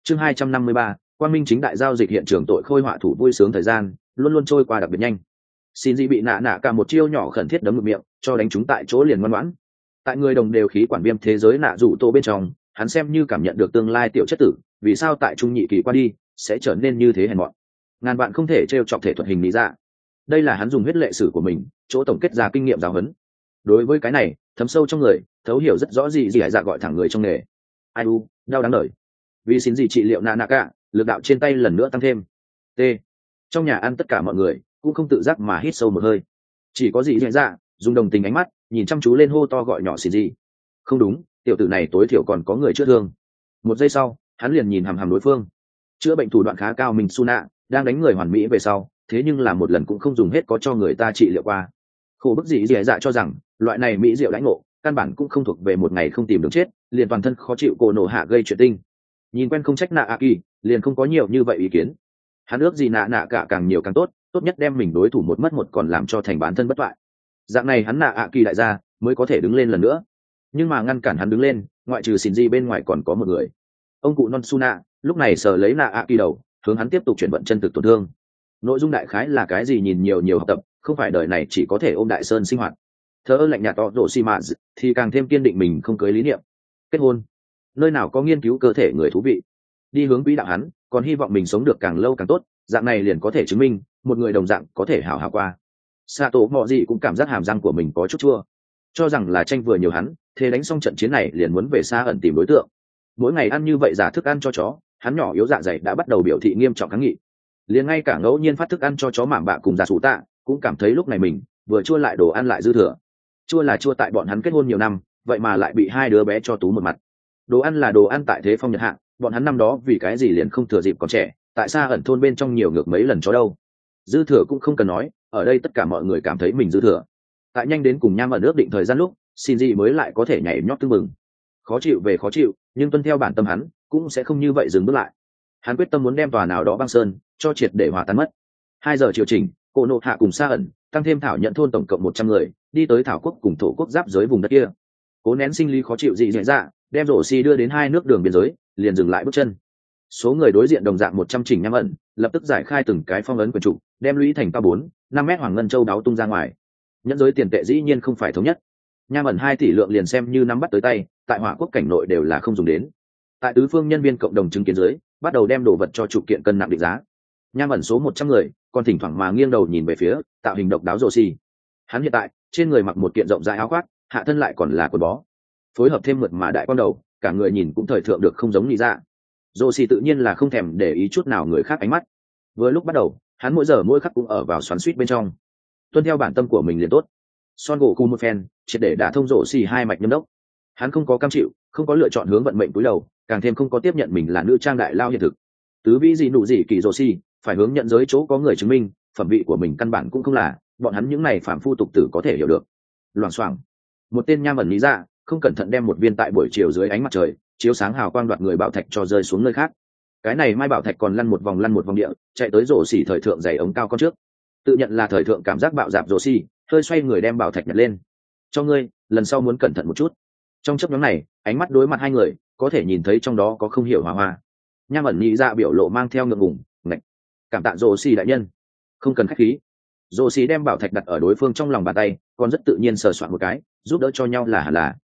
Chương 253, Quang Minh chính đại giao dịch hiện trường tội khôi họa thủ vui sướng thời gian luôn luôn trôi qua đặc biệt nhanh. Xin gì bị nạ nạ cả một chiêu nhỏ khẩn thiết đấm ngực miệng, cho đánh trúng tại chỗ liền ngoan ngoãn. Tại người đồng đều khí quản viêm thế giới nạ rủ tô bên trong, hắn xem như cảm nhận được tương lai tiểu chất tử, vì sao tại trung nhị kỳ qua đi sẽ trở nên như thế hèn mọn. Ngàn bạn không thể trêu chọc thể thuật hình lý ra. Đây là hắn dùng huyết lệ sử của mình, chỗ tổng kết ra kinh nghiệm giáo huấn. Đối với cái này, thấm sâu trong người, thấu hiểu rất rõ gì hải dạ gọi thẳng người trong nghề. Ai u, đau đáng đời. Vì xin gì trị liệu nạ nạ cả, lực đạo trên tay lần nữa tăng thêm. T. Trong nhà ăn tất cả mọi người cũng không tự giác mà hít sâu một hơi. Chỉ có gì hải dạ dùng đồng tình ánh mắt nhìn chăm chú lên hô to gọi nhỏ xin gì. Không đúng, tiểu tử này tối thiểu còn có người chữa thương. Một giây sau, hắn liền nhìn hằm hằm đối phương. Chữa bệnh thủ đoạn khá cao mình Suna đang đánh người hoàn mỹ về sau, thế nhưng là một lần cũng không dùng hết có cho người ta trị liệu qua. Khổ bức gì dễ dạ cho rằng loại này mỹ diệu lãnh ngộ căn bản cũng không thuộc về một ngày không tìm đường chết, liền toàn thân khó chịu cổ nổ hạ gây chuyện tinh. Nhìn quen không trách nạ a kỳ, liền không có nhiều như vậy ý kiến. Hắn ước gì nạ nạ cả càng nhiều càng tốt, tốt nhất đem mình đối thủ một mất một còn làm cho thành bản thân bất bại. Dạng này hắn nạ a kỳ đại gia mới có thể đứng lên lần nữa. Nhưng mà ngăn cản hắn đứng lên, ngoại trừ xin gì bên ngoài còn có một người. Ông cụ non Suna lúc này sờ lấy nạ a kỳ đầu, hướng hắn tiếp tục chuyển vận chân thực tổn thương. Nội dung đại khái là cái gì nhìn nhiều học tập, không phải đời này chỉ có thể ôm đại sơn sinh hoạt. Thơ lạnh nhạt to độ xi mã thì càng thêm kiên định mình không cưới lý niệm. Kết hôn, nơi nào có nghiên cứu cơ thể người thú vị. Đi hướng quỹ đạo hắn, còn hy vọng mình sống được càng lâu càng tốt, dạng này liền có thể chứng minh một người đồng dạng có thể hảo hảo qua. Sato mọ gì cũng cảm giác hàm răng của mình có chút chua, cho rằng là tranh vừa nhiều hắn, thế đánh xong trận chiến này liền muốn về xa ẩn tìm đối tượng. Mỗi ngày ăn như vậy giả thức ăn cho chó, hắn nhỏ yếu dạ dày đã bắt đầu biểu thị nghiêm trọng kháng nghị. Liền ngay cả ngẫu nhiên phát thức ăn cho chó mảm bạ cùng giả sủ tạ cũng cảm thấy lúc này mình vừa chua lại đồ ăn lại dư thừa. Chua là chua tại bọn hắn kết hôn nhiều năm, vậy mà lại bị hai đứa bé cho tú một mặt. Đồ ăn là đồ ăn tại thế phong nhật hạng, bọn hắn năm đó vì cái gì liền không thừa dịp còn trẻ, tại sao ẩn thôn bên trong nhiều ngược mấy lần chó đâu. Dư thừa cũng không cần nói, ở đây tất cả mọi người cảm thấy mình dư thừa. Tại nhanh đến cùng nham ẩn ước định thời gian lúc xin gì mới lại có thể nhảy nhót tưng mừng. Khó chịu về khó chịu, nhưng tuân theo bản tâm hắn cũng sẽ không như vậy dừng bước lại. Hắn quyết tâm muốn đem tòa nào đó băng sơn cho triệt để hòa tan mất. 2 giờ chiều trình, cổ nộ hạ cùng xa ẩn tăng thêm thảo nhận thôn tổng cộng 100 người đi tới thảo quốc cùng thổ quốc giáp giới vùng đất kia. Cố nén sinh lý khó chịu dị dạy dạ đem rổ xi đưa đến 2 nước đường biên giới, liền dừng lại bước chân. Số người đối diện đồng dạng 100 chỉnh nham ẩn lập tức giải khai từng cái phong ấn quyền trụ, đem lũy thành cao 4-5 mét hoàng ngân châu đáo tung ra ngoài. Nhẫn giới tiền tệ dĩ nhiên không phải thống nhất, nham ẩn 2 tỷ lượng liền xem như nắm bắt tới tay, tại hỏa quốc cảnh nội đều là không dùng đến. Tại tứ phương nhân viên cộng đồng chứng kiến dưới, bắt đầu đem đồ vật cho trụ kiện cân nặng định giá. Nham ẩn số 100 người còn thỉnh thoảng mà nghiêng đầu nhìn về phía tạo hình độc đáo rồ xì. Hắn hiện tại trên người mặc một kiện rộng rãi áo khoác, hạ thân lại còn là quần bó, phối hợp thêm mượt mà đại quan đầu, cả người nhìn cũng thời thượng được không giống lý ra. Rồ xì tự nhiên là không thèm để ý chút nào người khác ánh mắt. Vừa lúc bắt đầu, hắn mỗi giờ mỗi khắc cũng ở vào xoắn xuýt bên trong, tuân theo bản tâm của mình liền tốt. Son gỗ cu một phen triệt để đả thông rồ xì 2 mạch nhâm đốc. Hắn không có cam chịu, không có lựa chọn hướng vận mệnh cúi đầu, càng thêm không có tiếp nhận mình là nữ trang đại lao hiện thực. Tứ vĩ gì nụ gì kỳ rồ xì phải hướng nhận giới chỗ có người chứng minh phẩm vị của mình căn bản cũng không là bọn hắn những này phàm phu tục tử có thể hiểu được. Loảng xoảng, một tên nham ẩn lý ra không cẩn thận đem một viên tại buổi chiều dưới ánh mặt trời chiếu sáng hào quang đoạt người bảo thạch cho rơi xuống nơi khác. Cái này mai bảo thạch còn lăn một vòng địa chạy tới rổ xỉ thời thượng dày ống cao con trước, tự nhận là thời thượng cảm giác bạo dạp rổ xỉ hơi xoay người đem bảo thạch nhặt lên. Cho ngươi, lần sau muốn cẩn thận một chút. Trong chấp nhóm này ánh mắt đối mặt hai người có thể nhìn thấy trong đó có không hiểu hòa hoa. Nham ẩn nhị ra biểu lộ mang theo ngượng ngùng, ngạch, cảm tạ rổ xỉ đại nhân, không cần khách khí. Rổ xỉ đem bảo thạch đặt ở đối phương trong lòng bàn tay, còn rất tự nhiên sờ soạn một cái, giúp đỡ cho nhau là hẳn là.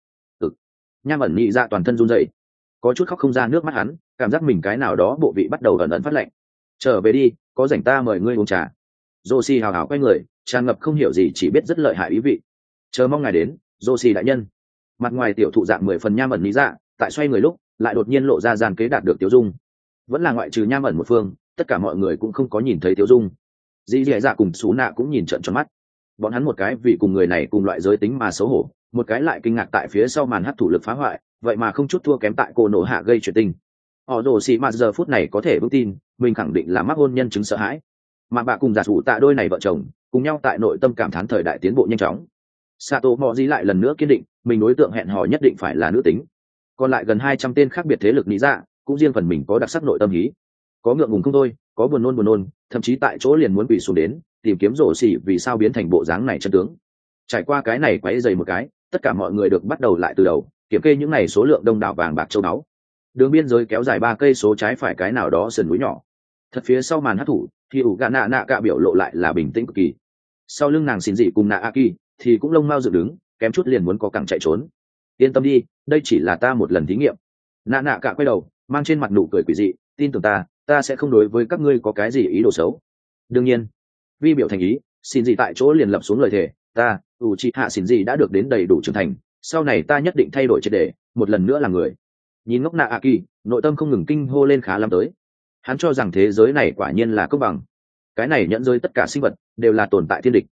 Nham ẩn nhị ra toàn thân run rẩy, có chút khóc không ra nước mắt, hắn cảm giác mình cái nào đó bộ vị bắt đầu ẩn ẩn phát lạnh. Trở về đi, có rảnh ta mời ngươi uống trà. Joshi hào hào quay người, tràn ngập không hiểu gì chỉ biết rất lợi hại ý vị. Chờ mong ngài đến, Joshi đại nhân. Mặt ngoài tiểu thụ dạng 10 phần nham ẩn lý dạ, tại xoay người lúc lại đột nhiên lộ ra gian kế đạt được tiêu dung. Vẫn là ngoại trừ nham ẩn một phương, tất cả mọi người cũng không có nhìn thấy tiêu dung. Dĩ dẻ dạ cùng Sú Nạ cũng nhìn trợn tròn mắt. Bọn hắn một cái vì cùng người này cùng loại giới tính mà xấu hổ, một cái lại kinh ngạc tại phía sau màn hấp thủ lực phá hoại, vậy mà không chút thua kém tại cô nổ hạ gây chuyện tình. Họ rồ xì mà giờ phút này có thể vững tin mình khẳng định là mắc hôn nhân chứng sợ hãi, mà bà cùng giả dụ tạ đôi này vợ chồng cùng nhau tại nội tâm cảm thán thời đại tiến bộ nhanh chóng. Sato mò gì lại lần nữa kiên định mình đối tượng hẹn hò nhất định phải là nữ tính. Còn lại gần 200 tên khác biệt thế lực lý dạ cũng riêng phần mình có đặc sắc nội tâm hí, có ngượng ngùng không thôi, có buồn nôn, thậm chí tại chỗ liền muốn quỳ xuống đến tìm kiếm rổ xỉ vì sao biến thành bộ dáng này chân tướng. Trải qua cái này quấy dày một cái, tất cả mọi người được bắt đầu lại từ đầu, kiểm kê những này số lượng đông đảo vàng bạc châu báu. đường biên giới kéo dài 3 cây số trái phải cái nào đó sườn núi nhỏ. Thật phía sau màn hát thủ thì ủ gà nạ cả biểu lộ lại là bình tĩnh cực kỳ. Sau lưng nàng xin dị cùng nạ a kỳ thì cũng lông mao dựng đứng, kém chút liền muốn có cẳng chạy trốn. Yên tâm đi, đây chỉ là ta một lần thí nghiệm. Nạ cả quay đầu mang trên mặt nụ cười quỷ dị, tin tưởng ta sẽ không đối với các ngươi có cái gì ý đồ xấu. Đương nhiên, vi biểu thành ý, xin dị tại chỗ liền lập xuống lời thề, ta Uchiha xin dị đã được đến đầy đủ trưởng thành, sau này ta nhất định thay đổi triệt để, một lần nữa là người. Nhìn ngốc nạ a kỳ, nội tâm không ngừng kinh hô lên khá lắm tới. Hắn cho rằng thế giới này quả nhiên là công bằng, cái này nhẫn giới tất cả sinh vật đều là tồn tại thiên địch.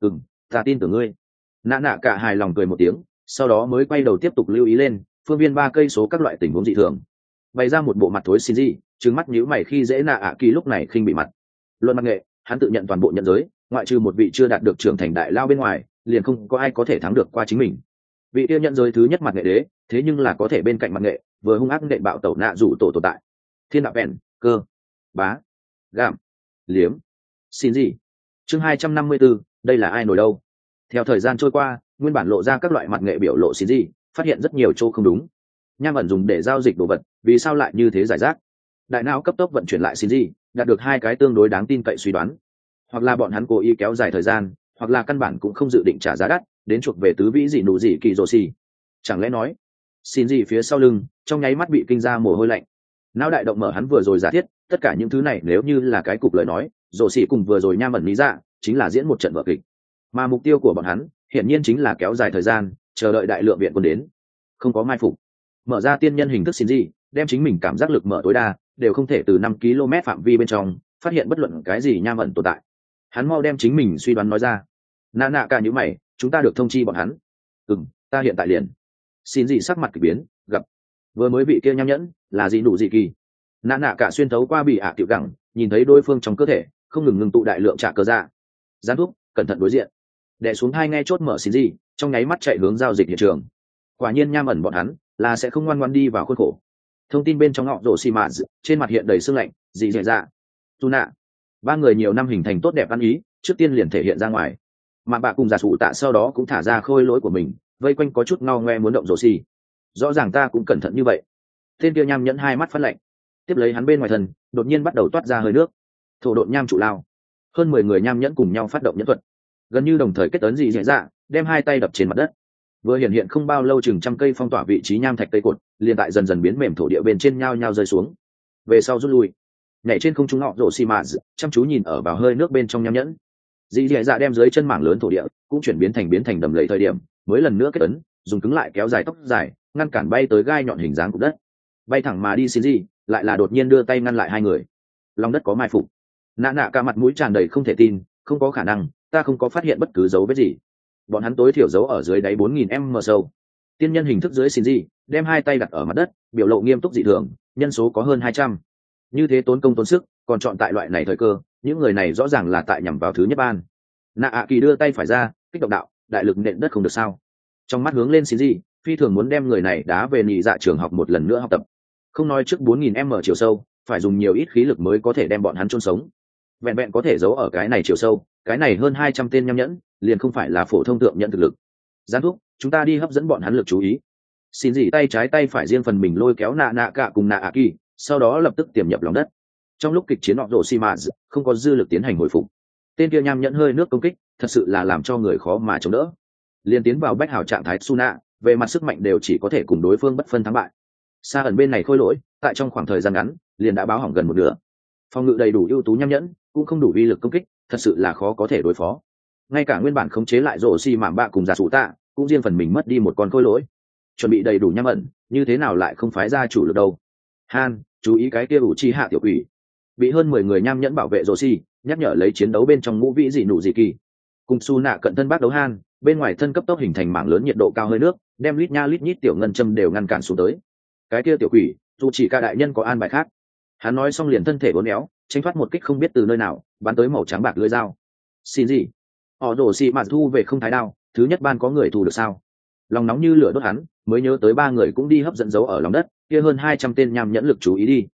Ta tin tưởng ngươi. Nạ cả hài lòng cười một tiếng, sau đó mới quay đầu tiếp tục lưu ý lên phương viên 3 cây số các loại tình huống dị thường. Bày ra một bộ mặt thối xin gì, trừng mắt nhíu mày khi dễ nạ ạ kỳ lúc này khinh bị mặt. Luận mặt nghệ, hắn tự nhận toàn bộ nhận giới, ngoại trừ một vị chưa đạt được trưởng thành đại lao bên ngoài, liền không có ai có thể thắng được qua chính mình. Vị tiêu nhận giới thứ nhất mặt nghệ đế, thế nhưng là có thể bên cạnh mặt nghệ vừa hung ác nện bạo tẩu nạ rủ tổ tồn tại. Thiên đạo vẹn, cơ, bá, gạm, liếm, xin gì. Chương 254, đây là ai nổi đâu. Theo thời gian trôi qua, nguyên bản lộ ra các loại mặt nghệ biểu lộ xin gì, phát hiện rất nhiều chỗ không đúng. Nham ẩn dùng để giao dịch đồ vật, vì sao lại như thế giải rác? Đại não cấp tốc vận chuyển lại xin gì, đạt được 2 cái tương đối đáng tin cậy suy đoán. Hoặc là bọn hắn cố ý kéo dài thời gian, hoặc là căn bản cũng không dự định trả giá đắt, đến chuộc về tứ vĩ dị nụ dị kỳ rồ xì. Chẳng lẽ nói, xin gì phía sau lưng, trong nháy mắt bị kinh ra mồ hôi lạnh. Não đại động mở hắn vừa rồi giả thiết, tất cả những thứ này nếu như là cái cục lời nói, rồ xì cùng vừa rồi Nham ẩn lý ra, chính là diễn một trận vở kịch. Mà mục tiêu của bọn hắn, hiển nhiên chính là kéo dài thời gian, chờ đợi đại lượng viện quân đến. Không có mai phục, mở ra tiên nhân hình thức xin gì, đem chính mình cảm giác lực mở tối đa, đều không thể từ 5 km phạm vi bên trong phát hiện bất luận cái gì Nham ẩn tồn tại. Hắn mau đem chính mình suy đoán nói ra. Nạ cả nhíu mày, chúng ta được thông chi bọn hắn. Ta hiện tại liền. Xin gì sắc mặt kỳ biến, gặp vừa mới bị kia nham nhẫn là gì đủ gì kỳ. Nạ cả xuyên thấu qua bị tiểu gẳng, nhìn thấy đối phương trong cơ thể không ngừng ngừng tụ đại lượng trả cơ ra. Gián thúc, cẩn thận đối diện. Đè xuống 2 nghe chốt mở xin gì, trong nháy mắt chạy hướng giao dịch hiện trường. Quả nhiên Nham ẩn bọn hắn là sẽ không ngoan ngoãn đi vào khuôn khổ. Thông tin bên trong họ rổ xì mạ, trên mặt hiện đầy sương lạnh, dị dẻ dạ, tu nạ. 3 người nhiều năm hình thành tốt đẹp ăn ý, trước tiên liền thể hiện ra ngoài. Mà bà cùng giả sụ tạ sau đó cũng thả ra khôi lỗi của mình, vây quanh có chút ngao ngoe muốn động rổ xì. Rõ ràng ta cũng cẩn thận như vậy. Tên kia Nham nhẫn 2 mắt phát lạnh, tiếp lấy hắn bên ngoài thân đột nhiên bắt đầu toát ra hơi nước. Thổ độn nham trụ lao, hơn 10 người Nham nhẫn cùng nhau phát động nhẫn thuật, gần như đồng thời kết ấn dị dẻ dạ, đem 2 tay đập trên mặt đất. Vừa hiện không bao lâu chừng trăm cây phong tỏa vị trí nham thạch cây cột, liền tại dần dần biến mềm thổ địa bên trên nhao nhao rơi xuống. Về sau rút lui, nhảy trên không trung họ rổ xì mạ, chăm chú nhìn ở vào hơi nước bên trong Nham nhẫn. Dị dẻ dạ đem dưới chân mảng lớn thổ địa cũng chuyển biến thành đầm lầy thời điểm, mới lần nữa kết ấn, dùng cứng lại kéo dài tóc dài, ngăn cản bay tới gai nhọn hình dáng cục đất. Bay thẳng mà đi xin gì, lại là đột nhiên đưa tay ngăn lại 2 người. Lòng đất có mai phục. Nạ cả mặt mũi tràn đầy không thể tin, không có khả năng, ta không có phát hiện bất cứ dấu vết gì. Bọn hắn tối thiểu giấu ở dưới đáy 4000 m sâu. Tiên nhân hình thức dưới xin gì, đem 2 tay đặt ở mặt đất, biểu lộ nghiêm túc dị thường, nhân số có hơn 200. Như thế tốn công tốn sức, còn chọn tại loại này thời cơ, những người này rõ ràng là tại nhằm vào thứ nhất ban. Nạ ạ kỳ đưa tay phải ra, kích động đạo, đại lực nện đất không được sao? Trong mắt hướng lên xin gì, phi thường muốn đem người này đá về nhị dạ trường học một lần nữa học tập. Không nói trước 4000 m chiều sâu, phải dùng nhiều ít khí lực mới có thể đem bọn hắn chôn sống. Vẹn vẹn có thể giấu ở cái này chiều sâu, cái này hơn 200 tên Nham nhẫn, liền không phải là phổ thông tượng nhận thực lực. Gián thúc, chúng ta đi hấp dẫn bọn hắn lực chú ý. Xin gì tay trái tay phải riêng phần mình lôi kéo nạ cả cùng nạ kỳ, sau đó lập tức tiềm nhập lòng đất. Trong lúc kịch chiến họ rổ xi mã không có dư lực tiến hành hồi phục. Tên kia Nham nhẫn hơi nước công kích, thật sự là làm cho người khó mà chống đỡ. Liên tiến vào bách hảo trạng thái Suna, về mặt sức mạnh đều chỉ có thể cùng đối phương bất phân thắng bại. Xa ẩn bên này khôi lỗi, tại trong khoảng thời gian ngắn, liền đã báo hỏng gần một nửa. Phòng ngự đầy đủ ưu tú Nham nhẫn, cũng không đủ uy lực công kích, thật sự là khó có thể đối phó. Ngay cả nguyên bản khống chế lại rổ xi mảm bạ cùng giả sụ tạ, cũng riêng phần mình mất đi một con khôi lỗi. Chuẩn bị đầy đủ Nham ẩn, như thế nào lại không phái ra chủ lực đâu? Han, chú ý cái kia ủ chi hạ tiểu quỷ. Bị hơn 10 người Nham nhẫn bảo vệ rổ xi, nhắc nhở lấy chiến đấu bên trong ngũ vĩ dị nụ dị kỳ. Cùng su nạ cận thân bác đấu Han, bên ngoài thân cấp tốc hình thành mảng lớn nhiệt độ cao hơi nước, đem lít nha lít nhít tiểu ngân châm đều ngăn cản xuống tới. Cái kia tiểu quỷ, dù chỉ ca đại nhân có an bài khác. Hắn nói xong liền thân thể uốn éo, tránh thoát một kích không biết từ nơi nào, bắn tới màu trắng bạc lưỡi dao. Xin gì? Họ đổ xì mà thu về không thái đao, thứ nhất ban có người thu được sao? Lòng nóng như lửa đốt hắn, mới nhớ tới 3 người cũng đi hấp dẫn dấu ở lòng đất, kia hơn 200 tên Nham nhẫn lực chú ý đi.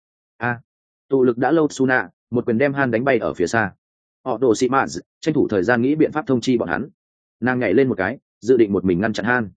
Tụ lực đã lâu Suna, một quyền đem Han đánh bay ở phía xa. Họ đổ xì mà tranh thủ thời gian nghĩ biện pháp thông chi bọn hắn. Nàng nhảy lên một cái, dự định một mình ngăn chặn Han.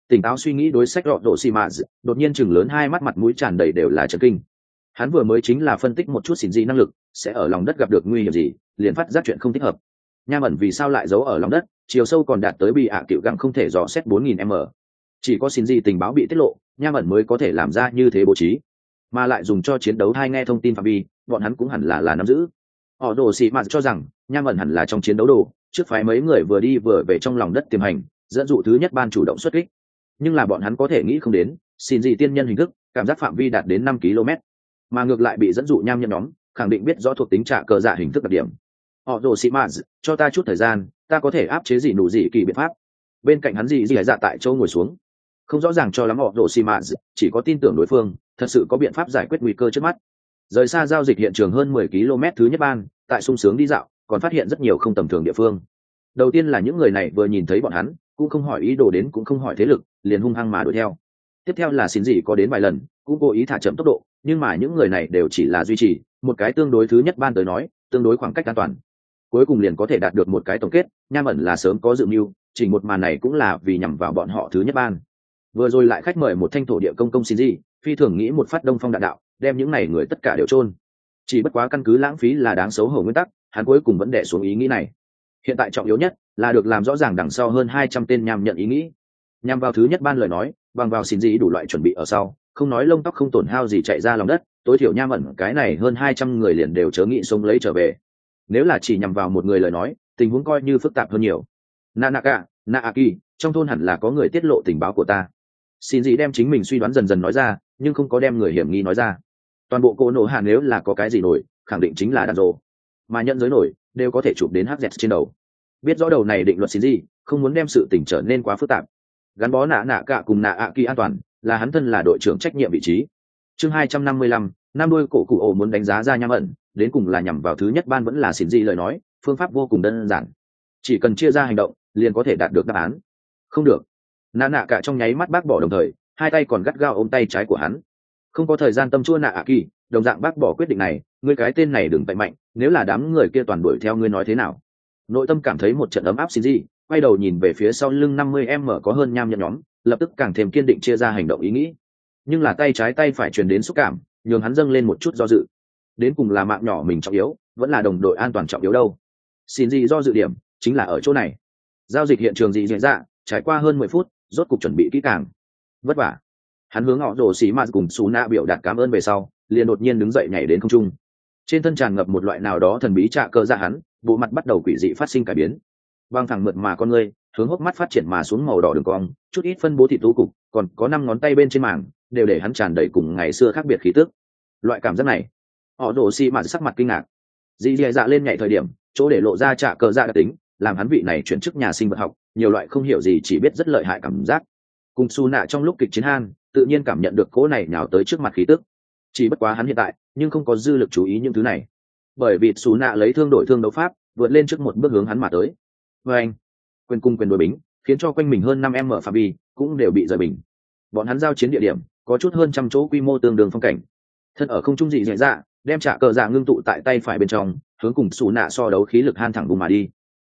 tỉnh táo suy nghĩ đối sách rọ rổ xì mạ đột nhiên chừng lớn hai mắt, mặt mũi tràn đầy đều là chấn kinh. Hắn vừa mới chính là phân tích một chút xỉn dị năng lực sẽ ở lòng đất gặp được nguy hiểm gì, liền phát giác chuyện không thích hợp. Nham ẩn vì sao lại giấu ở lòng đất, chiều sâu còn đạt tới bị ạ cựu gặng không thể dò xét 4000 m. Chỉ có xỉn dị tình báo bị tiết lộ, Nham ẩn mới có thể làm ra như thế bố trí, mà lại dùng cho chiến đấu hay nghe thông tin phạm vi, bọn hắn cũng hẳn là nắm giữ. Họ đồ xì mạt cho rằng Nham ẩn hẳn là trong chiến đấu đồ, trước phái mấy người vừa đi vừa về trong lòng đất tiềm hành, dẫn dụ thứ nhất ban chủ động xuất kích. Nhưng là bọn hắn có thể nghĩ không đến, xin gì tiên nhân hình thức cảm giác phạm vi đạt đến 5 km, mà ngược lại bị dẫn dụ nham nhận nhóm khẳng định biết rõ thuộc tính trả cờ dạ hình thức đặc điểm. Họ đồ xì mạt, cho ta chút thời gian, ta có thể áp chế gì nụ gì kỳ biện pháp. Bên cạnh hắn gì dạ tại chỗ ngồi xuống, không rõ ràng cho lắm họ đồ xì mạt, chỉ có tin tưởng đối phương thật sự có biện pháp giải quyết nguy cơ trước mắt. Rời xa giao dịch hiện trường hơn 10 km thứ nhất ban, tại sung sướng đi dạo còn phát hiện rất nhiều không tầm thường địa phương. Đầu tiên là những người này vừa nhìn thấy bọn hắn cũng không hỏi ý đồ đến, cũng không hỏi thế lực, liền hung hăng mà đuổi theo. Tiếp theo là xin gì có đến vài lần cũng cố ý thả chậm tốc độ, nhưng mà những người này đều chỉ là duy trì một cái tương đối thứ nhất ban tới nói tương đối khoảng cách an toàn, cuối cùng liền có thể đạt được một cái tổng kết. Nham ẩn là sớm có dự mưu, chỉ một màn này cũng là vì nhằm vào bọn họ thứ nhất ban. Vừa rồi lại khách mời một thanh thổ địa công xin gì phi thường nghĩ một phát đông phong đạn đạo đem những này người tất cả đều chôn, chỉ bất quá căn cứ lãng phí là đáng xấu hổ nguyên tắc, hắn cuối cùng vẫn đẻ xuống ý nghĩ này. Hiện tại trọng yếu nhất là được làm rõ ràng đằng sau hơn 200 tên nhằm nhận ý nghĩ. Nhằm vào thứ nhất ban lời nói, bằng vào xin gì đủ loại chuẩn bị ở sau, không nói lông tóc không tổn hao gì chạy ra lòng đất, tối thiểu Nham ẩn cái này hơn 200 người liền đều chớ nghĩ sống lấy trở về. Nếu là chỉ nhằm vào một người lời nói, tình huống coi như phức tạp hơn nhiều. Nanaka, Naaki, trong thôn hẳn là có người tiết lộ tình báo của ta. Xin gì đem chính mình suy đoán dần dần nói ra, nhưng không có đem người hiểm nghi nói ra. Toàn bộ cô nổ hạ nếu là có cái gì nổi, khẳng định chính là đạn rồ, mà nhận giới nổi đều có thể chụp đến HZ trên đầu. Biết rõ đầu này định luật xin gì, không muốn đem sự tình trở nên quá phức tạp. Gắn bó nạ cả cùng nạ ạ kỳ an toàn là hắn thân là đội trưởng trách nhiệm vị trí. Chương 255, năm đuôi cổ cụ ổ muốn đánh giá ra Nham ẩn, đến cùng là nhằm vào thứ nhất ban vẫn là xin gì lời nói, phương pháp vô cùng đơn giản, chỉ cần chia ra hành động liền có thể đạt được đáp án. Không được. Nạ cả trong nháy mắt bác bỏ, đồng thời hai tay còn gắt gao ôm tay trái của hắn. Không có thời gian tâm chua nạ ạ kỳ, đồng dạng bác bỏ quyết định này. Ngươi cái tên này đừng tẩy mạnh, nếu là đám người kia toàn đuổi theo ngươi nói thế nào? Nội tâm cảm thấy một trận ấm áp xin gì, quay đầu nhìn về phía sau lưng 50m có hơn nham nhận nhóm, lập tức càng thêm kiên định chia ra hành động ý nghĩ. Nhưng là tay trái tay phải truyền đến xúc cảm, nhường hắn dâng lên một chút do dự. Đến cùng là mạng nhỏ mình trọng yếu, vẫn là đồng đội an toàn trọng yếu đâu? Xin gì do dự điểm chính là ở chỗ này. Giao dịch hiện trường gì diễn ra, trải qua hơn 10 phút, rốt cục chuẩn bị kỹ càng. Vất vả. Hắn hướng họ rồ xì mạt cùng xù nạ biểu đạt cảm ơn về sau, liền đột nhiên đứng dậy nhảy đến không trung. Trên thân tràn ngập một loại nào đó thần bí trạ cơ ra, hắn bộ mặt bắt đầu quỷ dị phát sinh cải biến. Băng thẳng mượt mà con người hướng hốc mắt phát triển mà xuống màu đỏ đường cong, chút ít phân bố thịt tú cục, còn có 5 ngón tay bên trên mảng đều để hắn tràn đầy cùng ngày xưa khác biệt khí tức. Loại cảm giác này, họ rồ xì mạt sắc mặt kinh ngạc. Dì dì dạ lên nhảy thời điểm, chỗ để lộ ra trạ cơ ra đặc tính, làm hắn vị này chuyển chức nhà sinh vật học, nhiều loại không hiểu gì chỉ biết rất lợi hại cảm giác. Cùng su nạ trong lúc kịch chiến han, tự nhiên cảm nhận được cỗ này nhào tới trước mặt khí tức. Chỉ bất quá hắn hiện tại nhưng không có dư lực chú ý những thứ này, bởi vì su nạ lấy thương đổi thương đấu pháp, vượt lên trước một bước hướng hắn mà tới. Và anh quyền cung quyền đối bính, khiến cho quanh mình hơn 5m phạm vi cũng đều bị rời bình. Bọn hắn giao chiến địa điểm có chút hơn 100 chỗ, quy mô tương đương phong cảnh. Thân ở không trung dị dạy dạ, đem trả cờ dạ ngưng tụ tại tay phải bên trong, hướng cùng su nạ so đấu khí lực han thẳng vùng mà đi.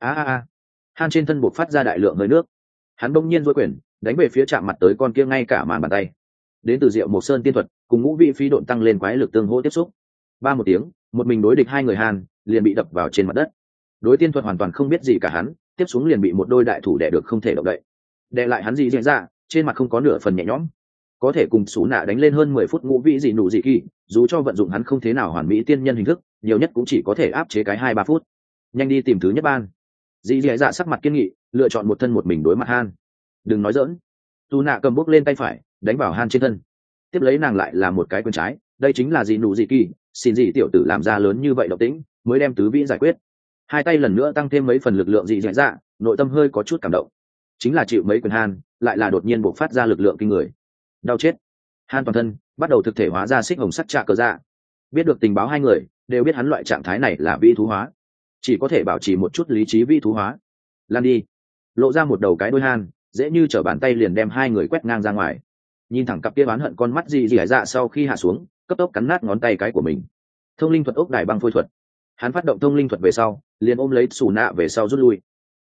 Han trên thân buộc phát ra đại lượng hơi nước, hắn bỗng nhiên duỗi quyền đánh về phía chạm mặt tới con kia ngay cả màn bàn tay. Đến từ Diệu Mộc Sơn tiên thuật cùng ngũ vị phi độn tăng lên quái lực tương hỗ tiếp xúc. Ba một tiếng, một mình đối địch hai người Han liền bị đập vào trên mặt đất. Đối tiên thuật hoàn toàn không biết gì cả hắn, tiếp xuống liền bị một đôi đại thủ đè được không thể động đậy. Đè lại hắn gì diễn ra, trên mặt không có nửa phần nhẹ nhõm. Có thể cùng Sú Nạ đánh lên hơn 10 phút ngũ vị dị nụ dị kỳ, dù cho vận dụng hắn không thế nào hoàn mỹ tiên nhân hình thức, nhiều nhất cũng chỉ có thể áp chế cái 2-3 phút. Nhanh đi tìm thứ nhất ban. Dì dì dạ sắc mặt kiên nghị, lựa chọn một thân một mình đối mặt Han. Đừng nói giỡn. Sú Nạ cầm bốc lên tay phải đánh vào Han trên thân, tiếp lấy nàng lại là một cái quyền trái. Đây chính là gì nụ gì kỳ, xin gì tiểu tử làm ra lớn như vậy động tĩnh mới đem tứ vĩ giải quyết. Hai tay lần nữa tăng thêm mấy phần lực lượng dị dạy dạ, nội tâm hơi có chút cảm động. Chính là chịu mấy quyền Han, lại là đột nhiên bộc phát ra lực lượng kinh người. Đau chết. Han toàn thân bắt đầu thực thể hóa ra xích hồng sắc trạ cờ dạ. Biết được tình báo hai người đều biết hắn loại trạng thái này là vi thú hóa, chỉ có thể bảo trì một chút lý trí vi thú hóa. Lan đi. Lộ ra một đầu cái đuôi Han, dễ như trở bàn tay liền đem hai người quét ngang ra ngoài. Nhìn thẳng cặp kia oán hận con mắt dị dạy dạ, sau khi hạ xuống cấp tốc cắn nát ngón tay cái của mình. Thông linh thuật ốc đài băng phôi thuật. Hắn phát động thông linh thuật về sau liền ôm lấy Sú Nạ về sau rút lui.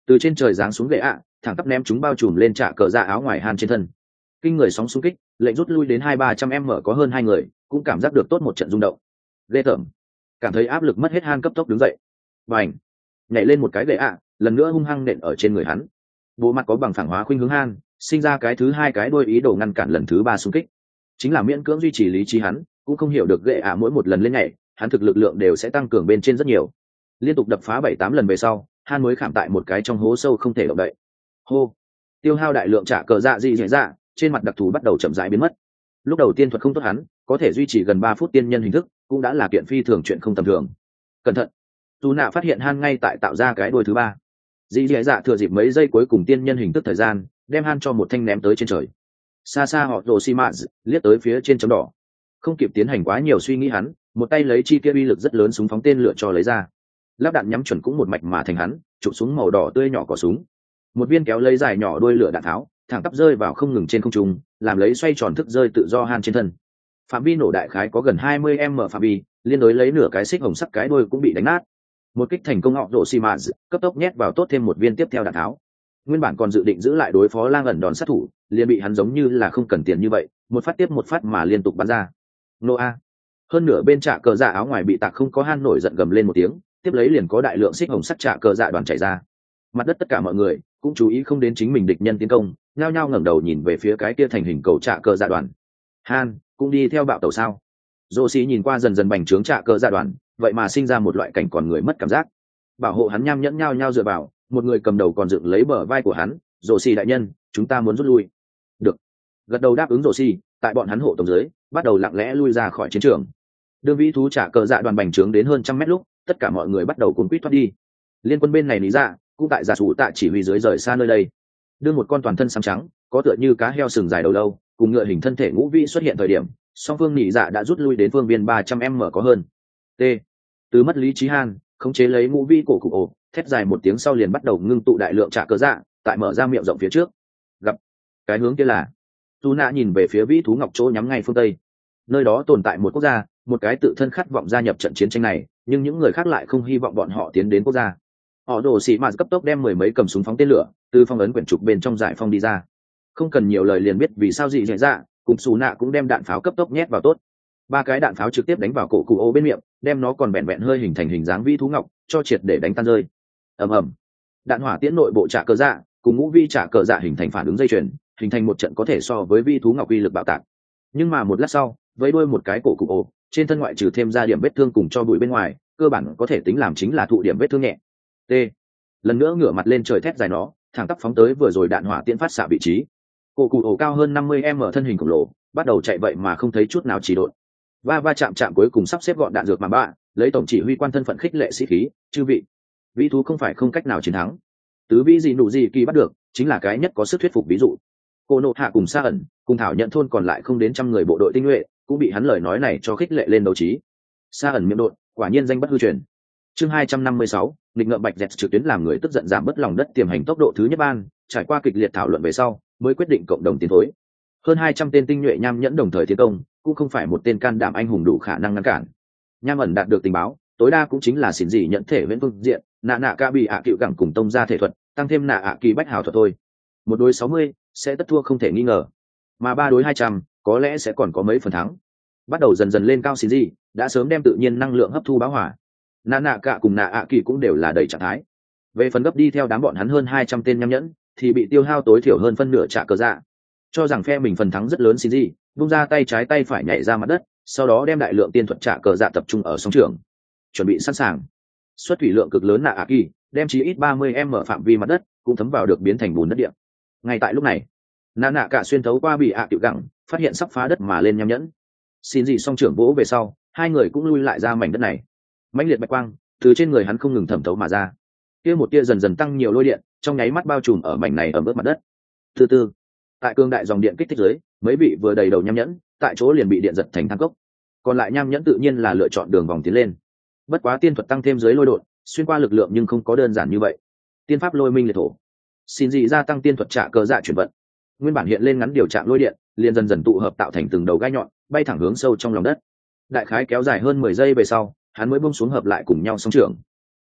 từ trên trời giáng xuống gậy ạ, thẳng tắp ném chúng bao trùm lên trả cờ dạ áo ngoài Han trên thân. Kinh người sóng xung kích, lệnh rút lui đến 200-300 m có hơn hai người cũng cảm giác được tốt một trận rung động. Ghê tởm, cảm thấy áp lực mất hết, Han cấp tốc đứng dậy, bành, nhảy lên một cái gậy ạ, lần nữa hung hăng nện ở trên người hắn. Bộ mặt có bằng phẳng hóa khuynh hướng Han, sinh ra cái thứ hai cái đuôi ý đồ ngăn cản lần thứ ba xung kích, chính là miễn cưỡng duy trì lý trí. Hắn cũng không hiểu được gậy ạ mỗi một lần lên nhảy, hắn thực lực lượng đều sẽ tăng cường bên trên rất nhiều. Liên tục đập phá 7-8 lần về sau, Han mới khảm tại một cái trong hố sâu không thể động đậy. Hô, tiêu hao đại lượng trả cờ dạ dị dạ, trên mặt đặc thù bắt đầu chậm rãi biến mất. Lúc đầu tiên thuật không tốt, hắn có thể duy trì gần 3 phút tiên nhân hình thức cũng đã là kiện phi thường chuyện không tầm thường. Cẩn thận, dù nạ phát hiện Han ngay tại tạo ra cái đuôi thứ ba. Dị dạ thừa dịp mấy giây cuối cùng tiên nhân hình thức thời gian, đem Han cho một thanh ném tới trên trời. Xa xa họ rồ xi mã liếc tới phía trên chấm đỏ, không kịp tiến hành quá nhiều suy nghĩ, hắn một tay lấy chi kia uy lực rất lớn súng phóng tên lửa cho lấy ra, lắp đạn nhắm chuẩn cũng một mạch mà thành. Hắn chụp súng màu đỏ tươi nhỏ cỏ súng, một viên kéo lấy dài nhỏ đuôi lửa đạn tháo thẳng tắp rơi vào không ngừng trên không trung, làm lấy xoay tròn thức rơi tự do Han trên thân. Phạm vi nổ đại khái có gần 20 m phạm vi, liên đối lấy nửa cái xích hồng sắc cái đuôi cũng bị đánh nát. Một kích thành công, họ rồ xi mã cấp tốc nhét vào tốt thêm một viên tiếp theo đạn tháo. Nguyên bản còn dự định giữ lại đối phó lang ẩn đòn sát thủ, liền bị hắn giống như là không cần tiền như vậy, một phát tiếp một phát mà liên tục bắn ra. Noah, hơn nửa bên trả cờ dạ áo ngoài bị tạc không có. Han nổi giận gầm lên một tiếng, tiếp lấy liền có đại lượng xích hồng sắc trả cờ dạ đoàn chảy ra. Mặt đất tất cả mọi người cũng chú ý không đến chính mình địch nhân tiến công, nhao nhao ngẩng đầu nhìn về phía cái kia thành hình cầu trả cờ dạ đoàn. Han cũng đi theo bạo tẩu sao? Roshi nhìn qua dần dần bành trướng trả cờ dạ đoàn, vậy mà sinh ra một loại cảnh còn người mất cảm giác. Bảo hộ hắn nham nhẫn nhao nhao dựa vào, một người cầm đầu còn dựng lấy bờ vai của hắn. Roshi đại nhân, chúng ta muốn rút lui. Được, gật đầu đáp ứng Roshi. Tại bọn hắn hộ tống dưới, bắt đầu lặng lẽ lui ra khỏi chiến trường. Đương vĩ thú trả cờ dạ đoàn bành trướng đến hơn 100 mét lúc, tất cả mọi người bắt đầu cuốn quýt thoát đi. Liên quân bên này lý dạ cũng tại giả sủ tạ chỉ huy dưới rời xa nơi đây. Đưa một con toàn thân xám trắng, có tựa như cá heo sừng dài đầu lâu, cùng ngựa hình thân thể ngũ vĩ xuất hiện thời điểm, song phương nhị dạ đã rút lui đến phương biên 300 m có hơn. T. Từ mất lý trí Han khống chế lấy ngũ vĩ cổ cụ ổ, thét dài một tiếng sau liền bắt đầu ngưng tụ đại lượng trả cờ dạ, tại mở ra miệng rộng phía trước. Gặp cái hướng kia là, Tu Nạ nhìn về phía vĩ thú ngọc chỗ nhắm ngay phương tây. Nơi đó tồn tại một quốc gia, một cái tự thân khát vọng gia nhập trận chiến tranh này, nhưng những người khác lại không hy vọng bọn họ tiến đến quốc gia. Họ đổ xì mạt cấp tốc đem mười mấy cầm súng phóng tên lửa từ phong ấn quyển trục bên trong giải phong đi ra. Không cần nhiều lời liền biết vì sao dị dạy ra, cùng xù nạ cũng đem đạn pháo cấp tốc nhét vào tốt. Ba cái đạn pháo trực tiếp đánh vào cổ cụ ô bên miệng, đem nó còn vẹn vẹn hơi hình thành hình dáng vĩ thú ngọc cho triệt để đánh tan rơi. Ầm ầm, đạn hỏa tiễn nội bộ trả cờ dạ cùng ngũ vi trả cờ dạ hình thành phản ứng dây chuyền, hình thành một trận có thể so với vĩ thú ngọc uy lực bạo tạc. Nhưng mà một lát sau, với đuôi một cái cổ cụ ô trên thân, ngoại trừ thêm ra điểm vết thương cùng cho bụi bên ngoài, cơ bản có thể tính làm chính là thụ điểm vết thương nhẹ. T. Lần nữa ngửa mặt lên trời thét dài, nó thẳng tắp phóng tới vừa rồi đạn hỏa tiễn phát xạ vị trí. Cổ cụ ổ cao hơn 50 m thân hình khổng lồ bắt đầu chạy, vậy mà không thấy chút nào trì độn. Va chạm cuối cùng sắp xếp gọn đạn dược mà bạ, lấy tổng chỉ huy quan thân phận khích lệ sĩ khí. Chư vị, vĩ thú không phải không cách nào chiến thắng. Tứ vĩ gì nụ gì kỳ bắt được chính là cái nhất có sức thuyết phục ví dụ. Cô nộ hạ cùng Sa ẩn cùng thảo nhận thôn còn lại không đến 100 người bộ đội tinh nhuệ cũng bị hắn lời nói này cho khích lệ lên đấu trí. Sa ẩn miệng đột, quả nhiên danh bất hư truyền. Chương 256, nghịch ngợm bạch dẹt trực tuyến làm người tức giận, giảm bớt lòng đất tiềm hành tốc độ thứ nhất ban, trải qua kịch liệt thảo luận về sau, mới quyết định cộng đồng tiến thối. Hơn 200 tên tinh nhuệ nham nhẫn đồng thời tiến công, cũng không phải một tên can đảm anh hùng đủ khả năng ngăn cản. Nham ẩn đạt được tình báo, tối đa cũng chính là xỉn dị nhận thể viễn phương diện, nạ ca bị ạ cựu gẳng cùng tông gia thể thuật, tăng thêm nạ ạ kỳ bách hào thuật thôi. Một đối 60 sẽ tất thua không thể nghi ngờ, mà ba đối 200 có lẽ sẽ còn có mấy phần thắng. Bắt đầu dần dần lên cao, xỉn dị đã sớm đem tự nhiên năng lượng hấp thu báo hỏa. Nạ cả cùng nạ ạ kỳ cũng đều là đầy trạng thái. Về phần gấp đi theo đám bọn hắn hơn 200 tên nham nhẫn thì bị tiêu hao tối thiểu hơn phân nửa trả cờ dạ. Cho rằng phe mình phần thắng rất lớn, xỉn dị vung ra tay trái tay phải nhảy ra mặt đất, sau đó đem đại lượng tiên thuật trả cờ dạ tập trung ở sóng trường, chuẩn bị sẵn sàng xuất thủy lượng cực lớn. Nạ ạ kỳ đem chí ít 30 m phạm vi mặt đất cũng thấm vào được, biến thành bùn đất địa. Ngay tại lúc này, nạ cả xuyên thấu qua bị ạ tiểu gẳng, phát hiện sắp phá đất mà lên nham nhẫn. Xin gì song trưởng vỗ về sau, hai người cũng lui lại ra mảnh đất này. Mãnh liệt bạch quang từ trên người hắn không ngừng thẩm thấu mà ra, kia một tia dần dần tăng nhiều lôi điện, trong nháy mắt bao trùm ở mảnh này ở bước mặt đất. Từ từ, tại cương đại dòng điện kích thích dưới, mấy vị vừa đầy đầu nham nhẫn tại chỗ liền bị điện giật thành than cốc. Còn lại nham nhẫn tự nhiên là lựa chọn đường vòng tiến lên. Bất quá tiên thuật tăng thêm dưới lôi đột, xuyên qua lực lượng nhưng không có đơn giản như vậy. Tiên pháp lôi minh liệt thổ, xin dị gia tăng tiên thuật trả cờ dạ chuyển vận. Nguyên bản hiện lên ngắn điều trạng lôi điện, liền dần dần tụ hợp tạo thành từng đầu gai nhọn, bay thẳng hướng sâu trong lòng đất. Đại khái kéo dài hơn 10 giây về sau, hắn mới buông xuống hợp lại cùng nhau sóng trưởng.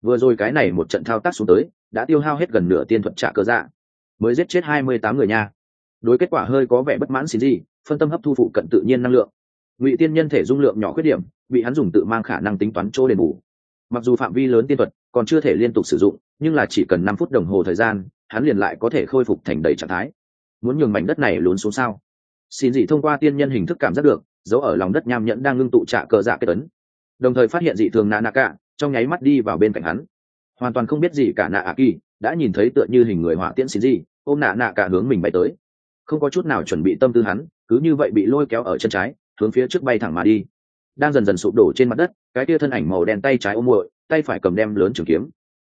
Vừa rồi cái này một trận thao tác xuống tới đã tiêu hao hết gần nửa tiên thuật trả cơ dạ, mới giết chết 28 người nha. Đối kết quả hơi có vẻ bất mãn xin gì, phân tâm hấp thu phụ cận tự nhiên năng lượng. Ngụy tiên nhân thể dung lượng nhỏ khuyết điểm bị hắn dùng tự mang khả năng tính toán chỗ đền bù. Mặc dù phạm vi lớn tiên thuật còn chưa thể liên tục sử dụng, nhưng là chỉ cần 5 phút đồng hồ thời gian hắn liền lại có thể khôi phục thành đầy trạng thái. Muốn nhường mảnh đất này lún xuống sao? Xin dị thông qua tiên nhân hình thức cảm giác được dấu ở lòng đất nham nhẫn đang ngưng tụ trả cờ dạ kết ấn, đồng thời phát hiện dị thường nạ nạ cả trong nháy mắt đi vào bên cạnh hắn. Hoàn toàn không biết gì cả nạ ạ kỳ đã nhìn thấy tựa như hình người hỏa tiễn xin dị ôm nạ nạ cả hướng mình bay tới, không có chút nào chuẩn bị tâm tư hắn cứ như vậy bị lôi kéo ở chân trái hướng phía trước bay thẳng mà đi. Đang dần dần sụp đổ trên mặt đất, cái kia thân ảnh màu đen tay trái ôm muội, tay phải cầm đem lớn trường kiếm,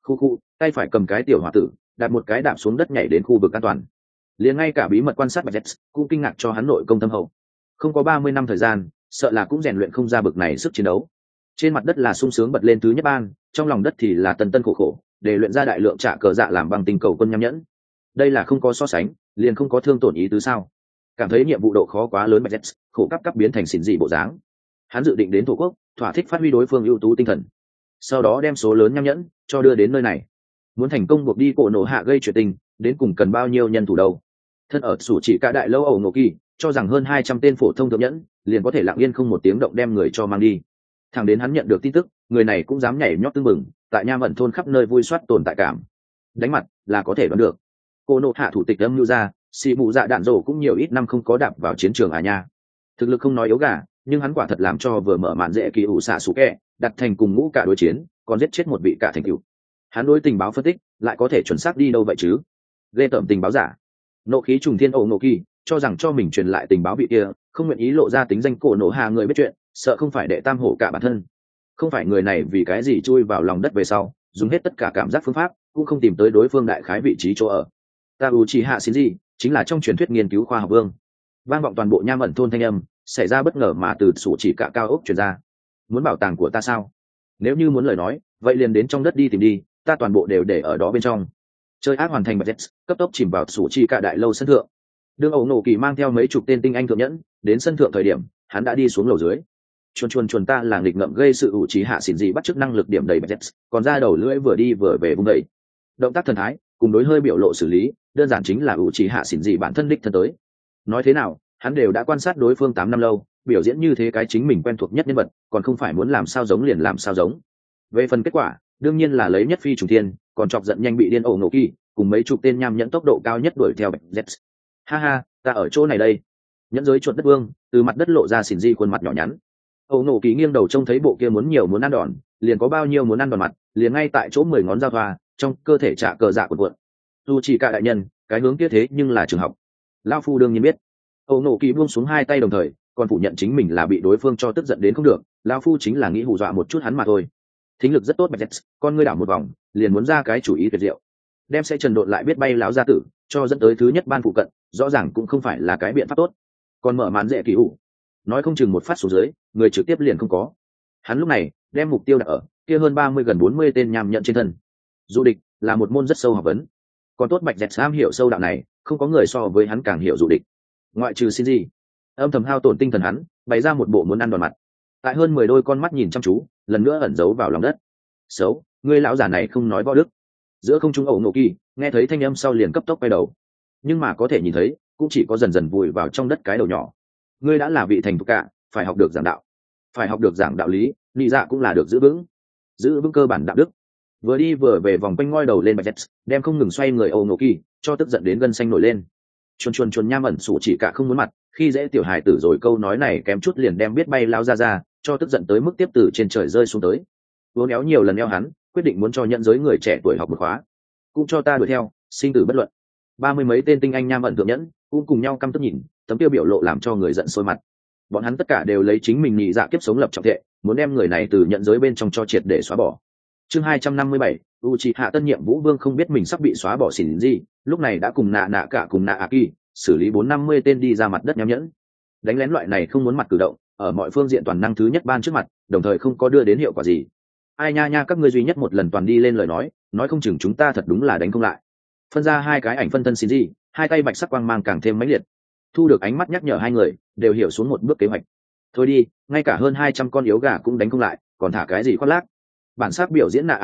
tay phải cầm cái tiểu hỏa tử, đặt một cái đạp xuống đất nhảy đến khu vực an toàn. Liền ngay cả bí mật quan sát Bạch Jets cũng kinh ngạc cho hắn nội công thâm hậu. Không có 30 năm thời gian, sợ là cũng rèn luyện không ra bực này sức chiến đấu. Trên mặt đất là sung sướng bật lên thứ nhất ban, trong lòng đất thì là tân tân khổ khổ, để luyện ra đại lượng trả cờ dạ làm bằng tình cầu quân nham nhẫn. Đây là không có so sánh, liền không có thương tổn ý tứ sao? Cảm thấy nhiệm vụ độ khó quá lớn, Bạch Jets khổ cấp biến thành xỉn dị bộ dáng. Hắn dự định đến thổ quốc, thỏa thích phát huy đối phương ưu tú tinh thần, sau đó đem số lớn nham nhẫn cho đưa đến nơi này. Muốn thành công buộc đi cổ nổ hạ gây chuyện tình, đến cùng cần bao nhiêu nhân thủ đâu? Thân ở sủ chỉ cả đại lâu ẩu nổ kỳ cho rằng hơn 200 tên phổ thông thượng nhẫn liền có thể lặng yên không một tiếng động đem người cho mang đi. Thằng đến hắn nhận được tin tức, người này cũng dám nhảy nhót tưng bừng, tại nham ẩn thôn khắp nơi vui soát tồn tại cảm. Đánh mặt là có thể đoán được. Cô nộ hạ thủ tịch âm lưu ra, xì mụ dạ đạn rổ cũng nhiều ít năm không có đạp vào chiến trường à nha. Thực lực không nói yếu gà, nhưng hắn quả thật làm cho vừa mở màn dễ kỳ ủ xạ sủ kẹ đặt thành cùng ngũ cả đối chiến, còn giết chết một vị cả thành cựu. Hắn đối tình báo phân tích lại có thể chuẩn xác đi đâu vậy chứ? Ghê tởm tình báo giả. Nộ khí trùng thiên ẩu nộ kỳ cho rằng cho mình truyền lại tình báo vị kia, không nguyện ý lộ ra tính danh cổ nổ hạ người biết chuyện, sợ không phải đệ tam hổ cả bản thân. Không phải người này vì cái gì chui vào lòng đất về sau dùng hết tất cả cảm giác phương pháp cũng không tìm tới đối phương đại khái vị trí chỗ ở. Ta Uchiha Shinji chính là trong truyền thuyết nghiên cứu khoa học vương. Vang vọng toàn bộ nham ẩn thôn thanh âm xảy ra bất ngờ mà từ sủ chỉ cả cao ốc truyền ra. Muốn bảo tàng của ta sao? Nếu như muốn lời nói vậy liền đến trong đất đi tìm đi, ta toàn bộ đều để ở đó bên trong. Chơi ác hoàn thành bật jets cấp tốc chìm vào sủ chi cả đại lâu sân thượng. Đương ẩu nổ kỳ mang theo mấy chục tên tinh anh thượng nhẫn đến sân thượng thời điểm, hắn đã đi xuống lầu dưới. Chuồn ta là nghịch ngợm gây sự ủ trí hạ xỉn gì bắt chước năng lực điểm đầy bật jets, còn ra đầu lưỡi vừa đi vừa về vung đẩy. Động tác thần thái cùng đối hơi biểu lộ xử lý đơn giản chính là ủ trí hạ xỉn gì bản thân đích thân tới. Nói thế nào hắn đều đã quan sát đối phương 8 năm lâu, biểu diễn như thế cái chính mình quen thuộc nhất nhân vật, còn không phải muốn làm sao giống liền làm sao giống. Về phần kết quả đương nhiên là lấy nhất phi trùng thiên, còn chọc giận nhanh bị điên ẩu nổ kỳ cùng mấy chục tên nham nhẫn tốc độ cao nhất đuổi theo bạch jets. Ha ha, ta ở chỗ này đây. Nhẫn giới chuột đất vương từ mặt đất lộ ra xỉn di khuôn mặt nhỏ nhắn. Ẩu nổ kỳ nghiêng đầu trông thấy bộ kia muốn ăn đòn liền có bao nhiêu muốn ăn đòn mặt, liền ngay tại chỗ 10 ngón giao thoa trong cơ thể trả cờ dạ cuộn. Dù chỉ cả đại nhân cái hướng kia thế nhưng là trường học, lao phu đương nhiên biết. Ẩu nổ kỳ buông xuống hai tay đồng thời còn phủ nhận chính mình là bị đối phương cho tức giận đến không được, lao phu chính là nghĩ hù dọa một chút hắn mà thôi. Thính lực rất tốt bạch jets, con ngươi đảo một vòng liền muốn ra cái chủ ý tuyệt diệu, đem sẽ trần độn lại biết bay láo ra tử cho dẫn tới thứ nhất ban phụ cận, rõ ràng cũng không phải là cái biện pháp tốt. Còn mở màn dễ kỳ ủ nói không chừng một phát xuống dưới người trực tiếp liền không có. Hắn lúc này đem mục tiêu đặt ở kia hơn 30 gần 40 tên nham nhận trên thân. Du địch là một môn rất sâu học vấn, còn tốt bạch jets am hiểu sâu đạo này, không có người so với hắn càng hiểu du địch, ngoại trừ Shinji. Âm thầm hao tổn tinh thần hắn bày ra một bộ muốn ăn đòn mặt, tại hơn 10 đôi con mắt nhìn chăm chú lần nữa ẩn giấu vào lòng đất. Xấu, ngươi lão giả này không nói võ đức. Giữa không trung ẩu nổ kỳ nghe thấy thanh âm sau liền cấp tốc quay đầu, nhưng mà có thể nhìn thấy cũng chỉ có dần dần vùi vào trong đất cái đầu nhỏ. Ngươi đã là vị thành thục cả, phải học được giảng đạo, phải học được giảng đạo lý, lý dạ cũng là được giữ vững cơ bản đạo đức. Vừa đi vừa về vòng quanh ngoi đầu lên bạch jets, đem không ngừng xoay người ẩu nổ kỳ cho tức giận đến gân xanh nổi lên. Chuồn nham ẩn sủ chỉ cả không muốn mặt, khi dễ tiểu hài tử rồi câu nói này kém chút liền đem biết bay lao ra cho tức giận tới mức tiếp từ trên trời rơi xuống tới. Uốn éo nhiều lần eo hắn quyết định muốn cho nhận giới người trẻ tuổi học một khóa, cũng cho ta đuổi theo, sinh tử bất luận. 30 mấy tên tinh anh nham ẩn thượng nhẫn cũng cùng nhau căm tức nhìn, tấm tiêu biểu lộ làm cho người giận sôi mặt. Bọn hắn tất cả đều lấy chính mình nhị dạ kiếp sống lập trọng thệ, muốn đem người này từ nhận giới bên trong cho triệt để xóa bỏ. Chương 257, Uchiha tân nhiệm Vũ Vương không biết mình sắp bị xóa bỏ xỉn gì, lúc này đã cùng nạ cả cùng nạ Aki xử lý 450 tên đi ra mặt đất nham nhẫn. Đánh lén loại này không muốn mặt cử động, ở mọi phương diện toàn năng thứ nhất ban trước mặt, đồng thời không có đưa đến hiệu quả gì. Ai nha các ngươi duy nhất một lần toàn đi lên lời nói không chừng chúng ta thật đúng là đánh không lại. Phân ra hai cái ảnh phân thân xin gì, hai tay bạch sắc quang mang càng thêm mãnh liệt. Thu được ánh mắt nhắc nhở hai người, đều hiểu xuống một bước kế hoạch. Thôi đi, ngay cả hơn 200 con yếu gà cũng đánh không lại, còn thả cái gì khoác lác. Bản sắc biểu diễn nạ Aki,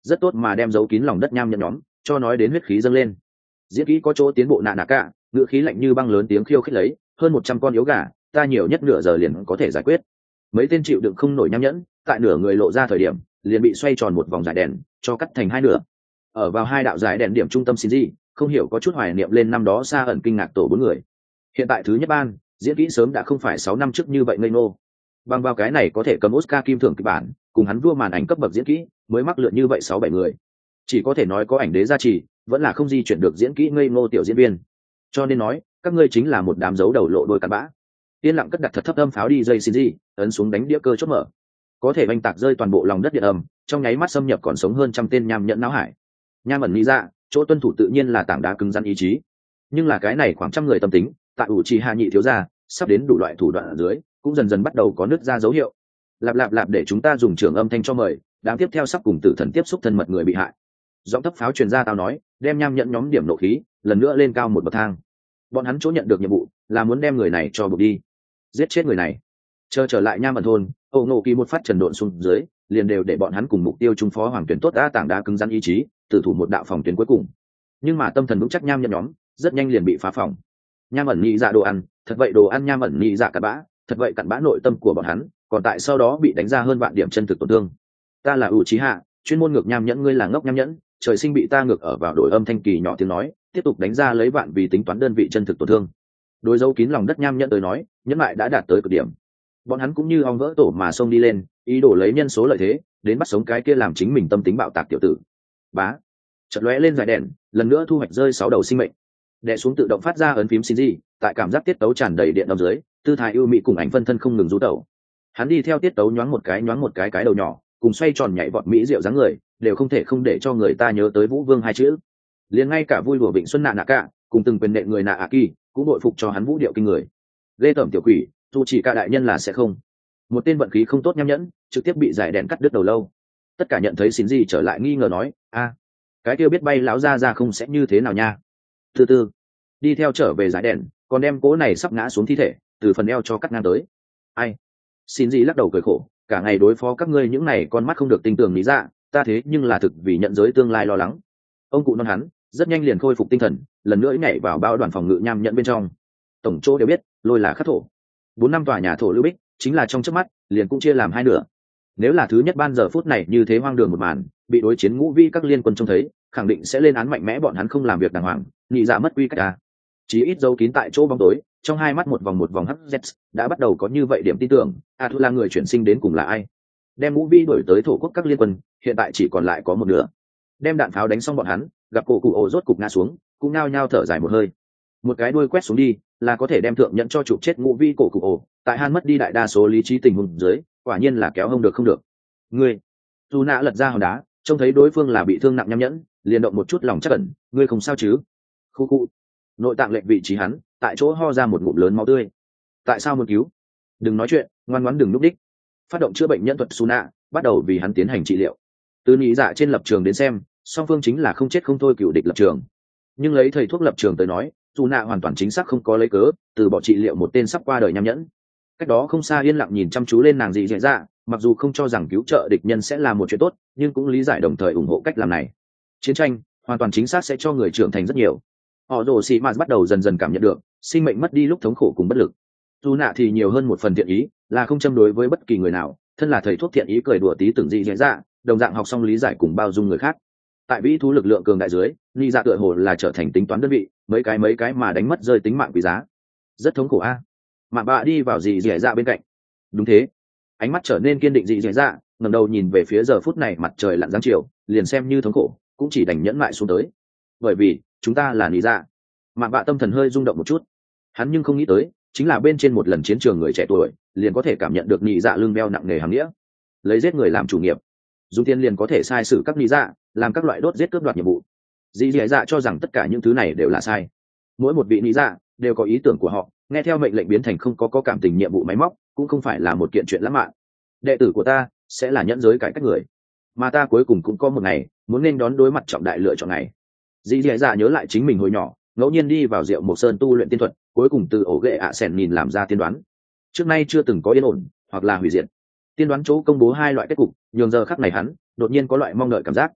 rất tốt mà đem giấu kín lòng đất nham nhẫn nhóm cho nói đến huyết khí dâng lên. Diễn kỹ có chỗ tiến bộ nạ nạ cả, ngữ khí lạnh như băng lớn tiếng khiêu khích lấy, hơn 100 con yếu gà, ta nhiều nhất nửa giờ liền có thể giải quyết. Mấy tên chịu đựng không nổi nham nhẫn, tại nửa người lộ ra thời điểm, liền bị xoay tròn một vòng giải đèn, cho cắt thành hai nửa. Ở vào hai đạo giải đèn điểm trung tâm Shinji, không hiểu có chút hoài niệm lên năm đó xa ẩn kinh ngạc tổ 4 người. Hiện tại thứ nhất ban, diễn kỹ sớm đã không phải 6 năm trước như vậy ngây ngô. Bằng vào cái này có thể cầm Oscar kim thưởng kịch bản, cùng hắn vua màn ảnh cấp bậc diễn kỹ, mới mắc lượt như vậy 6-7 người. Chỉ có thể nói có ảnh đế gia trì, vẫn là không di chuyển được diễn kỹ ngây ngô tiểu diễn viên. Cho nên nói, các ngươi chính là một đám dấu đầu lộ đôi cặn bã. Yên lặng cất đặt thật thấp âm pháo đi dây Shinji, ấn xuống đánh đĩa cơ chốt mở. Có thể oanh tạc rơi toàn bộ lòng đất điện âm, trong nháy mắt xâm nhập còn sống hơn trăm tên nham nhẫn não hải. Nham ẩn nghĩ ra, chỗ tuân thủ tự nhiên là tảng đá cứng rắn ý chí. Nhưng là cái này khoảng trăm người tâm tính, tại Uchiha nhị thiếu gia, sắp đến đủ loại thủ đoạn ở dưới, cũng dần dần bắt đầu có nứt ra dấu hiệu. Lạp lạp lạp để chúng ta dùng trường âm thanh cho mời, đáng tiếp theo sắp cùng tử thần tiếp xúc thân mật người bị hại. Giọng thấp pháo truyền ra tao nói, đem nham nhẫn nhóm điểm nộ khí, lần nữa lên cao một bậc thang. Bọn hắn chỗ nhận được nhiệm vụ là muốn đem người này cho buộc đi, giết chết người này. Chờ trở lại nham ẩn thôn, Âu Nộ Kỳ một phát trần độn xuống dưới, liền đều để bọn hắn cùng mục tiêu trung phó hoàng tuyển tốt đã tảng đá cứng rắn ý chí, tử thủ một đạo phòng tuyến cuối cùng. Nhưng mà tâm thần vững chắc nham nhẫn nhóm, rất nhanh liền bị phá phòng. Nham ẩn nhị dạ đồ ăn, thật vậy đồ ăn nham ẩn nhị dạ cặn bã, thật vậy cặn bã nội tâm của bọn hắn, còn tại sau đó bị đánh ra hơn vạn điểm chân thực tổn thương. Ta là Uchiha, chuyên môn ngược nham nhẫn, ngươi là ngốc nham nhẫn, trời sinh bị ta ngược ở vào đổi âm thanh kỳ nhỏ tiếng nói, tiếp tục đánh ra lấy vạn vì tính toán đơn vị chân thực tổn thương. Đối dấu kín lòng đất nham nhẫn tới nói, nhẫn lại đã đạt tới cực điểm. Bọn hắn cũng như ong vỡ tổ mà xông đi lên, ý đồ lấy nhân số lợi thế đến bắt sống cái kia làm chính mình tâm tính bạo tạc tiểu tử. Bá, chợt lóe lên giải đèn, lần nữa thu hoạch rơi 6 đầu sinh mệnh. Đè xuống tự động phát ra ấn phím Shinji, tại cảm giác tiết tấu tràn đầy điện đâm dưới, tư thái ưu mỹ cùng ảnh phân thân không ngừng rú tẩu. Hắn đi theo tiết tấu nhoáng một cái đầu nhỏ, cùng xoay tròn nhảy vọt mỹ diệu dáng người, đều không thể không để cho người ta nhớ tới Vũ Vương hai chữ. Liền ngay cả vui đùa Vịnh Xuân nạ nạ cả, cùng từng quyền nện người nạ Aki, cũng đội phục cho hắn vũ điệu kinh người. Lê tẩm tiểu quỷ, dù chỉ cả đại nhân là sẽ không. Một tên vận khí không tốt nham nhẫn, trực tiếp bị giải đèn cắt đứt đầu lâu. Tất cả nhận thấy Shinji trở lại nghi ngờ nói, cái kia biết bay lão ra không sẽ như thế nào nha. Từ từ, đi theo trở về giải đèn, còn đem cố này sắp ngã xuống thi thể, từ phần eo cho cắt ngang tới. Ai? Shinji lắc đầu cười khổ, cả ngày đối phó các ngươi những này con mắt không được tinh tường lý ra, ta thế nhưng là thực vì nhận giới tương lai lo lắng. Ông cụ non hắn rất nhanh liền khôi phục tinh thần, lần nữa nhảy vào bao đoàn phòng ngự nham nhẫn bên trong. Tổng chỗ đều biết, lôi là khắc thổ. 4 năm tòa nhà thổ lưu bích, chính là trong chớp mắt, liền cũng chia làm hai nửa. Nếu là thứ nhất ban giờ phút này như thế hoang đường một màn, bị đối chiến ngũ vi các liên quân trông thấy, khẳng định sẽ lên án mạnh mẽ bọn hắn không làm việc đàng hoàng, nhị dạ mất quy cách à. Chí ít dấu kín tại chỗ bóng tối, trong hai mắt một vòng hz đã bắt đầu có như vậy điểm tin tưởng, Thu là người chuyển sinh đến cùng là ai. Đem ngũ vi đổi tới thổ quốc các liên quân, hiện tại chỉ còn lại có một nửa. Đem đạn pháo đánh xong bọn hắn, gặp cổ cụ ổ rốt cục ngã xuống, cũng nao nhao thở dài một hơi. Một cái đuôi quét xuống đi, là có thể đem thượng nhận cho chụp chết ngũ vi cổ cụ ổ. Tại han mất đi đại đa số lý trí tình huống dưới, quả nhiên là kéo hông được không được. Ngươi, dù nã lật ra hòn đá, trông thấy đối phương là bị thương nặng nham nhẫn, liền động một chút lòng chắc ẩn, ngươi không sao chứ? Khu cụ, nội tạng lệnh vị trí hắn, tại chỗ ho ra một ngụm lớn máu tươi. Tại sao muốn cứu? Đừng nói chuyện, ngoan ngoãn đừng núp đích. Phát động chữa bệnh nhân thuật Suna, bắt đầu vì hắn tiến hành trị liệu. Từ nghĩ dạ trên lập trường đến xem, song phương chính là không chết không thôi cựu địch lập trường. Nhưng lấy thầy thuốc lập trường tới nói, Suna hoàn toàn chính xác không có lấy cớ từ bỏ trị liệu một tên sắp qua đời nham nhẫn. Cách đó không xa yên lặng nhìn chăm chú lên nàng dị dạ dạ, mặc dù không cho rằng cứu trợ địch nhân sẽ là một chuyện tốt, nhưng cũng lý giải đồng thời ủng hộ cách làm này. Chiến tranh hoàn toàn chính xác sẽ cho người trưởng thành rất nhiều. Họ rồ xì mạt bắt đầu dần dần cảm nhận được sinh mệnh mất đi lúc thống khổ cùng bất lực. Dù nạ thì nhiều hơn một phần thiện ý, là không châm đối với bất kỳ người nào, thân là thầy thuốc thiện ý cười đùa tí tưởng dị dạ dạ, đồng dạng học xong lý giải cùng bao dung người khác. Tại vĩ thú lực lượng cường đại dưới, lý dạ tựa hồ là trở thành tính toán đơn vị, mấy cái mà đánh mất rơi tính mạng quý giá. Rất thống khổ a. Mạn bạ đi vào dị dạ dạ bên cạnh. Đúng thế. Ánh mắt trở nên kiên định dị dạ dạ, ngẩng đầu nhìn về phía giờ phút này mặt trời lặn giáng chiều, liền xem như thống khổ, cũng chỉ đành nhẫn mại xuống tới. Bởi vì chúng ta là lý dạ. Mạn bạ tâm thần hơi rung động một chút. Hắn nhưng không nghĩ tới, chính là bên trên một lần chiến trường người trẻ tuổi, liền có thể cảm nhận được nhị dạ lưng beo nặng nề hàm nghĩa. Lấy giết người làm chủ nghiệp, dùng tiền liền có thể sai sử các nhị dạ, làm các loại đốt giết cướp đoạt nhiệm vụ. Dị dạ cho rằng tất cả những thứ này đều là sai. Mỗi một vị nhị dạ đều có ý tưởng của họ, nghe theo mệnh lệnh biến thành không có cảm tình nhiệm vụ máy móc, cũng không phải là một kiện chuyện lãng mạn. Đệ tử của ta sẽ là nhẫn giới cải cách người, mà ta cuối cùng cũng có một ngày muốn nên đón đối mặt trọng đại lựa chọn này. Dị dạ nhớ lại chính mình hồi nhỏ, ngẫu nhiên đi vào Diệu Mộc Sơn tu luyện tiên thuật, cuối cùng từ ổ ghệ ạ sẻn nhìn làm ra tiên đoán. Trước nay chưa từng có yên ổn hoặc là hủy diệt. Tiên đoán chỗ công bố hai loại kết cục, nhường giờ khắc này hắn đột nhiên có loại mong đợi cảm giác.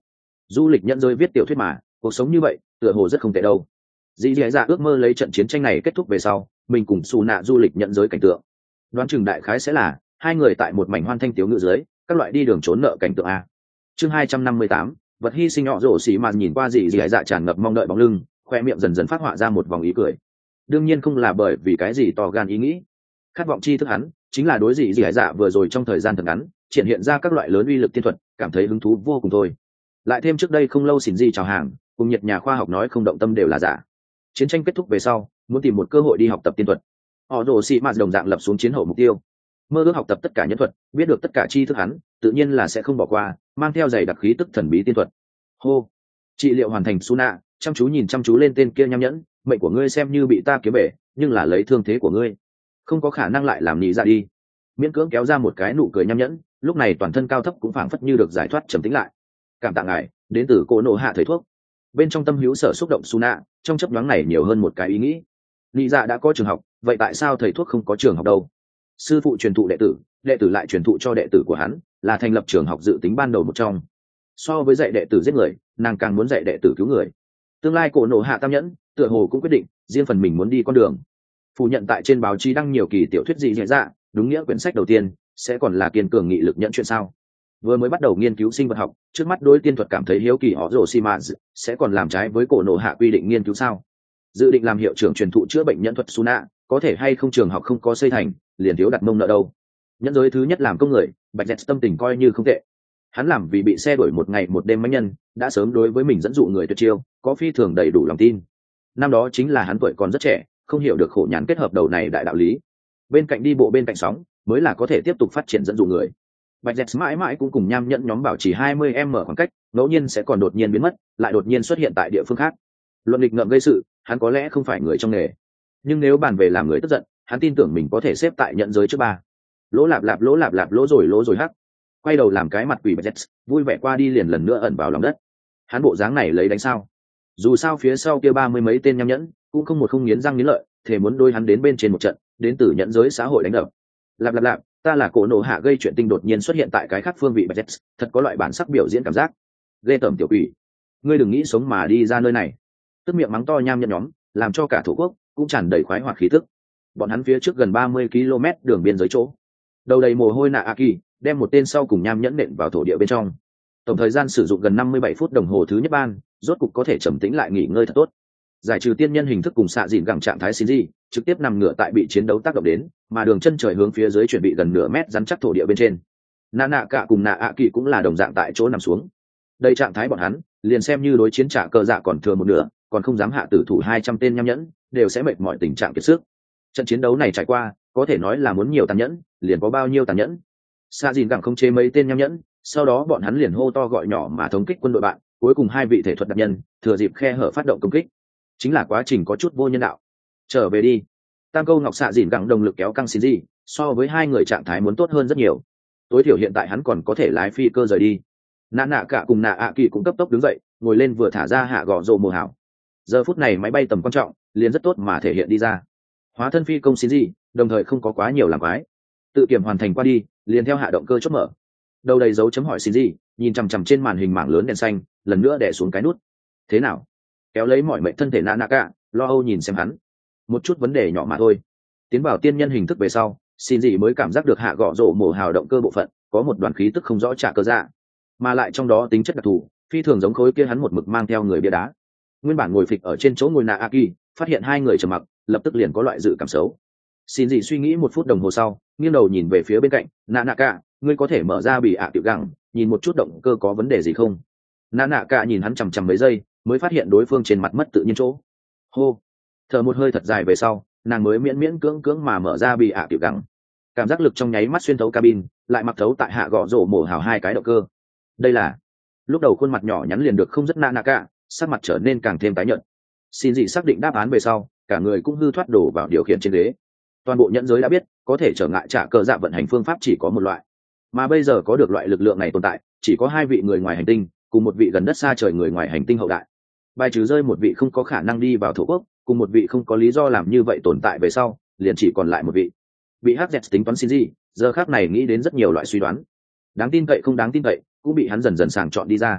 Du lịch nhận giới viết tiểu thuyết mà cuộc sống như vậy tựa hồ rất không tệ đâu. Dì dì dạ ước mơ lấy trận chiến tranh này kết thúc về sau mình cùng xù nạ du lịch nhận giới cảnh tượng, đoán chừng đại khái sẽ là hai người tại một mảnh hoan thanh tiếu ngữ dưới các loại đi đường trốn nợ cảnh tượng a. Chương 258, vật hy sinh nhỏ rổ xì mạt nhìn qua dì dì dạ tràn ngập mong đợi bóng lưng, khoe miệng dần dần phát họa ra một vòng ý cười. Đương nhiên không là bởi vì cái gì to gan ý nghĩ, khát vọng chi thức hắn chính là đối dì dì dạ vừa rồi trong thời gian thật ngắn triển hiện ra các loại lớn uy lực tiên thuật cảm thấy hứng thú vô cùng thôi. Lại thêm trước đây không lâu xỉn di chào hàng cùng nhật nhà khoa học nói không động tâm đều là giả. Chiến tranh kết thúc về sau muốn tìm một cơ hội đi học tập tiên thuật, họ rồ xì mạt đồng dạng lập xuống chiến hậu mục tiêu, mơ ước học tập tất cả nhân thuật, biết được tất cả tri thức hắn tự nhiên là sẽ không bỏ qua, mang theo giày đặc khí tức thần bí tiên thuật. Hô, trị liệu hoàn thành. Suna chăm chú nhìn chăm chú lên tên kia nham nhẫn, mệnh của ngươi xem như bị ta kiếm bể, nhưng là lấy thương thế của ngươi không có khả năng lại làm nhị ra đi. Miễn cưỡng kéo ra một cái nụ cười nham nhẫn, lúc này toàn thân cao thấp cũng phảng phất như được giải thoát, trầm tĩnh lại. Cảm tạ ngài, đến từ cô nộ hạ thầy thuốc. Bên trong tâm hữu sở xúc động Suna trong chấp nhoáng này nhiều hơn một cái ý nghĩ. Nhị dạ đã có trường học, vậy tại sao thầy thuốc không có trường học đâu? Sư phụ truyền thụ đệ tử, đệ tử lại truyền thụ cho đệ tử của hắn, là thành lập trường học dự tính ban đầu một trong. So với dạy đệ tử giết người, nàng càng muốn dạy đệ tử cứu người. Tương lai cổ nộ hạ tam nhẫn tựa hồ cũng quyết định riêng phần mình muốn đi con đường. Phủ nhận tại trên báo chí đăng nhiều kỳ tiểu thuyết dị dạ, đúng nghĩa quyển sách đầu tiên sẽ còn là kiên cường nghị lực nhận chuyện sao? Vừa mới bắt đầu nghiên cứu sinh vật học, trước mắt đối tiên thuật cảm thấy hiếu kỳ, họ rồ xi mã sẽ còn làm trái với cổ nộ hạ quy định nghiên cứu sao? Dự định làm hiệu trưởng truyền thụ chữa bệnh nhân thuật Suna, có thể hay không trường học không có xây thành, liền thiếu đặt mông nợ đâu. Nhẫn giới thứ nhất làm công người, Bạch Dẹt tâm tình coi như không tệ. Hắn làm vì bị xe đuổi một ngày một đêm mãnh nhân, đã sớm đối với mình dẫn dụ người tuyệt chiêu, có phi thường đầy đủ lòng tin. Năm đó chính là hắn tuổi còn rất trẻ, không hiểu được khổ nhàn kết hợp đầu này đại đạo lý. Bên cạnh đi bộ bên cạnh sóng, mới là có thể tiếp tục phát triển dẫn dụ người. Bạch Dẹt mãi mãi cũng cùng nham nhẫn nhóm bảo trì 20m khoảng cách, ngẫu nhiên sẽ còn đột nhiên biến mất, lại đột nhiên xuất hiện tại địa phương khác. Luận nghịch ngợm gây sự, hắn có lẽ không phải người trong nghề, nhưng nếu bàn về làm người tức giận, hắn tin tưởng mình có thể xếp tại nhận giới trước ba. Lỗ lạp lạp lỗ rồi hắc. Quay đầu làm cái mặt quỷ Bạch Dẹt, vui vẻ qua đi liền lần nữa ẩn vào lòng đất. Hắn bộ dáng này lấy đánh sao? Dù sao phía sau kia 30 mấy tên nham nhẫn cũng không một không nghiến răng nghiến lợi, thể muốn đôi hắn đến bên trên một trận, đến từ nhận giới xã hội đánh đập. Lạp, ta là cổ nộ hạ gây chuyện tinh đột nhiên xuất hiện tại cái khác phương vị Bạch Dẹt, thật có loại bản sắc biểu diễn cảm giác. Ghê tởm tiểu quỷ, ngươi đừng nghĩ sống mà đi ra nơi này. Tức miệng mắng to nham nhẫn nhóm, làm cho cả thổ quốc cũng tràn đầy khoái hoạt khí tức. Bọn hắn phía trước gần 30 km đường biên giới chỗ, đầu đầy mồ hôi nạ a kỳ đem một tên sau cùng nham nhẫn nện vào thổ địa bên trong. Tổng thời gian sử dụng gần 57 phút đồng hồ thứ nhất ban, rốt cục có thể trầm tĩnh lại nghỉ ngơi thật tốt. Giải trừ tiên nhân hình thức cùng xạ dịn gẳng trạng thái Shinji, trực tiếp nằm ngửa tại bị chiến đấu tác động đến, mà đường chân trời hướng phía dưới chuẩn bị gần nửa mét rắn chắc thổ địa bên trên. Nạ cả cùng nạ ạ kỳ cũng là đồng dạng tại chỗ nằm xuống. Đây trạng thái bọn hắn, liền xem như đối chiến trả cờ dạ còn thừa một nửa, còn không dám hạ tử thủ 200 tên nham nhẫn, đều sẽ mệt mỏi tình trạng kiệt sức. Trận chiến đấu này trải qua, có thể nói là muốn nhiều tàn nhẫn, liền có bao nhiêu tàn nhẫn. Xạ dìn gẳng không chế mấy tên nham nhẫn, sau đó bọn hắn liền hô to gọi nhỏ mà thống kích quân đội bạn, cuối cùng hai vị thể thuật đặc nhân thừa dịp khe hở phát động công kích. Chính là quá trình có chút vô nhân đạo. Trở về đi. Tam câu ngọc xạ dìn gẳng đồng lực kéo căng Shinji, so với hai người trạng thái muốn tốt hơn rất nhiều. Tối thiểu hiện tại hắn còn có thể lái phi cơ rời đi. Nạ cả cùng nạ ạ kỳ cũng cấp tốc đứng dậy, ngồi lên vừa thả ra hạ gò rồ mồ hảo. Giờ phút này máy bay tầm quan trọng liền rất tốt mà thể hiện đi ra. Hóa thân phi công Shinji, đồng thời không có quá nhiều làm quái. Tự kiểm hoàn thành qua đi, liền theo hạ động cơ chốt mở. Đầu đầy dấu chấm hỏi Shinji, nhìn chằm chằm trên màn hình mảng lớn đèn xanh, lần nữa đè xuống cái nút. Thế nào? Kéo lấy mọi mệnh thân thể Nanaka, lo âu nhìn xem hắn. Một chút vấn đề nhỏ mà thôi. Tiến vào tiên nhân hình thức về sau, Shinji mới cảm giác được hạ gõ rổ mổ hào động cơ bộ phận có một đoàn khí tức không rõ trả cơ dạ, mà lại trong đó tính chất đặc thù, phi thường giống khối kia hắn một mực mang theo người bia đá. Nguyên bản ngồi phịch ở trên chỗ ngồi Naaki, phát hiện hai người trầm mặc, lập tức liền có loại dự cảm xấu. Shinji suy nghĩ một phút đồng hồ sau, nghiêng đầu nhìn về phía bên cạnh, Nanaka, ngươi có thể mở ra bị ạ tiểu gẳng, nhìn một chút động cơ có vấn đề gì không? Nanaka nhìn hắn chằm chằm mấy giây, mới phát hiện đối phương trên mặt mất tự nhiên chỗ. Hô, thở một hơi thật dài về sau, nàng mới miễn miễn cưỡng cưỡng mà mở ra bị ạ tiểu gẳng. Cảm giác lực trong nháy mắt xuyên thấu cabin, lại mặc thấu tại hạ gõ rổ mổ hào hai cái động cơ. Đây là, lúc đầu khuôn mặt nhỏ nhắn liền được không rất Nanaka, sắc mặt trở nên càng thêm tái nhợt. Shinji xác định đáp án về sau, cả người cũng hư thoát đổ vào điều khiển trên ghế. Toàn bộ nhẫn giới đã biết, có thể trở ngại trả cờ dạ vận hành phương pháp chỉ có một loại, mà bây giờ có được loại lực lượng này tồn tại, chỉ có hai vị người ngoài hành tinh, cùng một vị gần đất xa trời người ngoài hành tinh hậu đại. Bài trừ rơi một vị không có khả năng đi vào thổ quốc, cùng một vị không có lý do làm như vậy tồn tại về sau, liền chỉ còn lại một vị. Bị HZ tính toán Shinji, giờ khác này nghĩ đến rất nhiều loại suy đoán. Đáng tin cậy không đáng tin cậy, cũng bị hắn dần dần sàng chọn đi ra.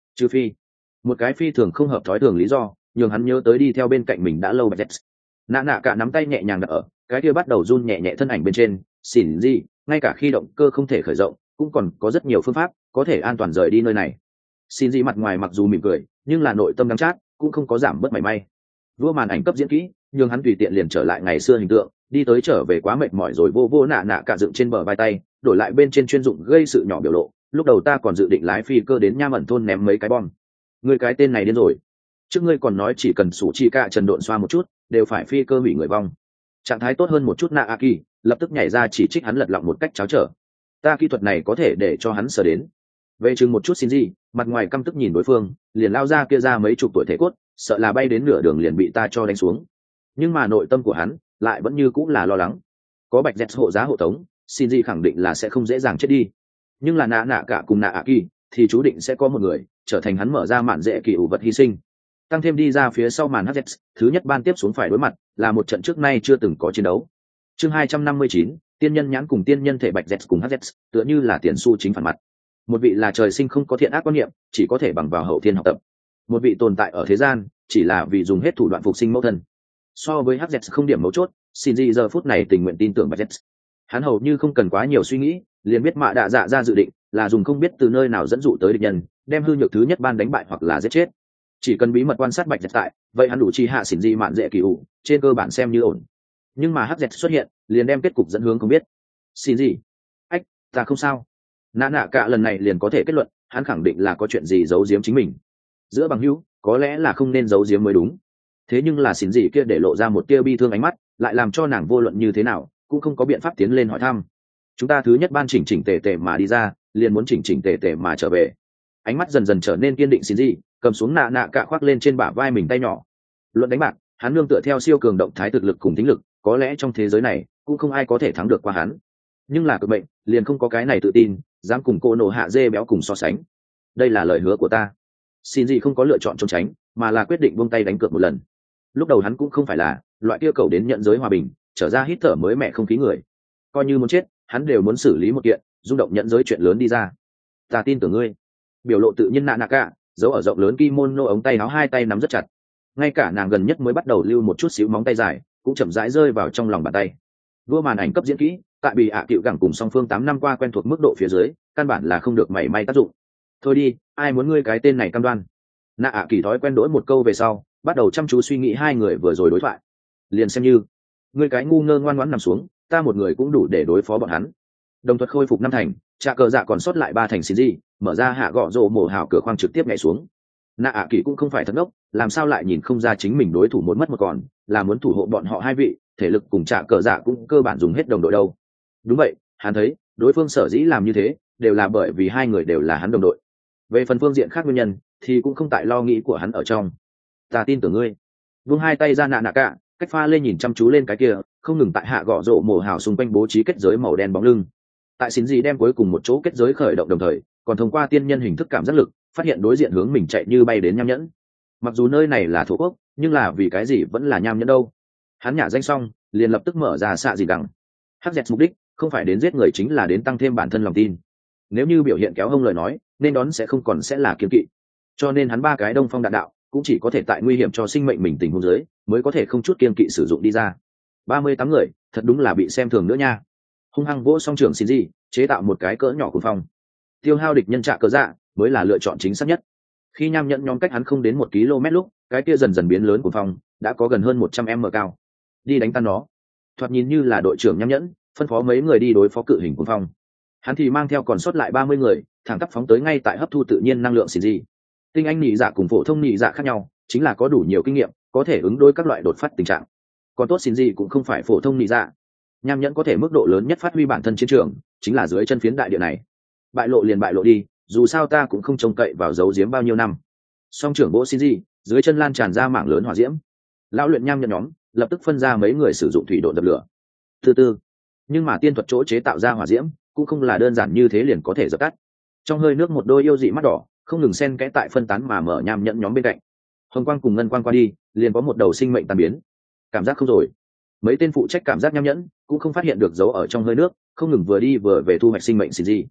trừ phi một cái phi thường không hợp thói thường lý do nhường hắn nhớ tới đi theo bên cạnh mình đã lâu bạch dẹt. Nạ nạ cả nắm tay nhẹ nhàng đặt ở cái kia bắt đầu run nhẹ nhẹ thân ảnh bên trên. Xỉn gì, ngay cả khi động cơ không thể khởi rộng cũng còn có rất nhiều phương pháp có thể an toàn rời đi nơi này. Xin gì mặt ngoài mặc dù mỉm cười nhưng là nội tâm đắng chát cũng không có giảm bớt mảy may. Vua màn ảnh cấp diễn kỹ nhưng hắn tùy tiện liền trở lại ngày xưa hình tượng, đi tới trở về quá mệt mỏi rồi vô vô nạ nạ cả dựng trên bờ vai tay đổi lại bên trên chuyên dụng gây sự nhỏ biểu lộ. Lúc đầu ta còn dự định lái phi cơ đến Nham ẩn thôn ném mấy cái bom. Ngươi cái tên này điên rồi, trước ngươi còn nói chỉ cần sủ chi cả trần độn xoa một chút đều phải phi cơ hủy người vong. Trạng thái tốt hơn một chút nạ a kỳ lập tức nhảy ra chỉ trích hắn lật lọng một cách cháo trở. Ta kỹ thuật này có thể để cho hắn sờ đến. Về chừng một chút xin gì, mặt ngoài căm tức nhìn đối phương liền lao ra kia ra mấy chục tuổi thể cốt, sợ là bay đến nửa đường liền bị ta cho đánh xuống. Nhưng mà nội tâm của hắn lại vẫn như cũng là lo lắng. Có bạch dẹt hộ giá hộ tống, xin gì khẳng định là sẽ không dễ dàng chết đi. Nhưng là nạ nạ cả cùng nạ a kỳ thì chú định sẽ có một người trở thành hắn mở ra mạn dễ kỳ ủ vật hy sinh. Tăng thêm đi ra phía sau màn hz, thứ nhất ban tiếp xuống phải đối mặt là một trận trước nay chưa từng có chiến đấu. Chương 259, tiên nhân nhãn cùng tiên nhân thể bạch z cùng hz, tựa như là tiền xu chính phản mặt. Một vị là trời sinh không có thiện ác quan niệm, chỉ có thể bằng vào hậu thiên học tập. Một vị tồn tại ở thế gian, chỉ là vì dùng hết thủ đoạn phục sinh mẫu thân. So với hz không điểm mấu chốt, Shinji giờ phút này tình nguyện tin tưởng bạch z. Hắn hầu như không cần quá nhiều suy nghĩ, liền biết mạ đạ dạ ra dự định là dùng không biết từ nơi nào dẫn dụ tới địch nhân, đem hư nhược thứ nhất ban đánh bại hoặc là giết chết. Chỉ cần bí mật quan sát bạch dẹt tại vậy hắn đủ chi hạ xỉn di mạn dễ kỳ ủ trên cơ bản xem như ổn. Nhưng mà hắc dẹt xuất hiện liền đem kết cục dẫn hướng không biết. Xin gì ách, ta không sao. Nạ nạ cả lần này liền có thể kết luận hắn khẳng định là có chuyện gì giấu giếm chính mình. Giữa bằng hữu có lẽ là không nên giấu giếm mới đúng. Thế nhưng là xỉn gì kia để lộ ra một tia bi thương ánh mắt lại làm cho nàng vô luận như thế nào cũng không có biện pháp tiến lên hỏi thăm. Chúng ta thứ nhất ban chỉnh chỉnh tề tề mà đi ra liền muốn chỉnh chỉnh tề tề mà trở về. Ánh mắt dần dần trở nên kiên định. Xin gì cầm xuống nạ nạ cả khoác lên trên bả vai mình tay nhỏ. Luận đánh bạc hắn nương tựa theo siêu cường động thái thực lực cùng tính lực có lẽ trong thế giới này cũng không ai có thể thắng được qua hắn. Nhưng là cực bệnh liền không có cái này tự tin dám cùng cô nổ hạ dê béo cùng so sánh. Đây là lời hứa của ta. Xin gì không có lựa chọn trốn tránh mà là quyết định buông tay đánh cược một lần. Lúc đầu hắn cũng không phải là loại kia cầu đến nhận giới hòa bình trở ra hít thở mới mẻ không khí người. Coi như muốn chết hắn đều muốn xử lý một kiện rung động nhận giới chuyện lớn đi ra. Ta tin tưởng ngươi. Biểu lộ tự nhiên nạ nạ cả giấu ở rộng lớn kimono ống tay áo hai tay nắm rất chặt, ngay cả nàng gần nhất mới bắt đầu lưu một chút xíu móng tay dài cũng chậm rãi rơi vào trong lòng bàn tay. Vua màn ảnh cấp diễn kỹ tại bị ạ cựu gẳng cùng song phương 8 năm qua quen thuộc mức độ phía dưới căn bản là không được mảy may tác dụng. Thôi đi, ai muốn ngươi cái tên này cam đoan. Nạ ạ kỳ thói quen đổi một câu về sau bắt đầu chăm chú suy nghĩ hai người vừa rồi đối thoại. Liền xem như ngươi cái ngu ngơ ngoan ngoãn nằm xuống ta một người cũng đủ để đối phó bọn hắn. Đồng thuật khôi phục 5 thành, trà cờ dạ còn sót lại 3 thành. Xin gì mở ra hạ gõ rộ mổ hào cửa khoang trực tiếp nhảy xuống. Nạ ạ kỳ cũng không phải thất ngốc, làm sao lại nhìn không ra chính mình đối thủ một mất một còn, là muốn thủ hộ bọn họ hai vị, thể lực cùng trà cờ dạ cũng cơ bản dùng hết đồng đội đâu. Đúng vậy, hắn thấy đối phương sở dĩ làm như thế đều là bởi vì hai người đều là hắn đồng đội. Về phần phương diện khác nguyên nhân thì cũng không tại lo nghĩ của hắn ở trong. Ta tin tưởng ngươi. Vung hai tay ra nạ nạ cả cách pha lên nhìn chăm chú lên cái kia không ngừng tại hạ gõ rộ mổ hào xung quanh bố trí kết giới màu đen bóng lưng. Tại xin gì đem cuối cùng một chỗ kết giới khởi động đồng thời còn thông qua tiên nhân hình thức cảm giác lực phát hiện đối diện hướng mình chạy như bay đến nham nhẫn. Mặc dù nơi này là thổ quốc nhưng là vì cái gì vẫn là nham nhẫn đâu. Hắn nhả danh xong liền lập tức mở ra xạ gì đằng. Hắc dẹt mục đích không phải đến giết người chính là đến tăng thêm bản thân lòng tin. Nếu như biểu hiện kéo hông lời nói nên đón sẽ không còn sẽ là kiên kỵ. Cho nên hắn 3 cái đông phong đạn đạo cũng chỉ có thể tại nguy hiểm cho sinh mệnh mình tình huống dưới mới có thể không chút kiên kỵ sử dụng đi ra. 38 người thật đúng là bị xem thường nữa nha. Hung hăng vỗ song trường xin gì chế tạo một cái cỡ nhỏ cuồng phong, tiêu hao địch nhân trạ cờ dạ mới là lựa chọn chính xác nhất. Khi nham nhẫn nhóm cách hắn không đến 1 km lúc cái kia dần dần biến lớn cuồng phong đã có gần hơn 100 m cao. Đi đánh tan nó. Thoạt nhìn như là đội trưởng nham nhẫn phân phó mấy người đi đối phó cự hình cuồng phong, hắn thì mang theo còn sót lại 30 người thẳng tắp phóng tới ngay tại hấp thu tự nhiên năng lượng xì gì. Tinh anh nhị dạ cùng phổ thông nhị dạ khác nhau chính là có đủ nhiều kinh nghiệm có thể ứng đối các loại đột phát tình trạng. Còn tốt xin gì cũng không phải phổ thông nhị dạ. Nham nhẫn có thể mức độ lớn nhất phát huy bản thân chiến trường chính là dưới chân phiến đại địa này. Bại lộ liền bại lộ đi, dù sao ta cũng không trông cậy vào giấu giếm bao nhiêu năm. Song trưởng bộ xin gì dưới chân lan tràn ra mảng lớn hỏa diễm. Lão luyện nham nhẫn nhóm lập tức phân ra mấy người sử dụng thủy độ dập lửa. Từ từ, nhưng mà tiên thuật chỗ chế tạo ra hỏa diễm cũng không là đơn giản như thế liền có thể dập tắt. Trong hơi nước một đôi yêu dị mắt đỏ không ngừng xen kẽ tại phân tán mà mở nham nhẫn nhóm bên cạnh. Hồng quang cùng ngân quang qua đi liền có một đầu sinh mệnh tan biến. Cảm giác không rồi. Mấy tên phụ trách cảm giác nham nhẫn cũng không phát hiện được dấu ở trong hơi nước không ngừng vừa đi vừa về thu hoạch sinh mệnh xin gì.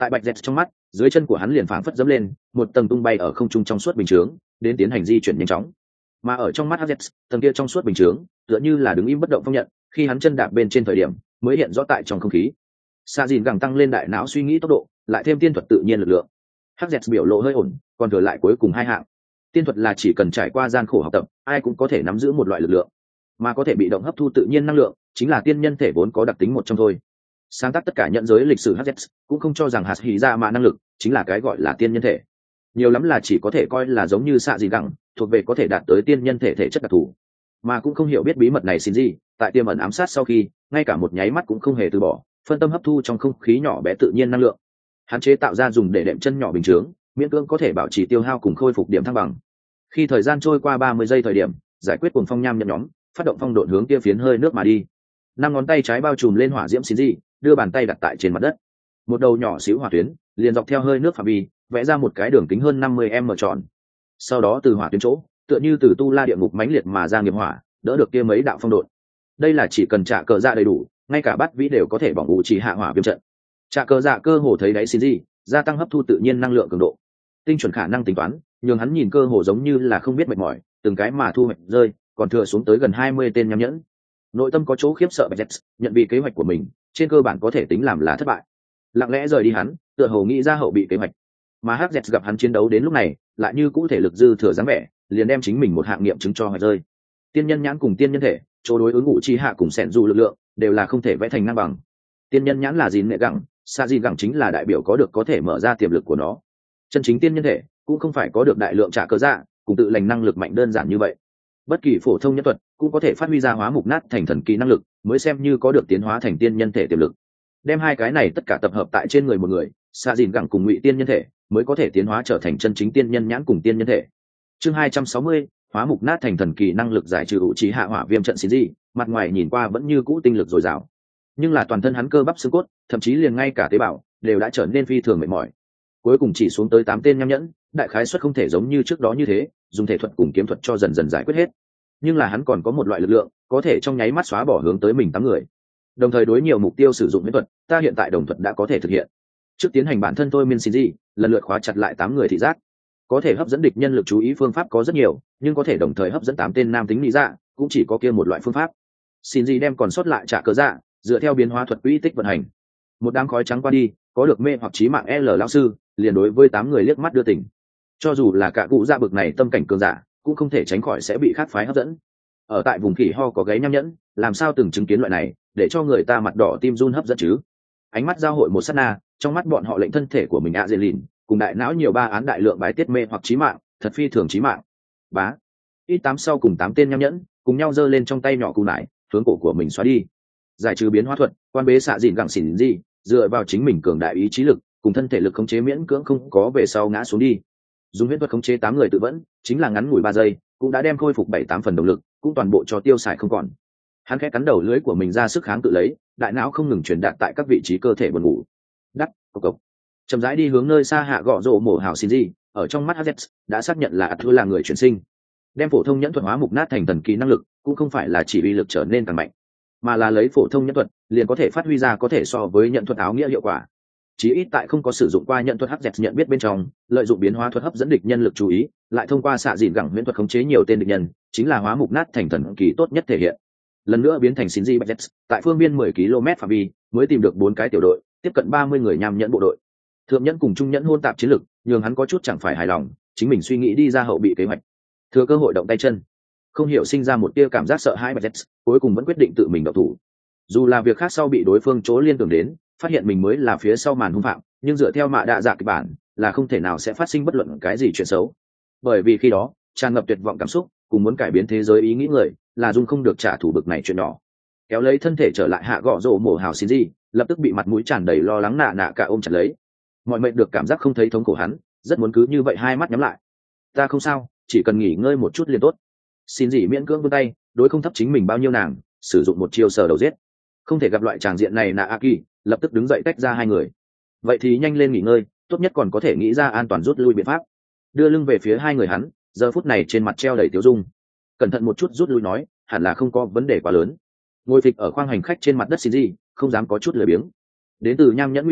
Tại Bạch Dẹt trong mắt, dưới chân của hắn liền phảng phất dẫm lên một tầng tung bay ở không trung trong suốt bình chướng, đến tiến hành di chuyển nhanh chóng. Mà ở trong mắt Hắc tầng kia trong suốt bình chướng tựa như là đứng im bất động phong nhận, khi hắn chân đạp bên trên thời điểm mới hiện rõ tại trong không khí. Sa dìn gẳng tăng lên đại não suy nghĩ tốc độ, lại thêm tiên thuật tự nhiên lực lượng. Hắc biểu lộ hơi ổn, còn thừa lại cuối cùng hai hạng. Tiên thuật là chỉ cần trải qua gian khổ học tập, ai cũng có thể nắm giữ một loại lực lượng, mà có thể bị động hấp thu tự nhiên năng lượng, chính là tiên nhân thể vốn có đặc tính một trong thôi. Sáng tác tất cả nhận giới lịch sử Hắc cũng không cho rằng hạt hỉ ra mà năng lực chính là cái gọi là tiên nhân thể, nhiều lắm là chỉ có thể coi là giống như xạ gì gẳng, thuộc về có thể đạt tới tiên nhân thể thể chất đặc thù, mà cũng không hiểu biết bí mật này xin gì. Tại tiềm ẩn ám sát sau khi, ngay cả một nháy mắt cũng không hề từ bỏ, phân tâm hấp thu trong không khí nhỏ bé tự nhiên năng lượng, hạn chế tạo ra dùng để đệm chân nhỏ bình chướng, miễn cưỡng có thể bảo trì tiêu hao cùng khôi phục điểm thăng bằng. Khi thời gian trôi qua 30 giây thời điểm, giải quyết cuồng phong nham nhận nhóm, phát động phong độn hướng kia phiến hơi nước mà đi. Năm ngón tay trái bao trùm lên hỏa diễm xin gì, đưa bàn tay đặt tại trên mặt đất. Một đầu nhỏ xíu hỏa tuyến liền dọc theo hơi nước phạm vi vẽ ra một cái đường kính hơn 50 m tròn. Sau đó từ hỏa tuyến chỗ, tựa như từ tu la địa ngục mãnh liệt mà ra nghiệp hỏa, đỡ được kia mấy đạo phong độn. Đây là chỉ cần trả cờ dạ đầy đủ, ngay cả bát vĩ đều có thể bỏng ủ chỉ hạ hỏa viêm trận. Trả cờ dạ cơ hồ thấy đáy xin gì, gia tăng hấp thu tự nhiên năng lượng cường độ. Tinh chuẩn khả năng tính toán, nhường hắn nhìn cơ hồ giống như là không biết mệt mỏi, từng cái mà thu hoạch rơi, còn thừa xuống tới gần 20 tên nham nhẫn. Nội tâm có chỗ khiếp sợ Bạch nhận vì kế hoạch của mình trên cơ bản có thể tính làm là thất bại. Lặng lẽ rời đi hắn, tựa hồ nghĩ ra hậu bị kế hoạch. Mà Hắc gặp hắn chiến đấu đến lúc này, lại như cũ thể lực dư thừa dáng vẻ, liền đem chính mình một hạng nghiệm chứng cho hoạch rơi. Tiên nhân nhãn cùng tiên nhân thể, chỗ đối ứng ngụ chi hạ cùng sẹn dù lực lượng, đều là không thể vẽ thành ngang bằng. Tiên nhân nhãn là gì nệ gẳng, xa gì gẳng chính là đại biểu có được có thể mở ra tiềm lực của nó. Chân chính tiên nhân thể cũng không phải có được đại lượng trả cơ dạ, cùng tự lành năng lực mạnh đơn giản như vậy. Bất kỳ phổ thông nhân thuật cũng có thể phát huy ra hóa mục nát thành thần kỳ năng lực, mới xem như có được tiến hóa thành tiên nhân thể tiềm lực. Đem hai cái này tất cả tập hợp tại trên người một người, xa dìn gẳng cùng ngụy tiên nhân thể mới có thể tiến hóa trở thành chân chính tiên nhân nhãn cùng tiên nhân thể. Chương 260, hóa mục nát thành thần kỳ năng lực giải trừ ủ trí hạ hỏa viêm trận xin gì, mặt ngoài nhìn qua vẫn như cũ tinh lực dồi dào, nhưng là toàn thân hắn cơ bắp xương cốt, thậm chí liền ngay cả tế bào đều đã trở nên phi thường mệt mỏi. Cuối cùng chỉ xuống tới 8 tên nham nhẫn, đại khái suất không thể giống như trước đó như thế, dùng thể thuật cùng kiếm thuật cho dần dần giải quyết hết. Nhưng là hắn còn có một loại lực lượng, có thể trong nháy mắt xóa bỏ hướng tới mình 8 người. Đồng thời đối nhiều mục tiêu sử dụng miễn thuật, ta hiện tại đồng thuật đã có thể thực hiện. Trước tiến hành bản thân tôi miên xin gì, lần lượt khóa chặt lại 8 người thị giác. Có thể hấp dẫn địch nhân lực chú ý phương pháp có rất nhiều, nhưng có thể đồng thời hấp dẫn 8 tên nam tính lý dạ, cũng chỉ có kia một loại phương pháp. Xin gì đem còn sót lại trả cờ dạ, dựa theo biến hóa thuật quỹ tích vận hành. Một đám khói trắng qua đi, có được mê hoặc chí mạng L lão sư, liền đối với 8 người liếc mắt đưa tình. Cho dù là cả cụ dạ bực này tâm cảnh cường giả, cũng không thể tránh khỏi sẽ bị khác phái hấp dẫn. Ở tại vùng khỉ ho có gáy nham nhẫn, làm sao từng chứng kiến loại này, để cho người ta mặt đỏ tim run hấp dẫn chứ? Ánh mắt giao hội một sát na, trong mắt bọn họ lệnh thân thể của mình ạ dễ lìn, cùng đại não nhiều ba án đại lượng bài tiết mê hoặc chí mạng, thật phi thường chí mạng. Bá, ít 8 sau cùng 8 tên nham nhẫn, cùng nhau giơ lên trong tay nhỏ cù nải, hướng cổ của mình xóa đi. Giải trừ biến hóa thuật, quan bế xạ dìn gặng xỉn gì, dựa vào chính mình cường đại ý chí lực, cùng thân thể lực khống chế miễn cưỡng không có về sau ngã xuống đi. Dùng huyễn thuật khống chế 8 người tự vẫn, chính là ngắn ngủi 3 giây, cũng đã đem khôi phục 7-8 phần động lực, cũng toàn bộ cho tiêu xài không còn. Hắn khẽ cắn đầu lưỡi của mình ra sức kháng cự lấy, đại não không ngừng truyền đạt tại các vị trí cơ thể buồn ngủ. Đắc, cộc cộc. Chậm rãi đi hướng nơi xa hạ gọ rồ mổ hào xin gì, ở trong mắt Hz đã xác nhận là Athu là người chuyển sinh. Đem phổ thông nhẫn thuật hóa mục nát thành thần kỳ năng lực, cũng không phải là chỉ uy lực trở nên càng mạnh, mà là lấy phổ thông nhẫn thuật liền có thể phát huy ra có thể so với nhận thuật áo nghĩa hiệu quả. Chí ít tại không có sử dụng qua nhận thuật Hz nhận biết bên trong, lợi dụng biến hóa thuật hấp dẫn địch nhân lực chú ý, lại thông qua xạ dìn gẳng huyễn thuật khống chế nhiều tên địch nhân, chính là hóa mục nát thành thần kỳ tốt nhất thể hiện. Lần nữa biến thành Shinji Bạch tại phương biên 10 km phạm vi, mới tìm được 4 cái tiểu đội, tiếp cận 30 người nham nhẫn bộ đội. Thượng nhẫn cùng trung nhẫn hôn tạp chiến lực, nhường hắn có chút chẳng phải hài lòng, chính mình suy nghĩ đi ra hậu bị kế hoạch. Thừa cơ hội động tay chân, không hiểu sinh ra một tia cảm giác sợ hãi Bạch cuối cùng vẫn quyết định tự mình động thủ. Dù là việc khác sau bị đối phương chỗ liên tưởng đến, phát hiện mình mới là phía sau màn hung phạm, nhưng dựa theo mạ đạ dạ kịch bản, là không thể nào sẽ phát sinh bất luận cái gì chuyện xấu. Bởi vì khi đó, tràn ngập tuyệt vọng cảm xúc, cùng muốn cải biến thế giới ý nghĩ người, là dung không được trả thù bực này chuyện nhỏ. Kéo lấy thân thể trở lại hạ gọ rổ mổ hào xin gì, lập tức bị mặt mũi tràn đầy lo lắng nạ cả ôm chặt lấy. Mọi mệnh được cảm giác không thấy thống khổ hắn, rất muốn cứ như vậy hai mắt nhắm lại. Ta không sao, chỉ cần nghỉ ngơi một chút liền tốt. Xin gì miễn cưỡng vươn tay, đối không thấp chính mình bao nhiêu nàng, sử dụng một chiêu sờ đầu giết. Không thể gặp loại tràng diện này nạ Aki, lập tức đứng dậy tách ra hai người. Vậy thì nhanh lên nghỉ ngơi, tốt nhất còn có thể nghĩ ra an toàn rút lui biện pháp. Đưa lưng về phía hai người hắn, giờ phút này trên mặt treo đầy tiêu dung. Cẩn thận một chút rút lui nói, hẳn là không có vấn đề quá lớn. Ngồi phịch ở khoang hành khách trên mặt đất xin gì, không dám có chút lười biếng. Đến từ nham nhẫn nguy cơ,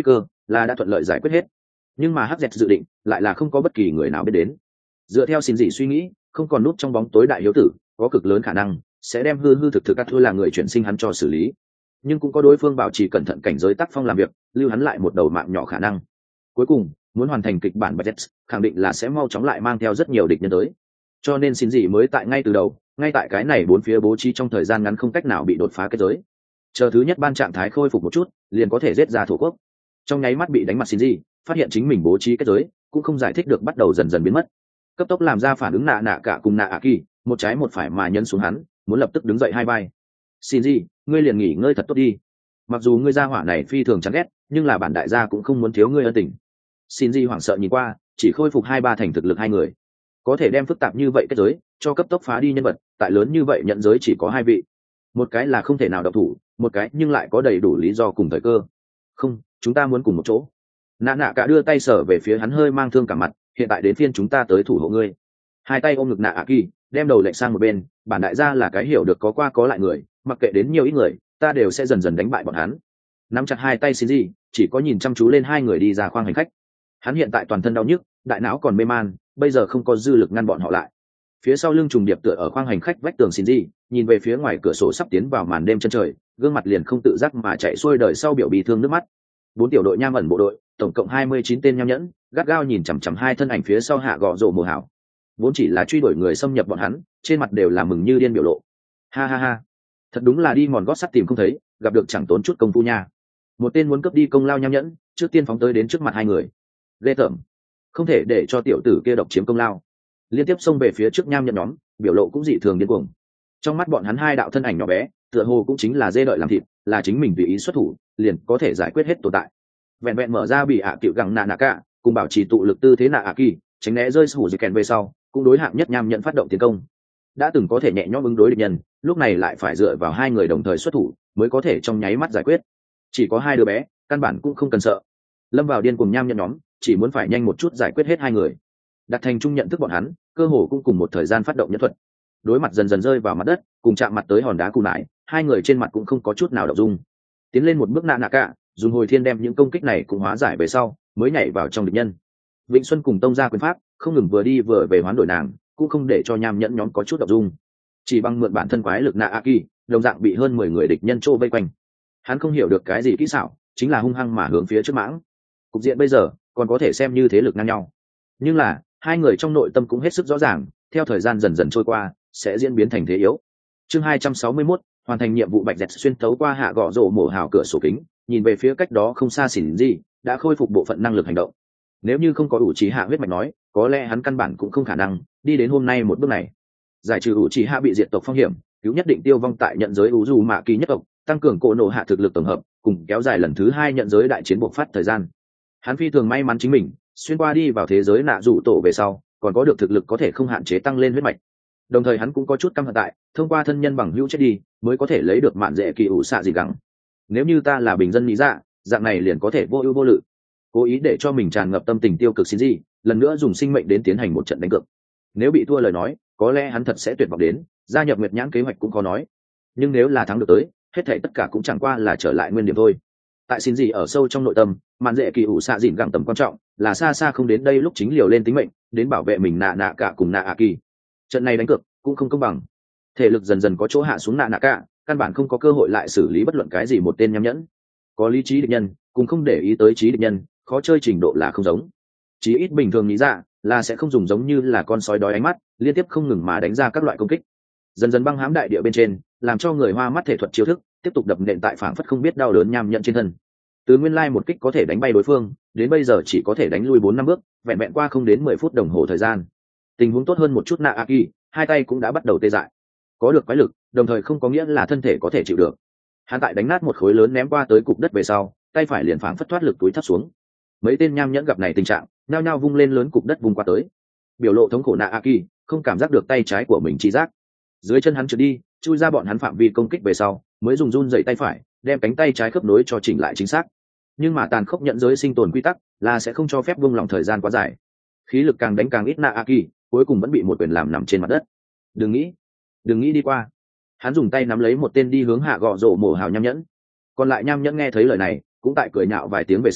là đã thuận lợi giải quyết hết, nhưng mà hắc dẹt dự định lại là không có bất kỳ người nào biết đến. Dựa theo xin dị suy nghĩ, không còn núp trong bóng tối đại hiếu tử có cực lớn khả năng sẽ đem hư hư thực thực cắt thua là người chuyển sinh hắn cho xử lý, nhưng cũng có đối phương bảo trì cẩn thận cảnh giới tác phong làm việc, lưu hắn lại một đầu mạng nhỏ khả năng. Cuối cùng muốn hoàn thành kịch bản budget khẳng định là sẽ mau chóng lại mang theo rất nhiều địch nhân tới, cho nên xin dị mới tại ngay từ đầu, ngay tại cái này bốn phía bố trí trong thời gian ngắn không cách nào bị đột phá kết giới, chờ thứ nhất ban trạng thái khôi phục một chút liền có thể giết ra thổ quốc. Trong nháy mắt bị đánh mặt xin dị phát hiện chính mình bố trí kết giới cũng không giải thích được, bắt đầu dần dần biến mất, cấp tốc làm ra phản ứng nạ nạ cả cùng nạ ạ kỳ, một trái một phải mà nhấn xuống hắn, muốn lập tức đứng dậy hai vai. Xin gì, ngươi liền nghỉ ngơi thật tốt đi, mặc dù ngươi gia hỏa này phi thường chán ghét, nhưng là bản đại gia cũng không muốn thiếu ngươi ân tình. Xin gì hoảng sợ nhìn qua, chỉ khôi phục 2-3 thành thực lực hai người, có thể đem phức tạp như vậy kết giới cho cấp tốc phá đi nhân vật tại lớn như vậy nhận giới chỉ có 2 vị, một cái là không thể nào độc thủ, một cái nhưng lại có đầy đủ lý do cùng thời cơ. Không, chúng ta muốn cùng một chỗ. Nạ nạ cả đưa tay sở về phía hắn, hơi mang thương cả mặt, hiện tại đến phiên chúng ta tới thủ hộ ngươi. Hai tay ôm ngực nạ ạ kỳ, đem đầu lệch sang một bên, bản đại gia là cái hiểu được có qua có lại người, mặc kệ đến nhiều ít người ta đều sẽ dần dần đánh bại bọn hắn. Nắm chặt hai tay xin gì, chỉ có nhìn chăm chú lên hai người đi ra khoang hành khách. Hắn hiện tại toàn thân đau nhức, đại não còn mê man, bây giờ không có dư lực ngăn bọn họ lại. Phía sau lưng trùng điệp tựa ở khoang hành khách vách tường xin gì, nhìn về phía ngoài cửa sổ sắp tiến vào màn đêm chân trời, gương mặt liền không tự giác mà chạy xuôi đời sau biểu bị thương nước mắt. 4 tiểu đội nham ẩn bộ đội, tổng cộng 29 tên nham nhẫn, gắt gao nhìn chằm chằm hai thân ảnh phía sau hạ gọ rổ mùa hảo, vốn chỉ là truy đuổi người xâm nhập bọn hắn, trên mặt đều là mừng như điên biểu lộ. Ha ha ha, thật đúng là đi mòn gót sắt tìm không thấy, gặp được chẳng tốn chút công phu nha. Một tên muốn cướp đi công lao nham nhẫn, trước tiên phóng tới đến trước mặt hai người. Ghê tởm, không thể để cho tiểu tử kia độc chiếm công lao. Liên tiếp xông về phía trước nham nhẫn nhóm, biểu lộ cũng dị thường điên cuồng. Trong mắt bọn hắn hai đạo thân ảnh nhỏ bé, tựa hồ cũng chính là dê đợi làm thịt, là chính mình tùy ý xuất thủ liền có thể giải quyết hết tồn tại. Vẹn vẹn mở ra bị ạ tiểu gẳng nạ nạ cả, cùng bảo trì tụ lực tư thế nạ ạ kỳ, tránh né rơi sủ dịch kèn về sau, cũng đối hạng nhất nham nhận phát động tiến công. Đã từng có thể nhẹ nhõm ứng đối địch nhân, lúc này lại phải dựa vào hai người đồng thời xuất thủ mới có thể trong nháy mắt giải quyết. Chỉ có hai đứa bé, căn bản cũng không cần sợ. Lâm vào điên cùng nham nhận nhóm, chỉ muốn phải nhanh một chút giải quyết hết hai người. Đặt thành chung nhận thức bọn hắn, cơ hồ cũng cùng một thời gian phát động nhân thuật. Đối mặt dần dần rơi vào mặt đất, cùng chạm mặt tới hòn đá cù nải, hai người trên mặt cũng không có chút nào động dung. Tiến lên một bước nạ nạ cả, dùng hồi thiên đem những công kích này cũng hóa giải về sau, mới nhảy vào trong địch nhân. Vịnh Xuân cùng tông ra quyền pháp, không ngừng vừa đi vừa về hoán đổi nàng, cũng không để cho nham nhẫn nhóm có chút động dung. Chỉ bằng mượn bản thân quái lực nạ a kỳ, đồng dạng bị hơn 10 người địch nhân trô vây quanh. Hắn không hiểu được cái gì kỹ xảo, chính là hung hăng mà hướng phía trước mãng. Cục diện bây giờ còn có thể xem như thế lực ngang nhau, nhưng là hai người trong nội tâm cũng hết sức rõ ràng, theo thời gian dần dần trôi qua sẽ diễn biến thành thế yếu. Chương 261, hoàn thành nhiệm vụ. Bạch Dẹt xuyên thấu qua hạ gõ rổ mổ hào cửa sổ kính, nhìn về phía cách đó không xa xỉn gì, đã khôi phục bộ phận năng lực hành động. Nếu như không có ủ trí hạ huyết mạch nói, có lẽ hắn căn bản cũng không khả năng đi đến hôm nay một bước này. Giải trừ ủ trí hạ bị diệt tộc phong hiểm, cứu nhất định tiêu vong tại nhận giới ủ dù mạ kỳ nhất tộc, tăng cường cổ nổ hạ thực lực tổng hợp, cùng kéo dài lần thứ 2 nhận giới đại chiến bộc phát thời gian. Hắn phi thường may mắn chính mình xuyên qua đi vào thế giới nạ rủ tổ về sau, còn có được thực lực có thể không hạn chế tăng lên huyết mạch. Đồng thời hắn cũng có chút căm hận tại thông qua thân nhân bằng hữu chết đi mới có thể lấy được mạn dễ kỳ ủ xạ gì gắng. Nếu như ta là bình dân lý dạ, dạng này liền có thể vô ưu vô lự. Cố ý để cho mình tràn ngập tâm tình tiêu cực xin gì, lần nữa dùng sinh mệnh đến tiến hành một trận đánh cược. Nếu bị thua lời nói, có lẽ hắn thật sẽ tuyệt vọng đến gia nhập Nguyệt Nhãn kế hoạch cũng khó nói. Nhưng nếu là thắng được tới, hết thảy tất cả cũng chẳng qua là trở lại nguyên điểm thôi. Tại xin gì ở sâu trong nội tâm, mạn dễ kỳ ủ xạ dịn gẳng tầm quan trọng là xa xa không đến đây lúc chính liều lên tính mệnh đến bảo vệ mình nạ nạ cả cùng nạ a kỳ. Trận này đánh cược cũng không công bằng, thể lực dần dần có chỗ hạ xuống nạ nạ cả, căn bản không có cơ hội lại xử lý bất luận cái gì một tên nham nhẫn. Có lý trí địch nhân cũng không để ý tới trí địch nhân, khó chơi trình độ là không giống. Chí ít bình thường nghĩ ra là sẽ không dùng giống như là con sói đói ánh mắt liên tiếp không ngừng mà đánh ra các loại công kích, dần dần băng hãm đại địa bên trên, làm cho người hoa mắt thể thuật chiêu thức tiếp tục đập nện tại phảng phất không biết đau đớn nham nhẫn trên thân. Từ nguyên lai một kích có thể đánh bay đối phương, đến bây giờ chỉ có thể đánh lui 4-5 bước, vẹn vẹn qua không đến 10 phút đồng hồ thời gian. Tình huống tốt hơn một chút nạ a kỳ, hai tay cũng đã bắt đầu tê dại. Có được quái lực, đồng thời không có nghĩa là thân thể có thể chịu được. Hắn tại đánh nát một khối lớn ném qua tới cục đất về sau, tay phải liền phảng phất thoát lực túi thấp xuống. Mấy tên nham nhẫn gặp này tình trạng, nhao nhao vung lên lớn cục đất vung qua tới. Biểu lộ thống khổ nạ a kỳ, không cảm giác được tay trái của mình chi giác. Dưới chân hắn trượt đi, chui ra bọn hắn phạm vi công kích về sau, mới dùng run dậy tay phải, đem cánh tay trái khớp nối cho chỉnh lại chính xác. Nhưng mà tàn khốc nhận giới sinh tồn quy tắc là sẽ không cho phép buông lỏng thời gian quá dài. Khí lực càng đánh càng ít nạ a kỳ, cuối cùng vẫn bị một quyền làm nằm trên mặt đất. Đừng nghĩ đi qua. Hắn dùng tay nắm lấy một tên đi hướng hạ gọ rổ mổ hào nham nhẫn. Còn lại nham nhẫn nghe thấy lời này, cũng tại cười nhạo vài tiếng về sau,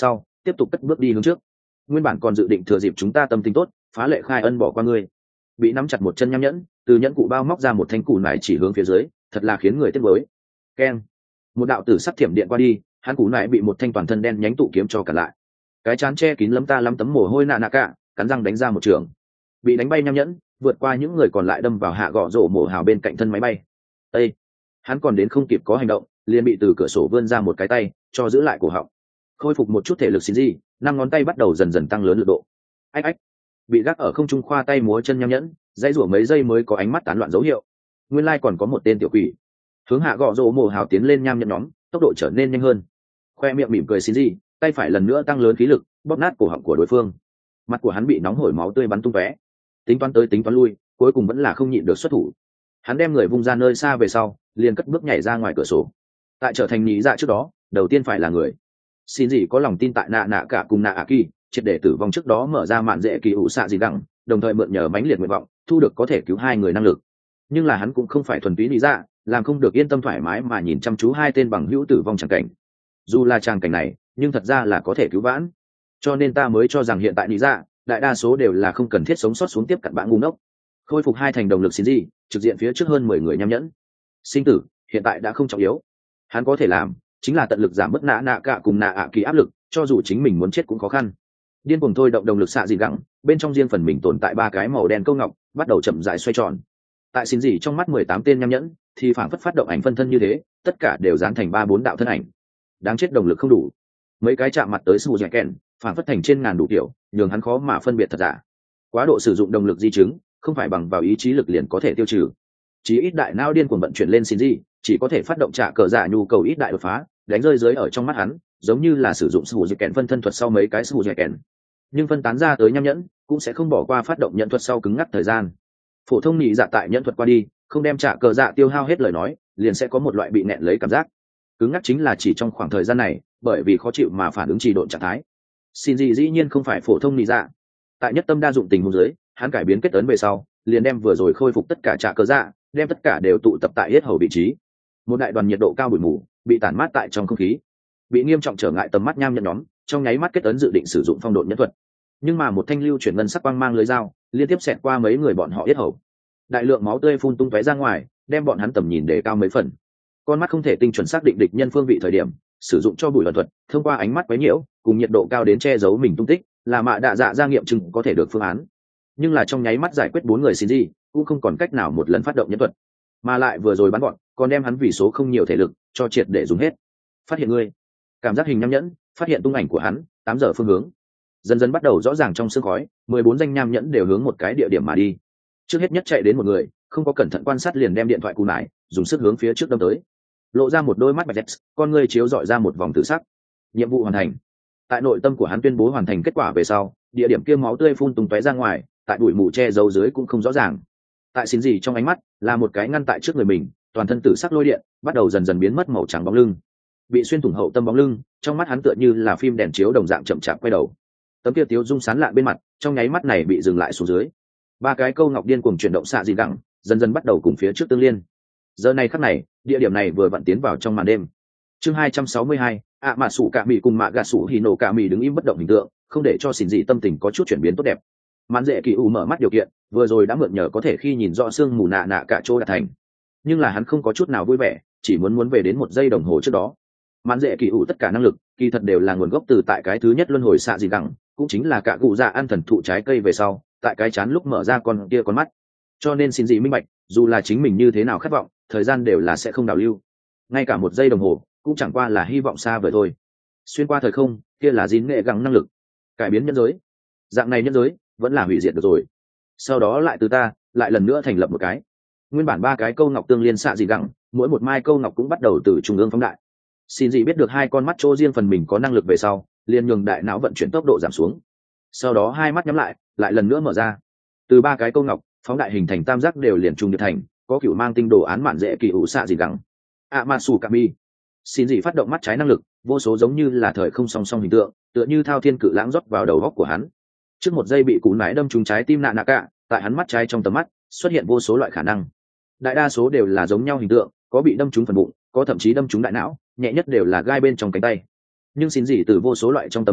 tiếp tục cất bước đi hướng trước. Nguyên bản còn dự định thừa dịp chúng ta tâm tính tốt phá lệ khai ân bỏ qua ngươi. Bị nắm chặt một chân nham nhẫn, từ nhẫn cụ bao móc ra một thanh củ nải chỉ hướng phía dưới, thật là khiến người tiếc nuối. Keng, một đạo tử sắc thiểm điện qua đi, hắn củ nải bị một thanh toàn thân đen nhánh tụ kiếm cho cả lại. Cái chán che kín lấm ta lấm tấm mồ hôi nạ nạ cả, cắn răng đánh ra một trường. Bị đánh bay nham nhẫn, vượt qua những người còn lại đâm vào hạ gõ rổ mổ hào bên cạnh thân máy bay. Ê, hắn còn đến không kịp có hành động, liền bị từ cửa sổ vươn ra một cái tay cho giữ lại cổ họng. Khôi phục một chút thể lực xin gì, năm ngón tay bắt đầu dần dần tăng lớn lực độ. Ách ách, bị gác ở không trung khoa tay múa chân nham nhẫn, dãy rủa mấy giây mới có ánh mắt tán loạn dấu hiệu. Nguyên lai còn có một tên tiểu quỷ hướng hạ gõ rổ mổ hào tiến lên nham nhẫn nhóm, tốc độ trở nên nhanh hơn. Khoe miệng mỉm cười xin gì, tay phải lần nữa tăng lớn khí lực bóp nát cổ họng của đối phương. Mặt của hắn bị nóng hổi máu tươi bắn tung tóe, tính toán tới tính toán lui, cuối cùng vẫn là không nhịn được xuất thủ. Hắn đem người vung ra nơi xa về sau, liền cất bước nhảy ra ngoài cửa sổ. Tại trở thành nhị dạ trước đó, đầu tiên phải là người. Xin gì có lòng tin tại nạ nạ cả cùng nạ ạ kỳ triệt để tử vong trước đó mở ra mạn dễ kỳ ủ xạ gì đẳng, đồng thời mượn nhờ mãnh liệt nguyện vọng thu được có thể cứu hai người năng lực. Nhưng là hắn cũng không phải thuần túy nhị dạ, làm không được yên tâm thoải mái mà nhìn chăm chú hai tên bằng hữu tử vong chẳng cảnh. Dù là tràng cảnh này, nhưng thật ra là có thể cứu vãn. Cho nên ta mới cho rằng hiện tại nhị dạ đại đa số đều là không cần thiết sống sót xuống tiếp cận bạn ngu ngốc. Khôi phục hai thành động lực xin gì, trực diện phía trước hơn 10 người nham nhẫn. Sinh tử hiện tại đã không trọng yếu, hắn có thể làm chính là tận lực giảm bớt nạ nạ cả cùng nạ ạ kỳ áp lực, cho dù chính mình muốn chết cũng khó khăn. Điên cuồng thôi động động lực xạ dị gẳng, bên trong riêng phần mình tồn tại ba cái màu đen câu ngọc bắt đầu chậm rãi xoay tròn. Tại xin gì trong mắt 18 tên nham nhẫn thì phảng phất phát động ảnh phân thân như thế, tất cả đều dán thành 3-4 đạo thân ảnh. Đáng chết, động lực không đủ. Mấy cái chạm mặt tới sù dẻ kèn phảng phất thành trên ngàn đủ kiểu, nhường hắn khó mà phân biệt thật giả. Quá độ sử dụng động lực di chứng không phải bằng vào ý chí lực liền có thể tiêu trừ. Chỉ ít đại não điên cuồng vận chuyển lên xin gì, chỉ có thể phát động trả cờ giả nhu cầu ít đại đột phá, đánh rơi dưới ở trong mắt hắn, giống như là sử dụng sù dẻ kèn phân thân thuật sau mấy cái sù dẻ kèn. Nhưng phân tán ra tới nham nhẫn cũng sẽ không bỏ qua phát động nhận thuật sau cứng ngắc thời gian. Phổ thông nhị dạ tại nhận thuật qua đi, không đem trả cờ dạ tiêu hao hết lời nói, liền sẽ có một loại bị nẹn lấy cảm giác. Cứng ngắc chính là chỉ trong khoảng thời gian này, bởi vì khó chịu mà phản ứng trì độn trạng thái. Shinji dĩ nhiên không phải phổ thông nhị dạ. Tại nhất tâm đa dụng tình huống dưới, hắn cải biến kết ấn về sau, liền đem vừa rồi khôi phục tất cả trả cờ dạ, đem tất cả đều tụ tập tại yết hầu vị trí. Một đại đoàn nhiệt độ cao bụi mù bị tản mát tại trong không khí, bị nghiêm trọng trở ngại tầm mắt nham nhẫn nhóm, trong nháy mắt kết ấn dự định sử dụng phong độn nhẫn thuật. Nhưng mà một thanh lưu chuyển ngân sắc quang mang lưới dao liên tiếp xẹt qua mấy người bọn họ yết hầu. Đại lượng máu tươi phun tung tóe ra ngoài, đem bọn hắn tầm nhìn để cao mấy phần. Con mắt không thể tinh chuẩn xác định địch nhân phương vị thời điểm, sử dụng cho bụi ẩn thuật, thông qua ánh mắt quấy nhiễu cùng nhiệt độ cao đến che giấu mình tung tích, là mạ đạ dạ ra nghiệm chứng có thể được phương án. Nhưng là trong nháy mắt giải quyết 4 người xin gì, cũng không còn cách nào một lần phát động nhẫn thuật, mà lại vừa rồi bắn gọn, còn đem hắn vì số không nhiều thể lực cho triệt để dùng hết. Phát hiện ngươi, cảm giác hình nham nhẫn phát hiện tung ảnh của hắn, 8 giờ phương hướng dần dần bắt đầu rõ ràng trong sương khói. 14 danh nham nhẫn đều hướng một cái địa điểm mà đi. Trước hết nhất chạy đến một người, không có cẩn thận quan sát liền đem điện thoại cù nải dùng sức hướng phía trước đâm tới, lộ ra một đôi mắt bạch dẹt, con ngươi chiếu dọi ra một vòng tự sắc. Nhiệm vụ hoàn thành. Tại nội tâm của hắn tuyên bố hoàn thành kết quả về sau, địa điểm kia máu tươi phun tung tóe ra ngoài, tại bụi mù che giấu dưới cũng không rõ ràng. Tại xin gì trong ánh mắt là một cái ngăn tại trước người mình, toàn thân tự sắc lôi điện bắt đầu dần dần biến mất màu trắng bóng lưng. Bị xuyên thủng hậu tâm bóng lưng, trong mắt hắn tựa như là phim đèn chiếu đồng dạng chậm chạp quay đầu. Tấm kia tiếu dung sán lạ bên mặt trong nháy mắt này bị dừng lại xuống dưới. Ba cái câu ngọc điên cuồng chuyển động xạ dị gẳng, dần dần bắt đầu cùng phía trước tương liên. Giờ này khắc này, địa điểm này vừa vặn tiến vào trong màn đêm. Chương 262, mạ sủ cả mì cùng mạ gà sủ hì nổ cả mì đứng im bất động hình tượng, không để cho xỉn dị tâm tình có chút chuyển biến tốt đẹp. Mạn dễ kỳ ủ mở mắt điều kiện, vừa rồi đã mượn nhờ có thể khi nhìn rõ xương mù nạ nạ cả chỗ đạt thành. Nhưng là hắn không có chút nào vui vẻ, chỉ muốn về đến 1 giây đồng hồ trước đó. Mạn dễ kỳ ủ tất cả năng lực, kỳ thật đều là nguồn gốc từ tại cái thứ nhất luân hồi xạ dị gẳng, cũng chính là cả cụ dạ ăn thần thụ trái cây về sau, tại cái chán lúc mở ra con kia con mắt. Cho nên xin dị minh bạch, dù là chính mình như thế nào khát vọng, thời gian đều là sẽ không đảo lưu. Ngay cả 1 giây đồng hồ cũng chẳng qua là hy vọng xa vời thôi. Xuyên qua thời không, kia là dín nghệ gắng năng lực, cải biến nhân giới. Dạng này nhân giới vẫn là hủy diệt được rồi. Sau đó lại từ ta lại lần nữa thành lập một cái. Nguyên bản 3 cái câu ngọc tương liên xạ dị gẳng, mỗi một mai câu ngọc cũng bắt đầu từ trung ương phóng đại. Xin dị biết được 2 con mắt chỗ riêng phần mình có năng lực về sau, liền nhường đại não vận chuyển tốc độ giảm xuống. Sau đó 2 mắt nhắm lại, lại lần nữa mở ra. Từ 3 cái câu ngọc phóng đại hình thành tam giác đều liền trung điệp thành, có cựu mang tinh đồ án mạn dễ kỳ ủ xạ dị gẳng. Amasu Kami. Xin dị phát động mắt trái năng lực, vô số giống như là thời không song song hình tượng, tựa như thao thiên cự lãng rót vào đầu óc của hắn. Trước 1 giây bị cú nái đâm trúng trái tim nạ nạ cả, tại hắn mắt trái trong tầm mắt xuất hiện vô số loại khả năng. Đại đa số đều là giống nhau hình tượng, có bị đâm trúng phần bụng, có thậm chí đâm trúng đại não, nhẹ nhất đều là gai bên trong cánh tay. Nhưng xin dị từ vô số loại trong tấm hình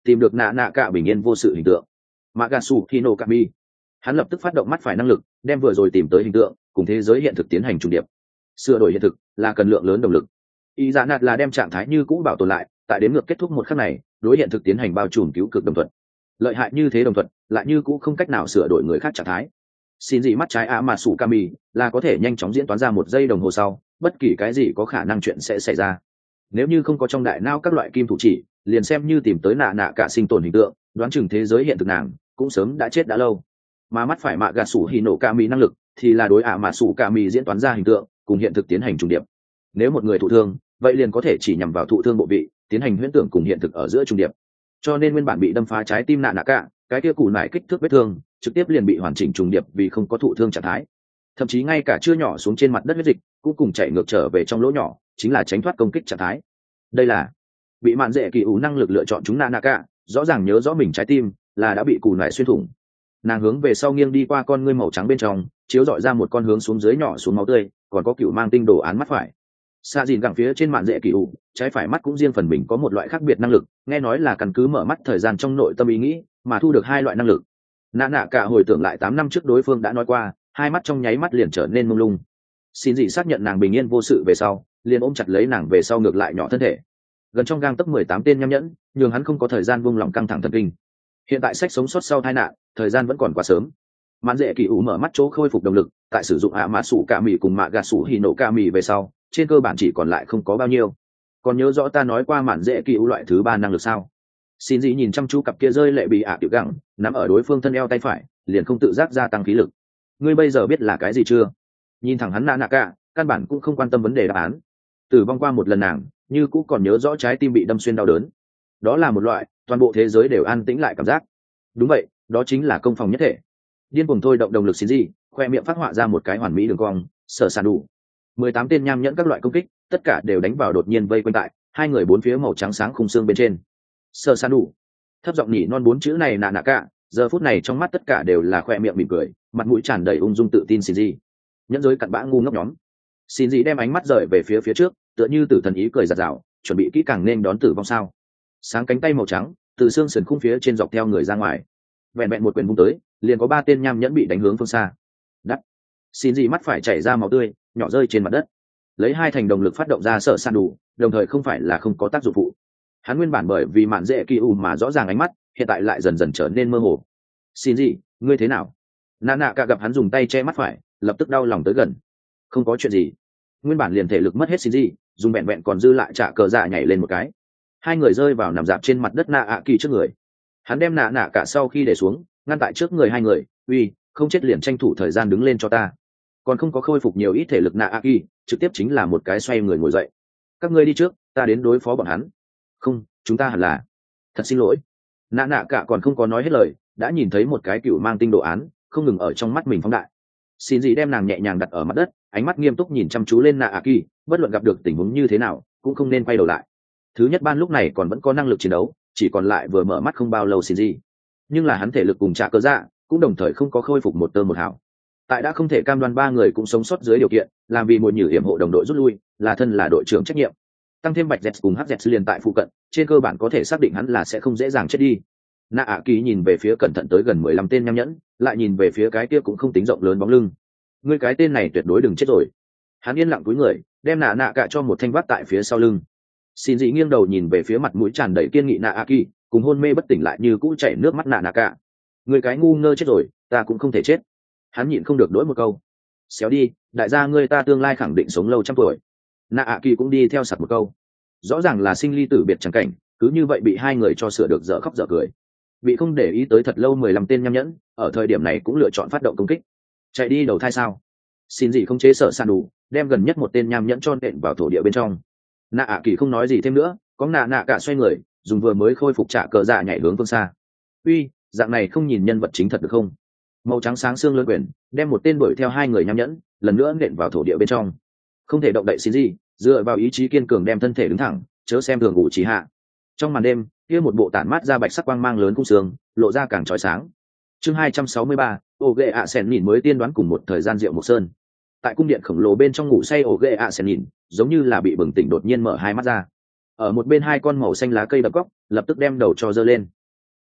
tìm được nạ nạ cả bình yên vô sự hình tượng. Magasu Hino Kami, hắn lập tức phát động mắt phải năng lực, đem vừa rồi tìm tới hình tượng cùng thế giới hiện thực tiến hành trùng điệp. Sửa đổi hiện thực là cần lượng lớn động lực. Y dạ nạt là đem trạng thái như cũ bảo tồn lại, tại đến ngược kết thúc một khắc này, đối hiện thực tiến hành bao trùm cứu cực đồng thuận. Lợi hại như thế đồng thuận, lại như cũ không cách nào sửa đổi người khác trạng thái. Xin gì mắt trái Amasu Kami là có thể nhanh chóng diễn toán ra 1 giây đồng hồ sau, bất kỳ cái gì có khả năng chuyện sẽ xảy ra. Nếu như không có trong đại não các loại kim thủ chỉ, liền xem như tìm tới nạ nạ cả sinh tồn hình tượng, đoán chừng thế giới hiện thực nàng cũng sớm đã chết đã lâu. Mà mắt phải Magasu Hino Kami năng lực thì là đối Amasu Kami diễn toán ra hình tượng cùng hiện thực tiến hành trùng điệp. Nếu một người thụ thương, vậy liền có thể chỉ nhằm vào thụ thương bộ vị tiến hành huyễn tưởng cùng hiện thực ở giữa trùng điệp. Cho nên nguyên bản bị đâm phá trái tim nạ nạ cả, cái kia củ nải kích thước vết thương trực tiếp liền bị hoàn chỉnh trùng điệp vì không có thụ thương trạng thái. Thậm chí ngay cả chưa nhỏ xuống trên mặt đất huyết dịch cũng cùng chạy ngược trở về trong lỗ nhỏ, chính là tránh thoát công kích trạng thái. Đây là bị mạn dễ kỳ ủ năng lực lựa chọn chúng nạ nạ cả, rõ ràng nhớ rõ mình trái tim là đã bị củ nải xuyên thủng. Nàng hướng về sau nghiêng đi qua con ngươi màu trắng bên trong, chiếu dọi ra một con hướng xuống dưới nhỏ xuống máu tươi, còn có cựu mang tinh đồ án mắt phải. Xa dìn gẳng phía trên mạn dễ kỳ ủ, trái phải mắt cũng riêng phần mình có một loại khác biệt năng lực, nghe nói là căn cứ mở mắt thời gian trong nội tâm ý nghĩ mà thu được 2 loại năng lực. Nạ nạ cả hồi tưởng lại 8 năm trước đối phương đã nói qua, 2 mắt trong nháy mắt liền trở nên mông lung. Xin dị xác nhận nàng bình yên vô sự về sau, liền ôm chặt lấy nàng về sau ngược lại nhỏ thân thể. Gần trong gang tấc 18 tên nham nhẫn, nhường hắn không có thời gian buông lỏng căng thẳng thần kinh. Hiện tại sách sống sót sau tai nạn, thời gian vẫn còn quá sớm. Mạn dễ kỳ ủ mở mắt chỗ khôi phục động lực, tại sử dụng ạ mã sủ cả mì cùng mạ gà sủ hì nổ ca mì về sau, trên cơ bản chỉ còn lại không có bao nhiêu. Còn nhớ rõ ta nói qua mạn dễ kỳ ủ loại thứ 3 năng lực sao? Xin dị nhìn chăm chú cặp kia rơi lệ bị ạ tiểu gẳng, nắm ở đối phương thân eo tay phải, liền không tự giác gia tăng khí lực. Ngươi bây giờ biết là cái gì chưa? Nhìn thẳng hắn nạ nạ cả, căn bản cũng không quan tâm vấn đề đáp án. Tử vong qua một lần nàng, như cũ còn nhớ rõ trái tim bị đâm xuyên đau đớn. Đó là một loại toàn bộ thế giới đều an tĩnh lại cảm giác. Đúng vậy, đó chính là công phòng nhất thể. Điên cuồng thôi động động lực xin gì, khoe miệng phát họa ra một cái hoàn mỹ đường cong, sở sàn đủ. 18 tên nham nhẫn các loại công kích, tất cả đều đánh vào đột nhiên vây quanh tại 2 người 4 phía màu trắng sáng khung xương bên trên. Sở sàn đủ. Thấp giọng nhỉ non 4 chữ này nạ nạ cả, giờ phút này trong mắt tất cả đều là khoe miệng mỉm cười, mặt mũi tràn đầy ung dung tự tin xin gì. Nhẫn giới cặn bã ngu ngốc nhóm. Xin gì đem ánh mắt rời về phía trước, tựa như tử thần ý cười giật giảo, chuẩn bị kỹ càng nên đón tử vong sao. Sáng cánh tay màu trắng từ xương sườn khung phía trên dọc theo người ra ngoài, vẹn vẹn một quyền vung tới, liền có 3 tên nham nhẫn bị đánh hướng phương xa. Đắt. Xin gì mắt phải chảy ra máu tươi, nhỏ rơi trên mặt đất. Lấy 2 thành động lực phát động ra sợ san đủ, đồng thời không phải là không có tác dụng phụ. Hắn nguyên bản bởi vì mạn dễ kỳ ủ mà rõ ràng ánh mắt, hiện tại lại dần dần trở nên mơ hồ. Xin gì, ngươi thế nào? Nạ nạ cả gặp hắn dùng tay che mắt phải, lập tức đau lòng tới gần. Không có chuyện gì. Nguyên bản liền thể lực mất hết xin gì, dùng vẹn vẹn còn dư lại trả cờ dạ nhảy lên một cái. 2 người rơi vào nằm dạp trên mặt đất nạ ạ kỳ trước người. Hắn đem nạ nạ cả sau khi để xuống, ngăn tại trước người 2 người. Uy, không chết liền tranh thủ thời gian đứng lên cho ta. Còn không có khôi phục nhiều ít thể lực nạ ạ kỳ, trực tiếp chính là một cái xoay người ngồi dậy. Các ngươi đi trước, ta đến đối phó bọn hắn. Không, chúng ta hẳn là. Thật xin lỗi. Nạ nạ cả còn không có nói hết lời, đã nhìn thấy một cái cựu mang tinh đồ án không ngừng ở trong mắt mình phóng đại. Xin gì đem nàng nhẹ nhàng đặt ở mặt đất, ánh mắt nghiêm túc nhìn chăm chú lên nạ ạ kỳ, bất luận gặp được tình huống như thế nào cũng không nên quay đầu lại. Thứ nhất ban lúc này còn vẫn có năng lực chiến đấu, chỉ còn lại vừa mở mắt không bao lâu xin gì, nhưng là hắn thể lực cùng trả cơ dạ cũng đồng thời không có khôi phục một tơ một hào. Tại đã không thể cam đoan 3 người cũng sống sót dưới điều kiện, làm vì một nhử hiểm hộ đồng đội rút lui, là thân là đội trưởng trách nhiệm. Tăng thêm bạch dẹt cùng hắc dẹt liền tại phụ cận, trên cơ bản có thể xác định hắn là sẽ không dễ dàng chết đi. Nạ ạ kỳ nhìn về phía cẩn thận tới gần 15 tên nham nhẫn, lại nhìn về phía cái kia cũng không tính rộng lớn bóng lưng. Ngươi cái tên này tuyệt đối đừng chết rồi. Hắn yên lặng cúi người, đem nạ nạ cả cho một thanh vác tại phía sau lưng. Xin dị nghiêng đầu nhìn về phía mặt mũi tràn đầy kiên nghị nạ ạ kỳ, cùng hôn mê bất tỉnh lại như cũ chảy nước mắt nạ nạ cả. Ngươi cái ngu ngơ chết rồi, ta cũng không thể chết. Hắn nhịn không được đỗi một câu. Xéo đi, đại gia ngươi ta tương lai khẳng định sống lâu trăm tuổi. Nạ ạ kỳ cũng đi theo sặc một câu. Rõ ràng là sinh ly tử biệt chẳng cảnh, cứ như vậy bị 2 người cho sửa được dở khóc dở cười. Bị không để ý tới thật lâu 15 tên nham nhẫn, ở thời điểm này cũng lựa chọn phát động công kích. Chạy đi đầu thai sao? Xin gì không chế sợ sàn đủ, đem gần nhất một tên nham nhẫn cho nện vào thổ địa bên trong. Nạ ạ kỳ không nói gì thêm nữa, có nạ nạ cả xoay người, dùng vừa mới khôi phục trả cờ dạ nhảy hướng phương xa. Uy, dạng này không nhìn nhân vật chính thật được không? Màu trắng sáng xương lớn quyền, đem một tên đuổi theo 2 người nham nhẫn, lần nữa nện vào thổ địa bên trong. Không thể động đậy xin gì, dựa vào ý chí kiên cường đem thân thể đứng thẳng, chớ xem thường ngủ trí hạ. Trong màn đêm, kia một bộ tản mát ra bạch sắc quang mang lớn cung sương, lộ ra càng chói sáng. Chương 263, ổ ghệ ạ sen nhìn mới tiên đoán cùng một thời gian Diệu Mộc Sơn. Tại cung điện khổng lồ bên trong ngủ say ổ ghệ ạ sen nhìn, giống như là bị bừng tỉnh đột nhiên mở 2 mắt ra. Ở một bên 2 con màu xanh lá cây đập góc, lập tức đem đầu cho giơ lên.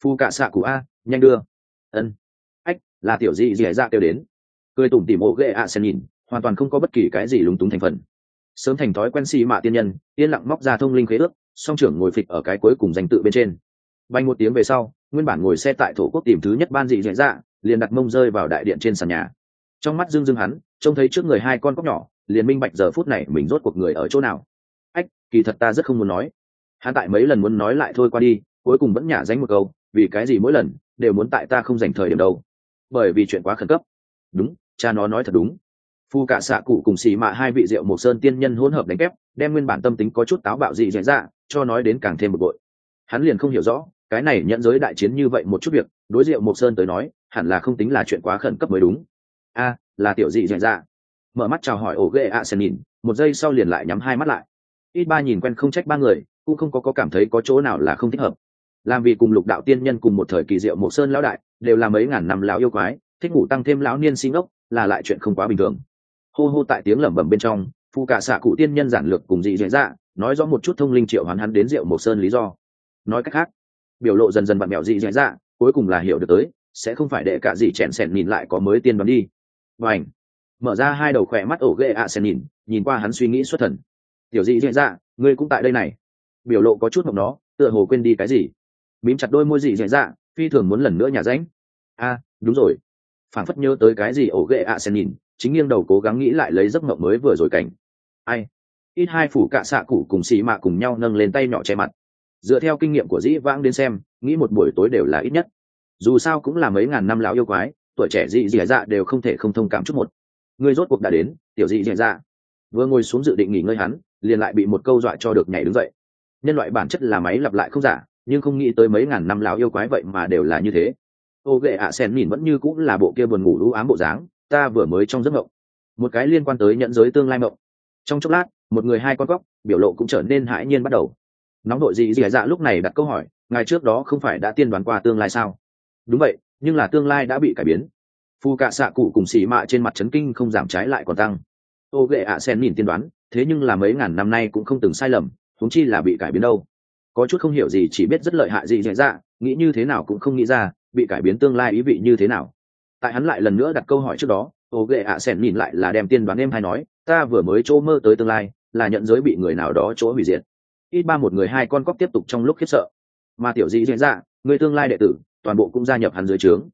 Phu cạ xạ cụ a, nhanh đưa. Ân. Ách, là tiểu dị dị dạ kêu đến. Cười tủm tỉm ổ ghệ ạ sen nhìn, hoàn toàn không có bất kỳ cái gì lúng túng thành phần. Sớm thành thói quen xì mạ tiên nhân, yên lặng móc ra thông linh khế ước, song trưởng ngồi phịch ở cái cuối cùng danh tự bên trên. Bay một tiếng về sau, nguyên bản ngồi xe tại thổ quốc tìm thứ nhất ban dị dị dạ, liền đặt mông rơi vào đại điện trên sàn nhà. Trong mắt dương hắn trông thấy trước người hai con cóc nhỏ, liền minh bạch giờ phút này mình rốt cuộc người ở chỗ nào. Ách, kỳ thật ta rất không muốn nói. Hắn tại mấy lần muốn nói lại thôi qua đi, cuối cùng vẫn nhả dánh một câu, vì cái gì mỗi lần đều muốn tại ta không dành thời điểm đâu. Bởi vì chuyện quá khẩn cấp. Đúng, cha nó nói thật đúng. Phu cả xạ cụ cùng xì mạ hai vị rượu một sơn tiên nhân hỗn hợp đánh kép, đem nguyên bản tâm tính có chút táo bạo dị dạy ra, cho nói đến càng thêm một bội. Hắn liền không hiểu rõ, cái này nhận giới đại chiến như vậy một chút việc, đối rượu một sơn tới nói, hẳn là không tính là chuyện quá khẩn cấp mới đúng. A, là tiểu dị dạy ra. Mở mắt chào hỏi ổ ghệ ạ sen nhìn, một giây sau liền lại nhắm hai mắt lại. Ít ba nhìn quen không trách ba người, cũng không có cảm thấy có chỗ nào là không thích hợp. Làm vì cùng lục đạo tiên nhân cùng một thời kỳ rượu một sơn lão đại, đều là mấy ngàn năm lão yêu quái, thích ngủ tăng thêm lão niên sinh ốc, là lại chuyện không quá bình thường. Hô hô tại tiếng lẩm bẩm bên trong, phụ cả xạ cụ tiên nhân giản lược cùng dị dạy ra, nói rõ một chút thông linh triệu hoán hắn đến rượu một sơn lý do. Nói cách khác, biểu lộ dần dần vặn mẹo dị dạy ra, cuối cùng là hiểu được tới, sẽ không phải để cả dị chèn sẹn nhìn lại có mới tiên đoán đi. Và ảnh mở ra hai đầu khỏe mắt ổ ghệ ạ sen nhìn qua hắn suy nghĩ xuất thần. Tiểu dị dạy ra, ngươi cũng tại đây này. Biểu lộ có chút mộng nó, tựa hồ quên đi cái gì. Mím chặt đôi môi dị dạy ra, phi thường muốn lần nữa nhả ránh. A, đúng rồi. Phảng phất nhớ tới cái gì ổ ghệ ạ sen chính nghiêng đầu cố gắng nghĩ lại lấy giấc mộng mới vừa rồi cảnh. Ai? Ít hai phủ cạ xạ cụ cùng xì mạ cùng nhau nâng lên tay nhỏ che mặt. Dựa theo kinh nghiệm của dĩ vãng đến xem, nghĩ một buổi tối đều là ít nhất. Dù sao cũng là mấy ngàn năm lão yêu quái, tuổi trẻ dị dạy dạ đều không thể không thông cảm chút một. Ngươi rốt cuộc đã đến, tiểu dị dạy dạ. Vừa ngồi xuống dự định nghỉ ngơi hắn, liền lại bị một câu dọa cho được nhảy đứng dậy. Nhân loại bản chất là máy lặp lại không giả, nhưng không nghĩ tới mấy ngàn năm lão yêu quái vậy mà đều là như thế. Ô ghệ ạ sen nhìn vẫn như cũng là bộ kia buồn ngủ u ám bộ dáng, ta vừa mới trong giấc mộng. Một cái liên quan tới nhận giới tương lai mộng. Trong chốc lát, một người hai con góc, biểu lộ cũng trở nên hãi nhiên bắt đầu. Nóng đội dị dạy dạ lúc này đặt câu hỏi, ngày trước đó không phải đã tiên đoán qua tương lai sao? Đúng vậy, nhưng là tương lai đã bị cải biến. Phu cạ xạ cụ cùng xì mạ trên mặt chấn kinh không giảm trái lại còn tăng. Ô ghệ ạ sen nhìn tiên đoán, thế nhưng là mấy ngàn năm nay cũng không từng sai lầm, huống chi là bị cải biến đâu. Có chút không hiểu gì, chỉ biết rất lợi hại dị dạy dạ, nghĩ như thế nào cũng không nghĩ ra bị cải biến tương lai ý vị như thế nào. Tại hắn lại lần nữa đặt câu hỏi trước đó, ô ghệ ạ sen nhìn lại là đem tiên đoán em hay nói, ta vừa mới chỗ mơ tới tương lai là nhận giới bị người nào đó chỗ hủy diệt. Ít ba một người hai con cóc tiếp tục trong lúc khiếp sợ, mà tiểu dị dạy dạ, người tương lai đệ tử toàn bộ cũng gia nhập hắn dưới trướng.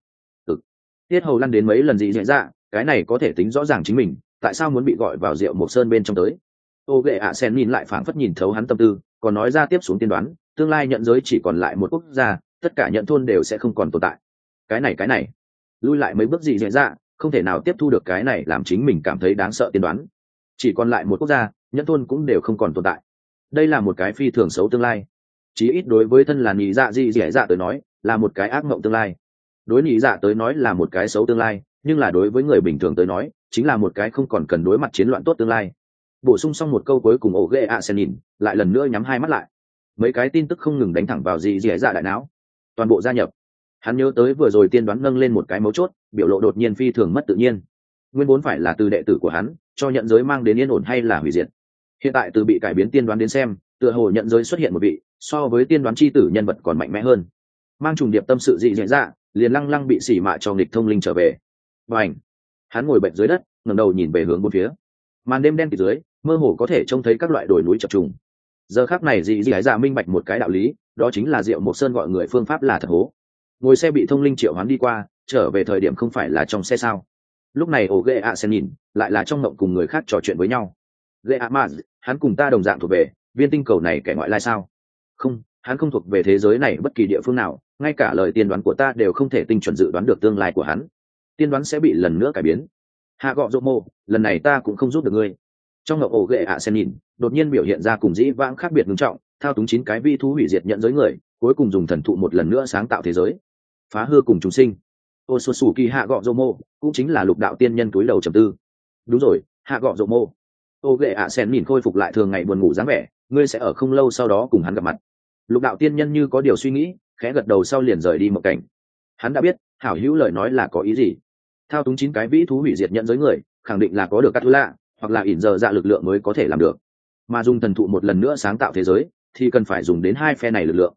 Tiết hầu lăn đến mấy lần dị dạy dạ, cái này có thể tính rõ ràng chính mình tại sao muốn bị gọi vào rượu một sơn bên trong tới. Ô ghệ ạ sen nhìn lại phảng phất nhìn thấu hắn tâm tư, còn nói ra tiếp xuống tiên đoán, tương lai nhận giới chỉ còn lại một quốc gia, tất cả nhận thôn đều sẽ không còn tồn tại. Cái này lui lại mấy bước dị dạy dạ, không thể nào tiếp thu được cái này làm chính mình cảm thấy đáng sợ tiên đoán. Chỉ còn lại một quốc gia, nhận thôn cũng đều không còn tồn tại. Đây là một cái phi thường xấu tương lai, chí ít đối với thân là nhị dạ dị dạy dạ tới nói là một cái ác mộng tương lai. Đối nhị dạ tới nói là một cái xấu tương lai, nhưng là đối với người bình thường tới nói chính là một cái không còn cần đối mặt chiến loạn tốt tương lai. Bổ sung xong một câu cuối cùng, ổ ghệ ạ sen nhìn lại lần nữa nhắm hai mắt lại. Mấy cái tin tức không ngừng đánh thẳng vào dị dạy dạ đại não, toàn bộ gia nhập. Hắn nhớ tới vừa rồi tiên đoán nâng lên một cái mấu chốt, biểu lộ đột nhiên phi thường mất tự nhiên. Nguyên vốn phải là từ đệ tử của hắn cho nhận giới mang đến yên ổn hay là hủy diệt, hiện tại từ bị cải biến tiên đoán đến xem, tựa hồ nhận giới xuất hiện một vị so với tiên đoán chi tử nhân vật còn mạnh mẽ hơn. Mang trùng điệp tâm sự dị dạy dạ, liền lăng lăng bị xỉ mạ cho nghịch thông linh trở về. Và ảnh hắn ngồi bệnh dưới đất, ngẩng đầu nhìn về hướng bốn phía. Màn đêm đen kịt dưới, mơ hồ có thể trông thấy các loại đồi núi chập trùng. Giờ khắc này dị dạy dạ minh bạch một cái đạo lý, đó chính là Diệu Mộc Sơn gọi người phương pháp là thật hố. Ngồi xe bị thông linh triệu hoán đi qua, trở về thời điểm không phải là trong xe sao? Lúc này ổ ghệ ạ sen nhìn lại là trong mộng cùng người khác trò chuyện với nhau. Ghệ ạ mà hắn cùng ta đồng dạng thuộc về viên tinh cầu này kẻ ngoại lai sao? Không, hắn không thuộc về thế giới này bất kỳ địa phương nào, ngay cả lời tiên đoán của ta đều không thể tinh chuẩn dự đoán được tương lai của hắn. Tiên đoán sẽ bị lần nữa cải biến. Hạ gọ rộ mô, lần này ta cũng không giúp được ngươi. Trong ngậu ổ ghệ ạ sen nhìn đột nhiên biểu hiện ra cùng dĩ vãng khác biệt nghiêm trọng, thao túng 9 cái vi thú hủy diệt nhận giới người, cuối cùng dùng thần thụ một lần nữa sáng tạo thế giới, phá hư cùng chúng sinh. Ô sô sù kỳ hạ gọ rộ mô cũng chính là lục đạo tiên nhân túi đầu trầm tư. Đúng rồi, hạ gọ rộ mô. Ô ghệ ạ sen nhìn khôi phục lại thường ngày buồn ngủ dáng vẻ, ngươi sẽ ở không lâu sau đó cùng hắn gặp mặt. Lục đạo tiên nhân như có điều suy nghĩ, khẽ gật đầu sau liền rời đi một cảnh. Hắn đã biết hảo hữu lời nói là có ý gì. Thao túng 9 cái vĩ thú hủy diệt nhận giới người, khẳng định là có được cắt lạ hoặc là ỉn giờ dạ lực lượng mới có thể làm được, mà dùng thần thụ một lần nữa sáng tạo thế giới thì cần phải dùng đến hai phe này lực lượng.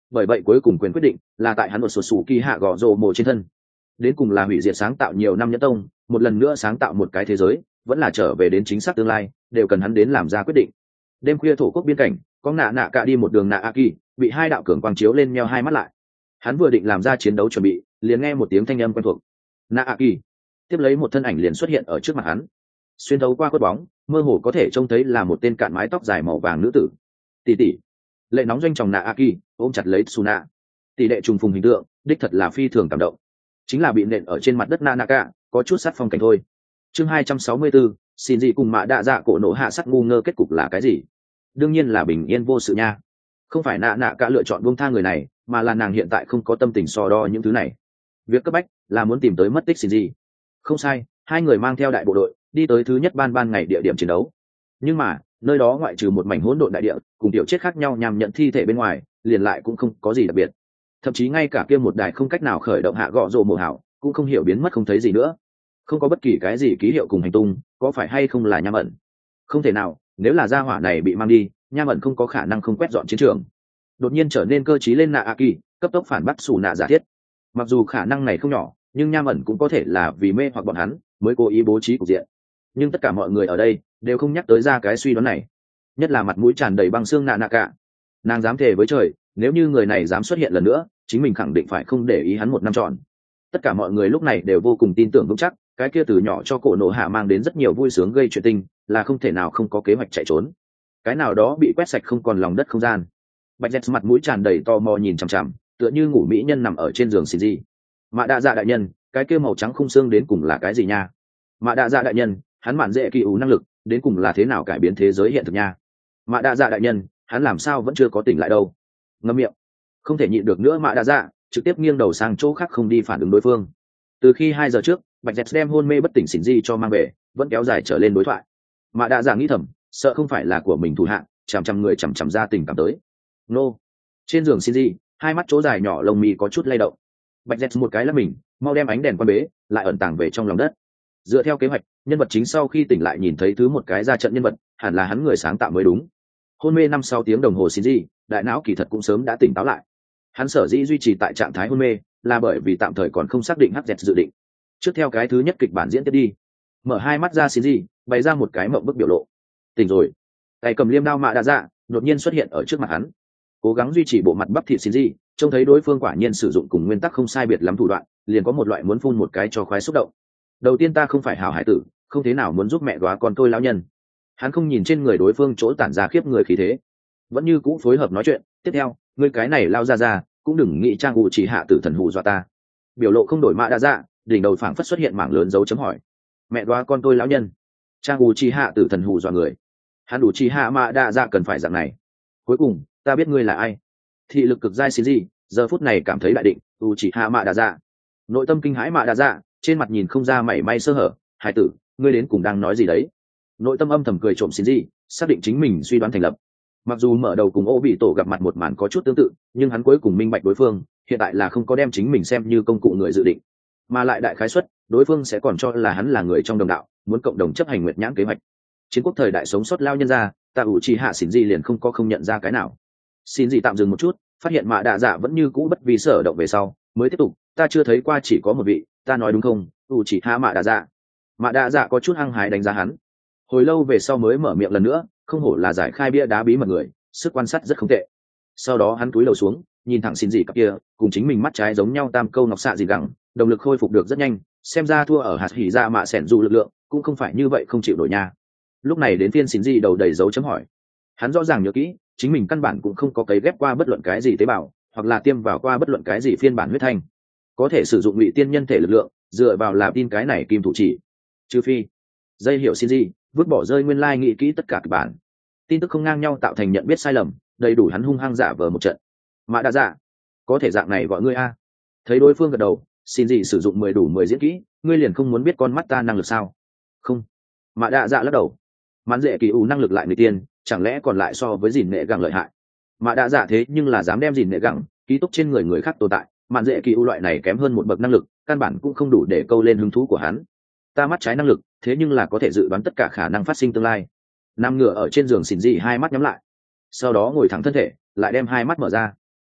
bởi vậy cuối cùng quyền quyết định là tại hắn một sổ sủ kỳ hạ gõ rồ mồ trên thân. Đến cùng là hủy diệt sáng tạo nhiều năm nhẫn tông, một lần nữa sáng tạo một cái thế giới, vẫn là trở về đến chính xác tương lai, đều cần hắn đến làm ra quyết định. Đêm khuya thổ quốc biên cảnh, có nạ nạ cả đi một đường nạ a kỳ, bị hai đạo cường quang chiếu lên meo hai mắt lại. Hắn vừa định làm ra chiến đấu chuẩn bị, liền nghe một tiếng thanh âm quen thuộc. Nạ a kỳ. Tiếp lấy một thân ảnh liền xuất hiện ở trước mặt hắn. Xuyên thấu qua khuất bóng, mơ hồ có thể trông thấy là một tên cạn mái tóc dài màu vàng nữ tử. Tỷ tỷ. Lệ nóng doanh tròng nạ a kỳ ôm chặt lấy Suna. Tỷ đệ trùng phùng hình tượng, đích thật là phi thường cảm động. Chính là bị nện ở trên mặt đất Nanaka, có chút sát phong cảnh thôi. Chương 264, xin gì cùng Mạ Đạ Dạ cổ nổ hạ sắt ngu ngơ kết cục là cái gì? Đương nhiên là bình yên vô sự nha. Không phải Nanaka lựa chọn buông tha người này, mà là nàng hiện tại không có tâm tình so đo những thứ này. Việc cấp bách là muốn tìm tới mất tích Shinji. Không sai, hai người mang theo đại bộ đội, đi tới thứ nhất ban ngày địa điểm chiến đấu. Nhưng mà, nơi đó ngoại trừ một mảnh hỗn độn đại địa, cùng tiểu chết khác nhau nhằm nhận thi thể bên ngoài, liền lại cũng không có gì đặc biệt. Thậm chí ngay cả kia một đài không cách nào khởi động hạ gọ rồ mồ hảo cũng không hiểu biến mất không thấy gì nữa, không có bất kỳ cái gì ký hiệu cùng hành tung, có phải hay không là nham ẩn? Không thể nào, nếu là gia hỏa này bị mang đi, nham ẩn không có khả năng không quét dọn chiến trường. Đột nhiên trở nên cơ trí lên nạ a kỳ, cấp tốc phản bác xù nạ giả thiết. Mặc dù khả năng này không nhỏ, nhưng nham ẩn cũng có thể là vì mê hoặc bọn hắn mới cố ý bố trí cục diện. Nhưng tất cả mọi người ở đây đều không nhắc tới ra cái suy đoán này, nhất là mặt mũi tràn đầy băng xương nạ nạ cả. Nàng dám thề với trời, nếu như người này dám xuất hiện lần nữa, chính mình khẳng định phải không để ý hắn một năm trọn. Tất cả mọi người lúc này đều vô cùng tin tưởng vững chắc, cái kia từ nhỏ cho cổ nổ hạ mang đến rất nhiều vui sướng gây chuyện tình, là không thể nào không có kế hoạch chạy trốn. Cái nào đó bị quét sạch không còn lòng đất không gian. Bạch Dẹt mặt mũi tràn đầy tò mò nhìn chằm chằm, tựa như ngủ mỹ nhân nằm ở trên giường Shinji. Mạ Đạ Dạ đại nhân, cái kia màu trắng khung xương đến cùng là cái gì nha? Mạ Đạ Dạ đại nhân, hắn mạn dễ kỳ ủ năng lực, đến cùng là thế nào cải biến thế giới hiện thực nha? Mạ Đạ Dạ đại nhân, hắn làm sao vẫn chưa có tỉnh lại đâu? Ngậm miệng. Không thể nhịn được nữa Mạ Đạ Dạ, trực tiếp nghiêng đầu sang chỗ khác không đi phản ứng đối phương. Từ khi 2 giờ trước, Bạch Dẹt đem hôn mê bất tỉnh Shinji cho mang về, vẫn kéo dài trở lên đối thoại. Mạ Đạ Dạ nghĩ thầm, sợ không phải là của mình thủ hạ, chằm người chằm ra tình cảm tới. Nô. Trên giường Shinji, hai mắt chỗ dài nhỏ lông mi có chút lay động. Bạch Dẹt một cái là mình, mau đem ánh đèn quan bế, lại ẩn tàng về trong lòng đất. Dựa theo kế hoạch, nhân vật chính sau khi tỉnh lại nhìn thấy thứ một cái ra trận nhân vật, hẳn là hắn người sáng tạo mới đúng. Hôn mê 5-6 tiếng đồng hồ Shinji, đại não kỳ thật cũng sớm đã tỉnh táo lại. Hắn sở dĩ duy trì tại trạng thái hôn mê, là bởi vì tạm thời còn không xác định HZ dự định. Trước theo cái thứ nhất kịch bản diễn tiếp đi. Mở hai mắt ra Shinji, bày ra một cái mộng bức biểu lộ. Tỉnh rồi. Tay cầm liêm đao Mạ Đạ Dạ, đột nhiên xuất hiện ở trước mặt hắn. Cố gắng duy trì bộ mặt bắp thịt Shinji, trông thấy đối phương quả nhiên sử dụng cùng nguyên tắc không sai biệt lắm thủ đoạn, liền có một loại muốn phun một cái cho khoái xúc động. Đầu tiên ta không phải hảo hải tử, không thế nào muốn giúp mẹ góa con tôi lão nhân. Hắn không nhìn trên người đối phương chỗ tản ra khiếp người khí thế, vẫn như cũ phối hợp nói chuyện. Tiếp theo, ngươi cái này lao ra cũng đừng nghĩ trang ủ chỉ hạ tử thần hù dọa ta. Biểu lộ không đổi Mạ Đạ Dạ, đỉnh đầu phảng phất xuất hiện mảng lớn dấu chấm hỏi. Mẹ góa con tôi lão nhân, trang ủ chỉ hạ tử thần hù dọa người. Hắn đủ chỉ hạ Mạ Đạ Dạ cần phải dạng này. Cuối cùng, ta biết ngươi là ai. Thị lực cực giai Shinji, giờ phút này cảm thấy đại định, chỉ hạ Mạ Đạ Dạ. Nội tâm kinh hãi Mạ Đạ Dạ, trên mặt nhìn không ra mảy may sơ hở. Hải tử, ngươi đến cùng đang nói gì đấy? Nội tâm âm thầm cười trộm Shinji, xác định chính mình suy đoán thành lập. Mặc dù mở đầu cùng Ô Bị Tổ gặp mặt một màn có chút tương tự, nhưng hắn cuối cùng minh bạch đối phương hiện tại là không có đem chính mình xem như công cụ người dự định, mà lại đại khái suất đối phương sẽ còn cho là hắn là người trong đồng đạo, muốn cộng đồng chấp hành nguyệt nhãn kế hoạch. Chiến quốc thời đại sống sót lao nhân ra, ta ủ trì hạ Shinji liền không có không nhận ra cái nào. Shinji tạm dừng một chút, phát hiện Mạ Đạ Dạ vẫn như cũ bất vi sở động về sau, mới tiếp tục, ta chưa thấy qua chỉ có một vị, ta nói đúng không? ủ trì hạ Mạ Đạ Dạ. Mạ Đạ Dạ có chút hăng hái đánh giá hắn. Hồi lâu về sau mới mở miệng lần nữa, không hổ là giải khai bia đá bí mật người, sức quan sát rất không tệ. Sau đó hắn cúi đầu xuống, nhìn thẳng Shinji cặp kia cùng chính mình mắt trái giống nhau tam câu ngọc xạ gì gẳng, động lực khôi phục được rất nhanh, xem ra thua ở hạt hỉ ra mạ sẻn dù lực lượng cũng không phải như vậy không chịu nổi nha. Lúc này đến phiên Shinji đầu đầy dấu chấm hỏi. Hắn rõ ràng nhớ kỹ, chính mình căn bản cũng không có cấy ghép qua bất luận cái gì tế bào, hoặc là tiêm vào qua bất luận cái gì phiên bản huyết thanh, có thể sử dụng ngụy tiên nhân thể lực lượng, dựa vào là tin cái này kim thủ chỉ. Trừ phi dây hiểu Shinji vứt bỏ rơi nguyên lai nghĩ kỹ tất cả kịch bản, tin tức không ngang nhau tạo thành nhận biết sai lầm, đầy đủ hắn hung hăng giả vờ một trận. Mạ Đạ Dạ, có thể dạng này gọi ngươi a? Thấy đối phương gật đầu, Shinji sử dụng 10 đủ 10 diễn kỹ, ngươi liền không muốn biết con mắt ta năng lực sao? Không. Mạ Đạ Dạ lắc đầu. Mãn dễ kỳ ủ năng lực lại người tiên, chẳng lẽ còn lại so với dìn nệ gẳng lợi hại? Mạ Đạ Dạ thế nhưng là dám đem dìn nệ gẳng ký túc trên người khác tồn tại, mãn dễ kỳ ủ loại này kém hơn một bậc năng lực, căn bản cũng không đủ để câu lên hứng thú của hắn. Ta mắt trái năng lực, thế nhưng là có thể dự đoán tất cả khả năng phát sinh tương lai. Nằm ngửa ở trên giường Shinji hai mắt nhắm lại, sau đó ngồi thẳng thân thể, lại đem hai mắt mở ra.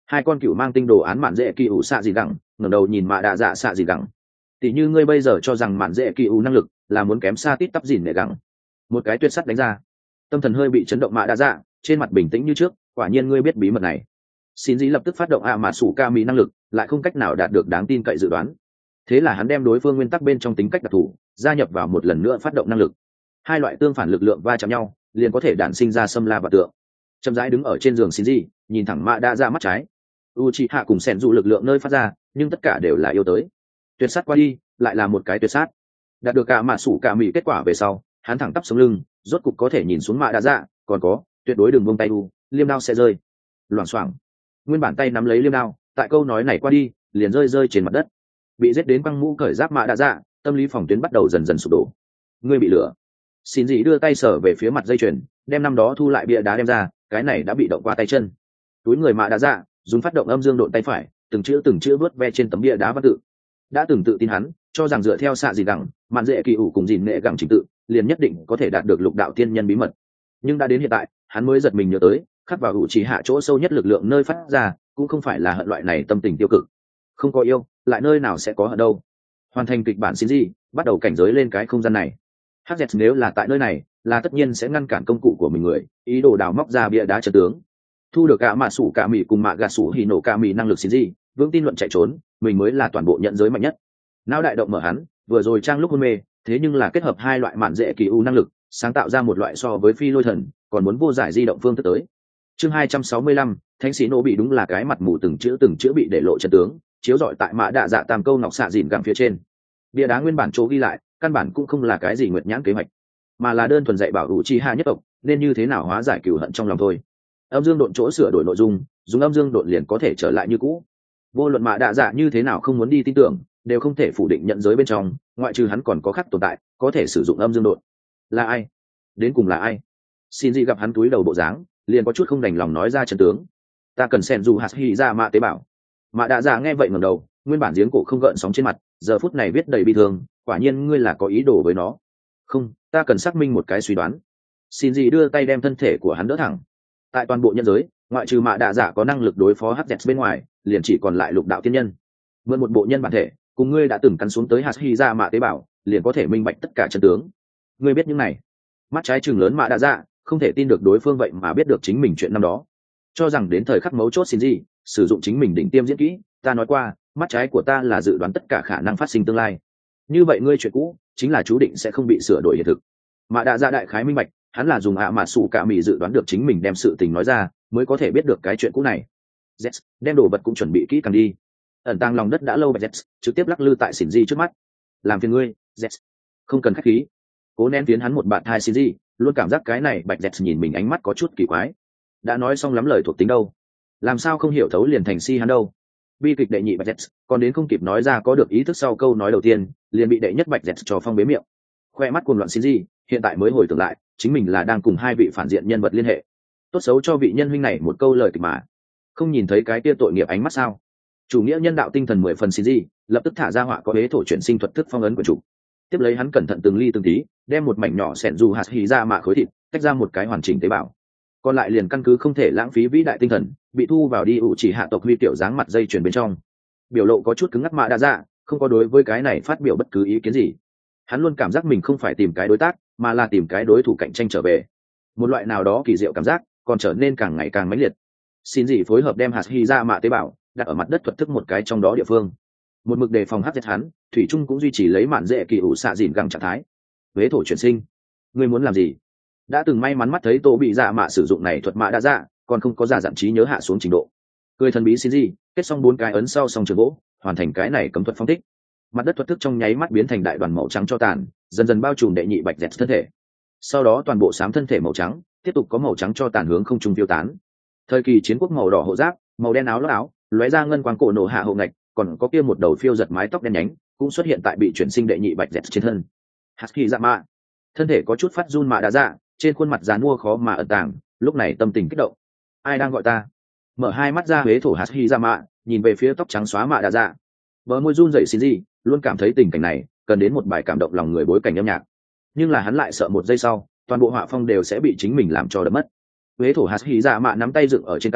Hai con cựu mang tinh đồ án mạn dễ kỳ ủ xạ gì gẳng ngẩng đầu nhìn mạ đạ dạ xạ gì gẳng. Tỷ như ngươi bây giờ cho rằng mạn dễ kỳ ủ năng lực là muốn kém xa tít tắp dìn để gẳng. Một cái tuyệt sắt đánh ra, tâm thần hơi bị chấn động mạ đạ dạ, trên mặt bình tĩnh như trước, quả nhiên ngươi biết bí mật này. Xin dĩ lập tức phát động mà sủ ca mỹ năng lực, lại không cách nào đạt được đáng tin cậy dự đoán. Thế là hắn đem đối phương nguyên tắc bên trong tính cách đặc thù gia nhập vào một lần nữa phát động năng lực. Hai loại tương phản lực lượng va chạm nhau, liền có thể đản sinh ra xâm la và tượng. Chậm rãi đứng ở trên giường xin gì, nhìn thẳng mạ đạ dạ mắt trái. Uchiha cùng sẻn dụ lực lượng nơi phát ra, nhưng tất cả đều là yêu tới. Tuyệt sát qua đi, lại là một cái tuyệt sát. Đạt được cả mạ sủ cả mỹ kết quả về sau, hắn thẳng tắp sống lưng, rốt cục có thể nhìn xuống mạ đạ dạ, còn có, tuyệt đối đừng buông tay liêm đao sẽ rơi. Loảng xoảng. Nguyên bản tay nắm lấy liêm đao, tại câu nói này qua đi, liền rơi trên mặt đất. Bị giết đến băng mũ cởi giáp mạ đạ dạ, tâm lý phòng tuyến bắt đầu dần dần sụp đổ. Ngươi bị lửa. Xin gì đưa tay sở về phía mặt dây chuyền, đem năm đó thu lại bia đá đem ra, cái này đã bị động qua tay chân. Túi người mạ đạ dạ, dùng phát động âm dương độn tay phải, từng chữ vớt ve trên tấm bia đá văn tự. Đã từng tự tin hắn, cho rằng dựa theo xạ gì gẳng, mạn dễ kỳ ủ cùng dìn nghệ gẳng trình tự, liền nhất định có thể đạt được lục đạo tiên nhân bí mật. Nhưng đã đến hiện tại, hắn mới giật mình nhớ tới, khắc vào hữu chỉ hạ chỗ sâu nhất lực lượng nơi phát ra, cũng không phải là hận loại này tâm tình tiêu cực. Không có yêu, lại nơi nào sẽ có hận đâu. Hoàn thành kịch bản xin gì, bắt đầu cảnh giới lên cái không gian này. Hắc Dẹt nếu là tại nơi này, là tất nhiên sẽ ngăn cản công cụ của mình người, ý đồ đào móc ra bia đá trận tướng. Thu được cả mạ sủ cả mì cùng mạ gà sủ hỉ nổ cả mì năng lực xin gì, vững tin luận chạy trốn, mình mới là toàn bộ nhận giới mạnh nhất. Não đại động mở hắn, vừa rồi trang lúc hôn mê, thế nhưng là kết hợp hai loại mạn dễ kỳ u năng lực, sáng tạo ra một loại so với phi lôi thần, còn muốn vô giải di động phương thức tới. Chương 265, Thánh sĩ nô bị đúng là cái mặt mù từng chữ bị để lộ trận tướng, chiếu rọi tại mạ đạ dạ tam câu ngọc xạ dìn gặng phía trên. Bia đá nguyên bản chỗ ghi lại, căn bản cũng không là cái gì nguyệt nhãn kế hoạch, mà là đơn thuần dạy bảo đủ chi hạ nhất tộc nên như thế nào hóa giải cừu hận trong lòng thôi. Âm dương độn chỗ sửa đổi nội dung, dùng âm dương độn liền có thể trở lại như cũ. Vô luận mạ đạ dạ như thế nào không muốn đi tin tưởng, đều không thể phủ định nhận giới bên trong, ngoại trừ hắn còn có khác tồn tại có thể sử dụng âm dương độn. Là ai? Đến cùng là ai? Xin gì gặp hắn túi đầu bộ dáng, liền có chút không đành lòng nói ra chân tướng. Ta cần sen dù hạt hy ra mạ tế bảo. Mạ đạ dạ nghe vậy ngẩng đầu, nguyên bản giếng cổ không gợn sóng trên mặt, giờ phút này viết đầy bi thương. Quả nhiên ngươi là có ý đồ với nó. Không, ta cần xác minh một cái suy đoán. Xin gì đưa tay đem thân thể của hắn đỡ thẳng. Tại toàn bộ nhân giới, ngoại trừ mạ đạ dạ có năng lực đối phó hắc dẹt bên ngoài, liền chỉ còn lại lục đạo tiên nhân. Mượn một bộ nhân bản thể, cùng ngươi đã từng cắn xuống tới hạt hy ra mạ tế bảo, liền có thể minh bạch tất cả chân tướng. Ngươi biết những này? Mắt trái trừng lớn mạ đạ dạ, không thể tin được đối phương vậy mà biết được chính mình chuyện năm đó. Cho rằng đến thời khắc mấu chốt xin gì, sử dụng chính mình đỉnh tiêm diễn kỹ. Ta nói qua, mắt trái của ta là dự đoán tất cả khả năng phát sinh tương lai. Như vậy ngươi chuyện cũ chính là chú định sẽ không bị sửa đổi hiện thực. Mạ đạ dạ đại khái minh bạch, hắn là dùng mạ sủ cả mì dự đoán được chính mình đem sự tình nói ra, mới có thể biết được cái chuyện cũ này. Z đem đồ vật cũng chuẩn bị kỹ càng đi. Ẩn tàng lòng đất đã lâu bạch Z trực tiếp lắc lư tại xỉn di trước mắt. Làm phiền ngươi, Z. Không cần khách khí. Cố nén tiến hắn một bạn thai xỉn di, luôn cảm giác cái này bạch Z nhìn mình ánh mắt có chút kỳ quái. Đã nói xong lắm lời thuộc tính đâu, làm sao không hiểu thấu liền thành si hắn đâu. Bi kịch đệ nhị bạch Z còn đến không kịp nói ra có được ý thức sau câu nói đầu tiên, liền bị đệ nhất bạch Z cho phong bế miệng. Khoe mắt cuồng loạn xỉn di, hiện tại mới hồi tưởng lại, chính mình là đang cùng hai vị phản diện nhân vật liên hệ. Tốt xấu cho vị nhân huynh này một câu lời kịch mà, không nhìn thấy cái kia tội nghiệp ánh mắt sao? Chủ nghĩa nhân đạo tinh thần 10 phần xin gì, lập tức thả ra họa có hế thổ chuyển sinh thuật thức phong ấn của chủ. Tiếp lấy hắn cẩn thận từng ly từng tí, đem một mảnh nhỏ xẻn dù hạt hì ra mạ khối thịt, tách ra một cái hoàn chỉnh tế bào. Còn lại liền căn cứ không thể lãng phí vĩ đại tinh thần, bị thu vào đi ủ chỉ hạ tộc huy tiểu dáng mặt dây chuyền bên trong. Biểu lộ có chút cứng ngắc mạ đa dạ, không có đối với cái này phát biểu bất cứ ý kiến gì. Hắn luôn cảm giác mình không phải tìm cái đối tác, mà là tìm cái đối thủ cạnh tranh trở về. Một loại nào đó kỳ diệu cảm giác, còn trở nên càng ngày càng mãnh liệt. Xin gì phối hợp đem hạt hy ra mạ tế bào đặt ở mặt đất thuật thức một cái trong đó địa phương. Một mực đề phòng hắc giết hắn, thủy trung cũng duy trì lấy mạn dễ kỳ ủ xạ dìn găng trạng thái. Huế thổ chuyển sinh, ngươi muốn làm gì? Đã từng may mắn mắt thấy tô bị dạ mạ sử dụng này thuật mạ đã dạ, còn không có giả dặn trí nhớ hạ xuống trình độ. Cười thần bí xin gì, kết xong 4 cái ấn sau xong trường gỗ, hoàn thành cái này cấm thuật phong thích. Mặt đất thuật thức trong nháy mắt biến thành đại đoàn màu trắng cho tàn, dần dần bao trùm đệ nhị bạch dẹt thân thể. Sau đó toàn bộ xám thân thể màu trắng, tiếp tục có màu trắng cho tàn hướng không trung tiêu tán. Thời kỳ chiến quốc màu đỏ hộ giáp, màu đen áo lót áo, lóe ra ngân quang cổ nổ hạ hộ ngạch, còn có kia một đầu phiêu giật mái tóc đen nhánh, cũng xuất hiện tại bị chuyển sinh đệ nhị bạch dẹt trên thân. Husky dạ mạ, thân thể có chút phát run mạ đã dạ, trên khuôn mặt dán mua khó mà ẩn tàng, lúc này tâm tình kích động. Ai đang gọi ta? Mở hai mắt ra huế thổ Husky dạ mạ, nhìn về phía tóc trắng xóa mạ đã dạ. Bờ môi run rẩy xin gì, luôn cảm thấy tình cảnh này cần đến một bài cảm động lòng người bối cảnh âm nhạc. Nhưng là hắn lại sợ một giây sau, toàn bộ họa phong đều sẽ bị chính mình làm cho đập mất. Huế thổ Husky dạ mạ nắm tay dựng ở trên cằm,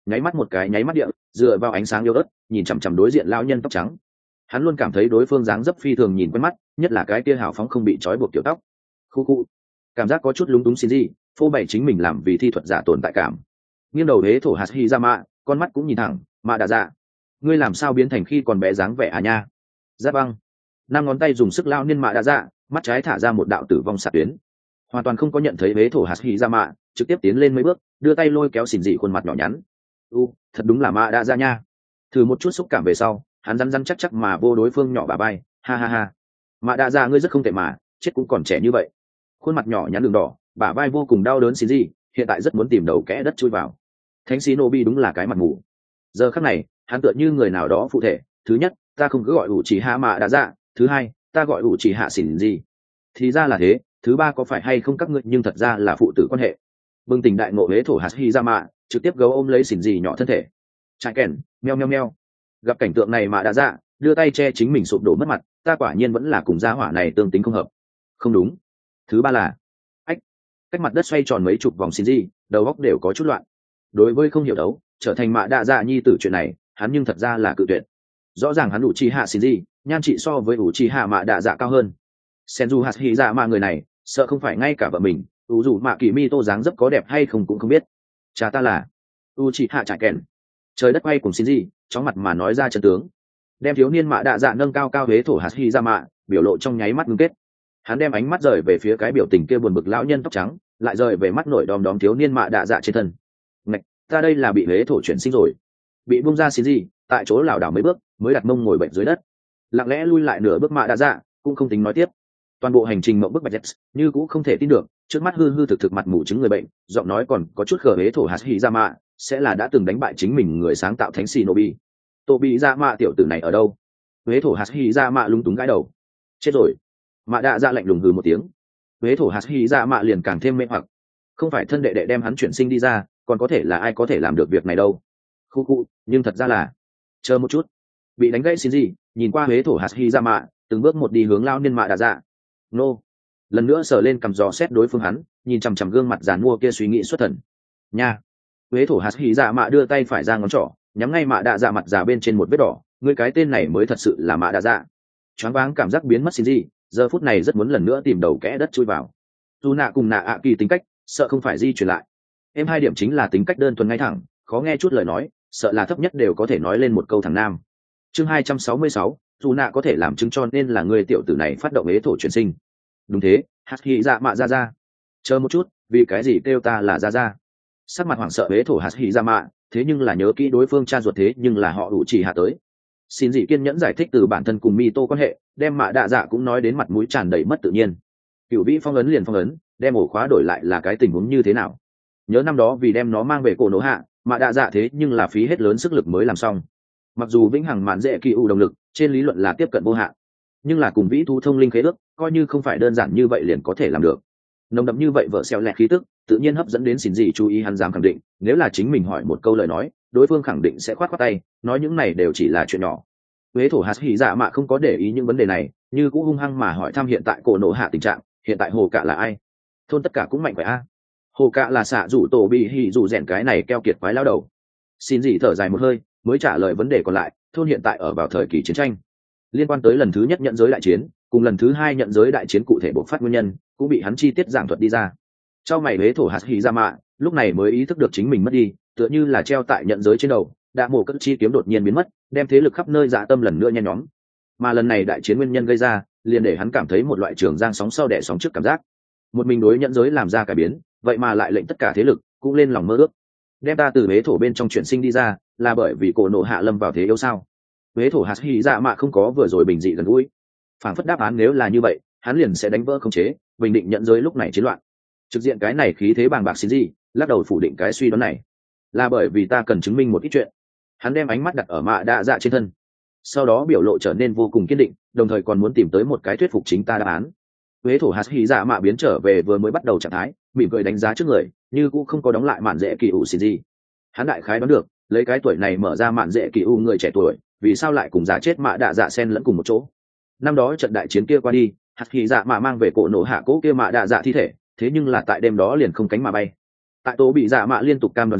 nháy mắt một cái nháy mắt địa, dựa vào ánh sáng yếu ớt nhìn chằm chằm đối diện lão nhân tóc trắng. Hắn luôn cảm thấy đối phương dáng dấp phi thường nhìn quen mắt, nhất là cái kia hào phóng không bị trói buộc kiểu tóc. Khu khu, cảm giác có chút lúng túng xin gì, phô bày chính mình làm vì thi thuật giả tồn tại cảm. Nghiêng đầu hế thổ hạt hy ra mạ, con mắt cũng nhìn thẳng, mạ đã dạ, ngươi làm sao biến thành khi còn bé dáng vẻ à nha. Giáp băng, năm ngón tay dùng sức lao nên mạ đã dạ, mắt trái thả ra một đạo tử vong xạ tuyến, hoàn toàn không có nhận thấy hế thổ hạt hy ra mạ, trực tiếp tiến lên mấy bước, đưa tay lôi kéo xỉn dị khuôn mặt nhỏ nhắn. Thật đúng là mạ đã dạ nha. Thử một chút xúc cảm về sau, hắn rắn rắn chắc chắc mà vô đối phương nhỏ bà bay, ha ha ha. Mạ đã dạ ngươi rất không tệ mà, chết cũng còn trẻ như vậy. Khuôn mặt nhỏ nhắn đường đỏ, bả vai vô cùng đau đớn xỉn dị, hiện tại rất muốn tìm đầu kẽ đất chui vào. Thánh Shinobi đúng là cái mặt mù. Giờ khắc này, hắn tựa như người nào đó phụ thể, thứ nhất, ta không cứ gọi ủ chỉ hạ mạ đã dạ, thứ hai, ta gọi ủ chỉ hạ xỉn gì. Thì ra là thế, thứ ba có phải hay không các ngươi, nhưng thật ra là phụ tử quan hệ. Bừng tỉnh đại ngộ hế thổ hạt hy ra mạ, trực tiếp gấu ôm lấy xỉn gì nhỏ thân thể. Trái kèn, meo meo meo. Gặp cảnh tượng này mạ đã dạ, đưa tay che chính mình sụp đổ mất mặt, ta quả nhiên vẫn là cùng gia hỏa này tương tính không hợp. Không đúng. Thứ ba là, ách, cách mặt đất xoay tròn mấy chục vòng xỉn gì, đầu óc đều có chút loạn. Đối với không hiểu đấu, trở thành mạ đạ dạ nhi tử chuyện này, hắn nhưng thật ra là cự tuyệt. Rõ ràng hắn ủ chi hạ xin gì, nhan trị so với ủ chi hạ mạ đạ dạ cao hơn. Senju hạt hỉ dạ mạ người này, sợ không phải ngay cả vợ mình, ủ dù mạ kỳ mi tô dáng dấp có đẹp hay không cũng không biết. Cha ta là u chi hạ trải kèn. Trời đất quay cùng xin gì, chóng mặt mà nói ra chân tướng. Đem thiếu niên mạ đạ dạ nâng cao cao hế thổ hạt hỉ dạ mạ, biểu lộ trong nháy mắt ngưng kết. Hắn đem ánh mắt rời về phía cái biểu tình kia buồn bực lão nhân tóc trắng, lại rời về mắt nổi đom đóm thiếu niên mạ đạ dạ trên thân. Ngạch, ta đây là bị huế thổ chuyển sinh rồi. Bị bung ra xin gì, tại chỗ lảo đảo mấy bước mới đặt mông ngồi bệnh dưới đất, lặng lẽ lui lại nửa bước mạ đã dạ, cũng không tính nói tiếp. Toàn bộ hành trình mộng bức bạch dẹt như cũng không thể tin được, trước mắt hư hư thực thực mặt mù chứng người bệnh, giọng nói còn có chút khờ huế thổ hạt hỉ ra mạ sẽ là đã từng đánh bại chính mình người sáng tạo thánh Shinobi. Tô bị ra mạ tiểu tử này ở đâu? Huế thổ hạt hỉ ra mạ lung túng gãi đầu. Chết rồi. Mạ đã dạ lạnh lùng hừ một tiếng. Huế thổ hạt hỉ ra mạ liền càng thêm mê hoặc. Không phải thân đệ đệ đem hắn chuyển sinh đi ra, còn có thể là ai có thể làm được việc này đâu. Khu khu, nhưng thật ra là, chờ một chút. Bị đánh gãy xin gì, nhìn qua huế thổ hạt hy ra mạ, từng bước một đi hướng lao niên mạ đã dạ. Nô, lần nữa sờ lên cầm giò xét đối phương hắn, nhìn chằm chằm gương mặt giàn mua kia suy nghĩ xuất thần. Nha. Huế thổ hạt hy ra mạ đưa tay phải ra ngón trỏ, nhắm ngay mạ đã dạ mặt già bên trên một vết đỏ. Người cái tên này mới thật sự là mạ đã dạ. Choáng váng cảm giác biến mất xin gì, giờ phút này rất muốn lần nữa tìm đầu kẽ đất chui vào. Dù nạ cùng nạ ạ kỳ tính cách, sợ không phải di chuyển lại. Em hai điểm chính là tính cách đơn thuần ngay thẳng, khó nghe chút lời nói, sợ là thấp nhất đều có thể nói lên một câu thằng nam. Chương 266, dù nạ có thể làm chứng cho nên là người tiểu tử này phát động ế thổ chuyển sinh. Đúng thế, hạt hỉ dạ mạ ra ra. Chờ một chút, vì cái gì kêu ta là ra ra? Sắc mặt hoảng sợ ế thổ hạt hỉ dạ mạ, thế nhưng là nhớ kỹ đối phương cha ruột thế nhưng là họ ủ chỉ hạ tới. Xin dị kiên nhẫn giải thích từ bản thân cùng Mito quan hệ, đem mạ đạ dạ cũng nói đến mặt mũi tràn đầy mất tự nhiên. Cửu vĩ phong ấn liền phong ấn, đem ổ khóa đổi lại là cái tình huống như thế nào? Nhớ năm đó vì đem nó mang về cổ nổ hạ, mạ đạ dạ thế nhưng là phí hết lớn sức lực mới làm xong. Mặc dù vĩnh hằng mạn dễ kỳ ủ động lực trên lý luận là tiếp cận vô hạn, nhưng là cùng vĩ thú thông linh khế ước coi như không phải đơn giản như vậy liền có thể làm được. Nồng đậm như vậy vợ xeo lẹt khí tức tự nhiên hấp dẫn đến xin gì chú ý, hắn dám khẳng định nếu là chính mình hỏi một câu lời nói, đối phương khẳng định sẽ khoát khoát tay nói những này đều chỉ là chuyện nhỏ. Huế thổ hạt hỉ dạ mạ không có để ý những vấn đề này, như cũng hung hăng mà hỏi thăm hiện tại cổ nổ hạ tình trạng, hiện tại hồ cạ là ai, thôn tất cả cũng mạnh khỏe a. Hồ cạ là xạ rủ tổ bị hỉ rủ rèn cái này keo kiệt quái lao đầu. Xin gì thở dài một hơi mới trả lời vấn đề còn lại. Thôn hiện tại ở vào thời kỳ chiến tranh, liên quan tới lần thứ nhất nhận giới đại chiến cùng lần thứ hai nhận giới đại chiến cụ thể bộc phát nguyên nhân cũng bị hắn chi tiết giảng thuật đi ra. Trong mày huế thổ hạt hỉ ra mạ lúc này mới ý thức được chính mình mất đi, tựa như là treo tại nhận giới trên đầu đã mổ cất chi kiếm đột nhiên biến mất, đem thế lực khắp nơi dạ tâm lần nữa nhen nhóm. Mà lần này đại chiến nguyên nhân gây ra liền để hắn cảm thấy một loại trường giang sóng sau đẻ sóng trước cảm giác. Một mình đối nhận giới làm ra cải biến, vậy mà lại lệnh tất cả thế lực cũng lên lòng mơ ước. Đem ta từ huế thổ bên trong chuyển sinh đi ra là bởi vì cổ nộ hạ lâm vào thế yếu sao? Huế thổ hạt hỉ dạ mạ không có vừa rồi bình dị gần gũi, phảng phất đáp án nếu là như vậy hắn liền sẽ đánh vỡ khống chế bình định nhận giới lúc này chiến loạn. Trực diện cái này khí thế bàng bạc xin gì lắc đầu phủ định cái suy đoán này, là bởi vì ta cần chứng minh một ít chuyện. Hắn đem ánh mắt đặt ở mạ đạ dạ trên thân, sau đó biểu lộ trở nên vô cùng kiên định, đồng thời còn muốn tìm tới một cái thuyết phục chính ta đáp án. Huế thổ hạt hỉ dạ mạ biến trở về vừa mới bắt đầu trạng thái, mỉm cười đánh giá trước người như cũng không có đóng lại mạn dễ kỳ ủ xin gì. Hắn đại khái đoán được lấy cái tuổi này mở ra mạn dễ kỳ ủ người trẻ tuổi vì sao lại cùng giả chết mạ đạ dạ sen lẫn cùng một chỗ. Năm đó trận đại chiến kia qua đi, hạt hỉ dạ mạ mang về cổ nổ hạ cố kia mạ đạ dạ thi thể, thế nhưng là tại đêm đó liền không cánh mà bay. Tại tổ bị dạ mạ liên tục cam đoan dưới,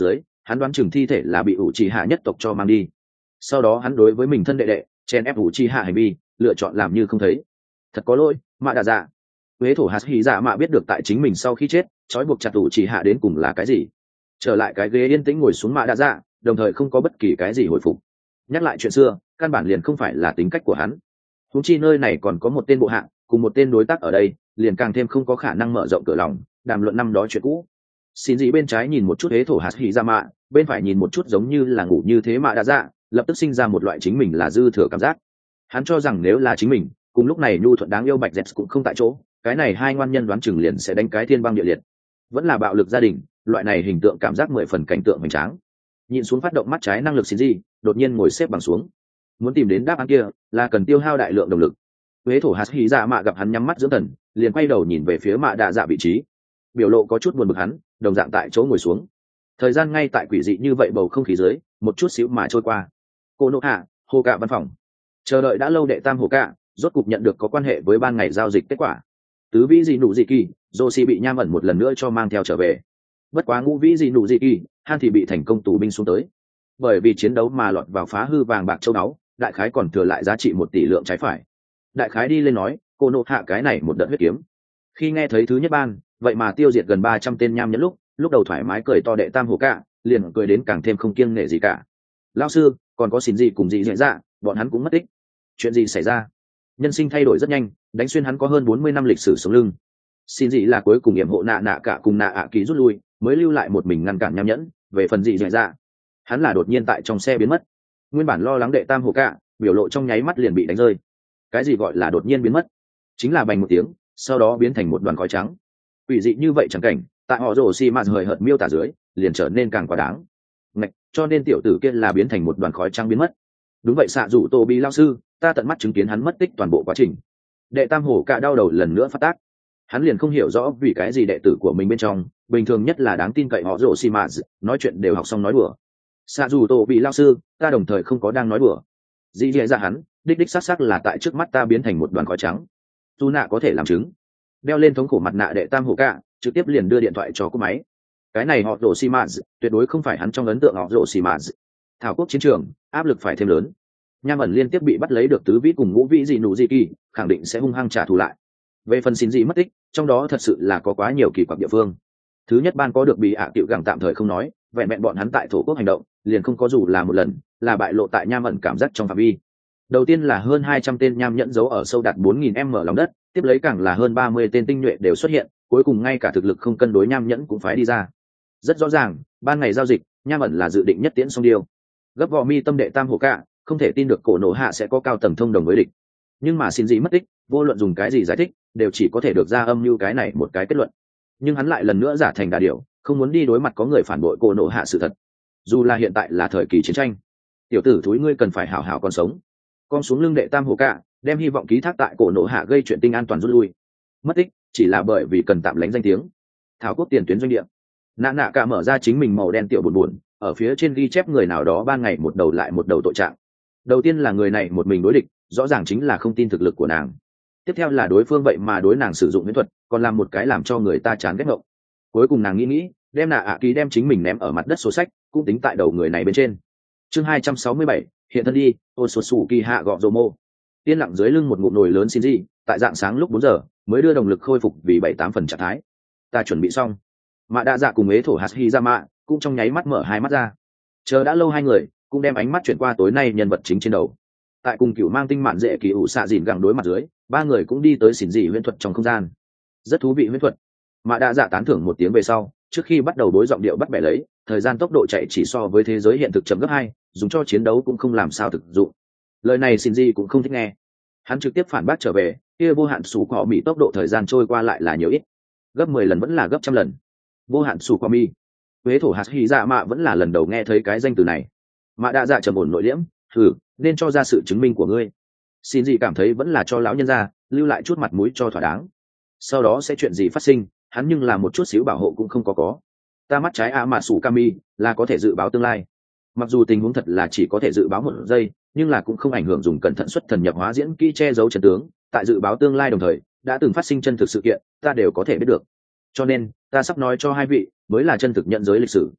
hắn đoán chừng thi thể là bị ủ trì hạ nhất tộc cho mang đi. Sau đó hắn đối với mình thân đệ đệ chen ép ủ trì hạ hành vi lựa chọn làm như không thấy. Thật có lỗi, Mạ Đa Dạ. Huế thổ hạt hỉ dạ mạ biết được tại chính mình sau khi chết trói buộc chặt ủ trì hạ đến cùng là cái gì. Trở lại cái ghế yên tĩnh ngồi xuống Mạ Đa Dạ, đồng thời không có bất kỳ cái gì hồi phục. Nhắc lại chuyện xưa căn bản liền không phải là tính cách của hắn. Huống chi nơi này còn có một tên bộ hạng cùng một tên đối tác ở đây, liền càng thêm không có khả năng mở rộng cửa lòng đàm luận năm đó chuyện cũ. Xin gì bên trái nhìn một chút Huế thổ hạt hỉ dạ mạ, bên phải nhìn một chút giống như là ngủ như thế Mạ Đa Dạ, lập tức sinh ra một loại chính mình là dư thừa cảm giác. Hắn cho rằng nếu là chính mình cùng lúc này nhu thuận đáng yêu Bạch Dẹt cũng không tại chỗ, cái này hai ngoan nhân đoán chừng liền sẽ đánh cái thiên băng địa liệt. Vẫn là bạo lực gia đình, loại này hình tượng cảm giác 10 phần cảnh tượng hoành tráng. Nhìn xuống phát động mắt trái năng lực xin gì, đột nhiên ngồi xếp bằng xuống. Muốn tìm đến đáp án kia là cần tiêu hao đại lượng động lực. Huế thổ hạt hỉ dạ mạ gặp hắn nhắm mắt dưỡng thần, liền quay đầu nhìn về phía Mạ Đa Dạ vị trí. Biểu lộ có chút buồn bực hắn, đồng dạng tại chỗ ngồi xuống. Thời gian ngay tại quỷ dị như vậy bầu không khí dưới, một chút xíu mà trôi qua. Cô nộ hạ, Hồ Cạ văn phòng. Chờ đợi đã lâu đệ tam Hồ Cạ, rốt cục nhận được có quan hệ với ban ngày giao dịch kết quả. Tứ vĩ dị nụ dị kỳ, Joshi bị nham ẩn một lần nữa cho mang theo trở về. Bất quá ngũ vĩ dị nụ dị kỳ, Han thì bị thành công tù binh xuống tới. Bởi vì chiến đấu mà lọt vào phá hư vàng bạc châu báu, đại khái còn thừa lại giá trị 1 tỷ lượng trái phải. Đại khái đi lên nói, cô nộ hạ cái này một đợt huyết kiếm. Khi nghe thấy thứ nhất ban, vậy mà tiêu diệt gần 300 tên nham nhẫn lúc đầu thoải mái cười to đệ tam Hồ Cạ, liền cười đến càng thêm không kiêng nể gì cả. Lão sư, còn có xin gì cùng gì dễ dạ, bọn hắn cũng mất tích. Chuyện gì xảy ra? Nhân sinh thay đổi rất nhanh, đánh xuyên hắn có hơn 40 năm lịch sử sống lưng. Xin gì là cuối cùng yểm hộ nạ nạ cả cùng nạ ạ ký rút lui, mới lưu lại một mình ngăn cản nham nhẫn. Về phần gì dễ dạ, hắn là đột nhiên tại trong xe biến mất. Nguyên bản lo lắng đệ tam Hồ Cạ, biểu lộ trong nháy mắt liền bị đánh rơi. Cái gì gọi là đột nhiên biến mất? Chính là bành một tiếng, sau đó biến thành một đoàn khói trắng. Quỷ dị như vậy chẳng cảnh, tại họ rồ xi mạt hời hợt miêu tả dưới, liền trở nên càng quá đáng. Ngạch, cho nên tiểu tử kia là biến thành một đoàn khói trắng biến mất. Đúng vậy, xạ dụ Tô Bi lao sư, ta tận mắt chứng kiến hắn mất tích toàn bộ quá trình. Đệ tam Hồ Cạ đau đầu lần nữa phát tác. Hắn liền không hiểu rõ vì cái gì đệ tử của mình bên trong, bình thường nhất là đáng tin cậy họ rồ xi mạt, nói chuyện đều học xong nói đùa. Xạ dù Tô Bi lao sư, ta đồng thời không có đang nói đùa. Dĩ dễ ra hắn, đích xác là tại trước mắt ta biến thành một đoàn khói trắng. Tu nạ có thể làm chứng. Đeo lên thống khổ mặt nạ đệ tam Hồ Cạ, trực tiếp liền đưa điện thoại cho cô máy. Cái này họ rồ xi mạt, tuyệt đối không phải hắn trong ấn tượng họ rồ xi mạt. Thảo quốc chiến trường, áp lực phải thêm lớn. Nham ẩn liên tiếp bị bắt lấy được tứ vĩ cùng ngũ vĩ dị nụ dị kỳ, khẳng định sẽ hung hăng trả thù lại. Về phần xin dị mất tích, trong đó thật sự là có quá nhiều kỳ quặc địa phương. Thứ nhất ban có được bị ạ tiểu gẳng tạm thời không nói, vẹn vẹn bọn hắn tại thổ quốc hành động, liền không có dù là một lần, là bại lộ tại nham ẩn cảm giác trong phạm vi. Đầu tiên là hơn 200 tên nham nhẫn giấu ở sâu đạt 4000m lòng đất, tiếp lấy càng là hơn 30 tên tinh nhuệ đều xuất hiện, cuối cùng ngay cả thực lực không cân đối nham nhẫn cũng phải đi ra. Rất rõ ràng, ban ngày giao dịch, nham ẩn là dự định nhất tiễn song điêu. Gấp vò mi tâm đệ tam Hồ Cạ, không thể tin được cổ nổ hạ sẽ có cao tầng thông đồng với địch. Nhưng mà xin gì mất tích, vô luận dùng cái gì giải thích, đều chỉ có thể được ra âm mưu cái này một cái kết luận. Nhưng hắn lại lần nữa giả thành đà điểu, không muốn đi đối mặt có người phản bội cổ nổ hạ sự thật. Dù là hiện tại là thời kỳ chiến tranh, tiểu tử thúi ngươi cần phải hảo hảo còn sống. Con xuống lưng đệ tam Hồ Cạ, đem hy vọng ký thác tại cổ nổ hạ gây chuyện tinh an toàn rút lui. Mất tích chỉ là bởi vì cần tạm lánh danh tiếng. Thảo quốc tiền tuyến doanh địa, nạ nạ cả mở ra chính mình màu đen tiểu buồn, ở phía trên ghi chép người nào đó ban ngày một đầu lại một đầu tội trạng. Đầu tiên là người này một mình đối địch, rõ ràng chính là không tin thực lực của nàng. Tiếp theo là đối phương vậy mà đối nàng sử dụng huyễn thuật, còn làm một cái làm cho người ta chán ghét ngộng. Cuối cùng nàng nghĩ đem nạ ạ ký đem chính mình ném ở mặt đất sổ sách, cũng tính tại đầu người này bên trên. Chương 267, hiện thân đi, Otsutsuki hạ gọ rồ mô. Yên lặng dưới lưng một ngụm nồi lớn xin gì, tại dạng sáng lúc 4 giờ mới đưa động lực khôi phục vì 7-8 phần trạng thái. Ta chuẩn bị xong. Mạ Đa Dạ cùng ế thổ hạt hy ra mạ cũng trong nháy mắt mở hai mắt ra. Chờ đã lâu hai người cũng đem ánh mắt chuyển qua tối nay nhân vật chính trên đầu. Tại cùng cửu mang tinh mạn dễ kỳ ủ xạ dìn gẳng đối mặt dưới, ba người cũng đi tới xỉn dị huyễn thuật trong không gian. Rất thú vị huyễn thuật. Mạ Đa Dạ tán thưởng một tiếng về sau, trước khi bắt đầu đối giọng điệu bắt bẻ lấy, thời gian tốc độ chạy chỉ so với thế giới hiện thực chậm gấp 2, dùng cho chiến đấu cũng không làm sao thực dụng. Lời này xỉn dị cũng không thích nghe. Hắn trực tiếp phản bác trở về, kia vô hạn sủ cọ bị tốc độ thời gian trôi qua lại là nhiều ít, gấp 10 lần vẫn là gấp trăm lần. Vô hạn sủ cọ mi. Huế thổ hạt hy dạ mạ vẫn là lần đầu nghe thấy cái danh từ này. Mạ Đa Dạ trầm ổn nội liễm, nên cho ra sự chứng minh của ngươi. Xin gì cảm thấy vẫn là cho lão nhân ra lưu lại chút mặt mũi cho thỏa đáng. Sau đó sẽ chuyện gì phát sinh, hắn nhưng là một chút xíu bảo hộ cũng không có. Ta mắt trái a mà sủ kami là có thể dự báo tương lai. Mặc dù tình huống thật là chỉ có thể dự báo 1 giây, nhưng là cũng không ảnh hưởng dùng cẩn thận xuất thần nhập hóa diễn kỹ che giấu chân tướng. Tại dự báo tương lai đồng thời đã từng phát sinh chân thực sự kiện, ta đều có thể biết được. Cho nên ta sắp nói cho hai vị mới là chân thực nhận giới lịch sử.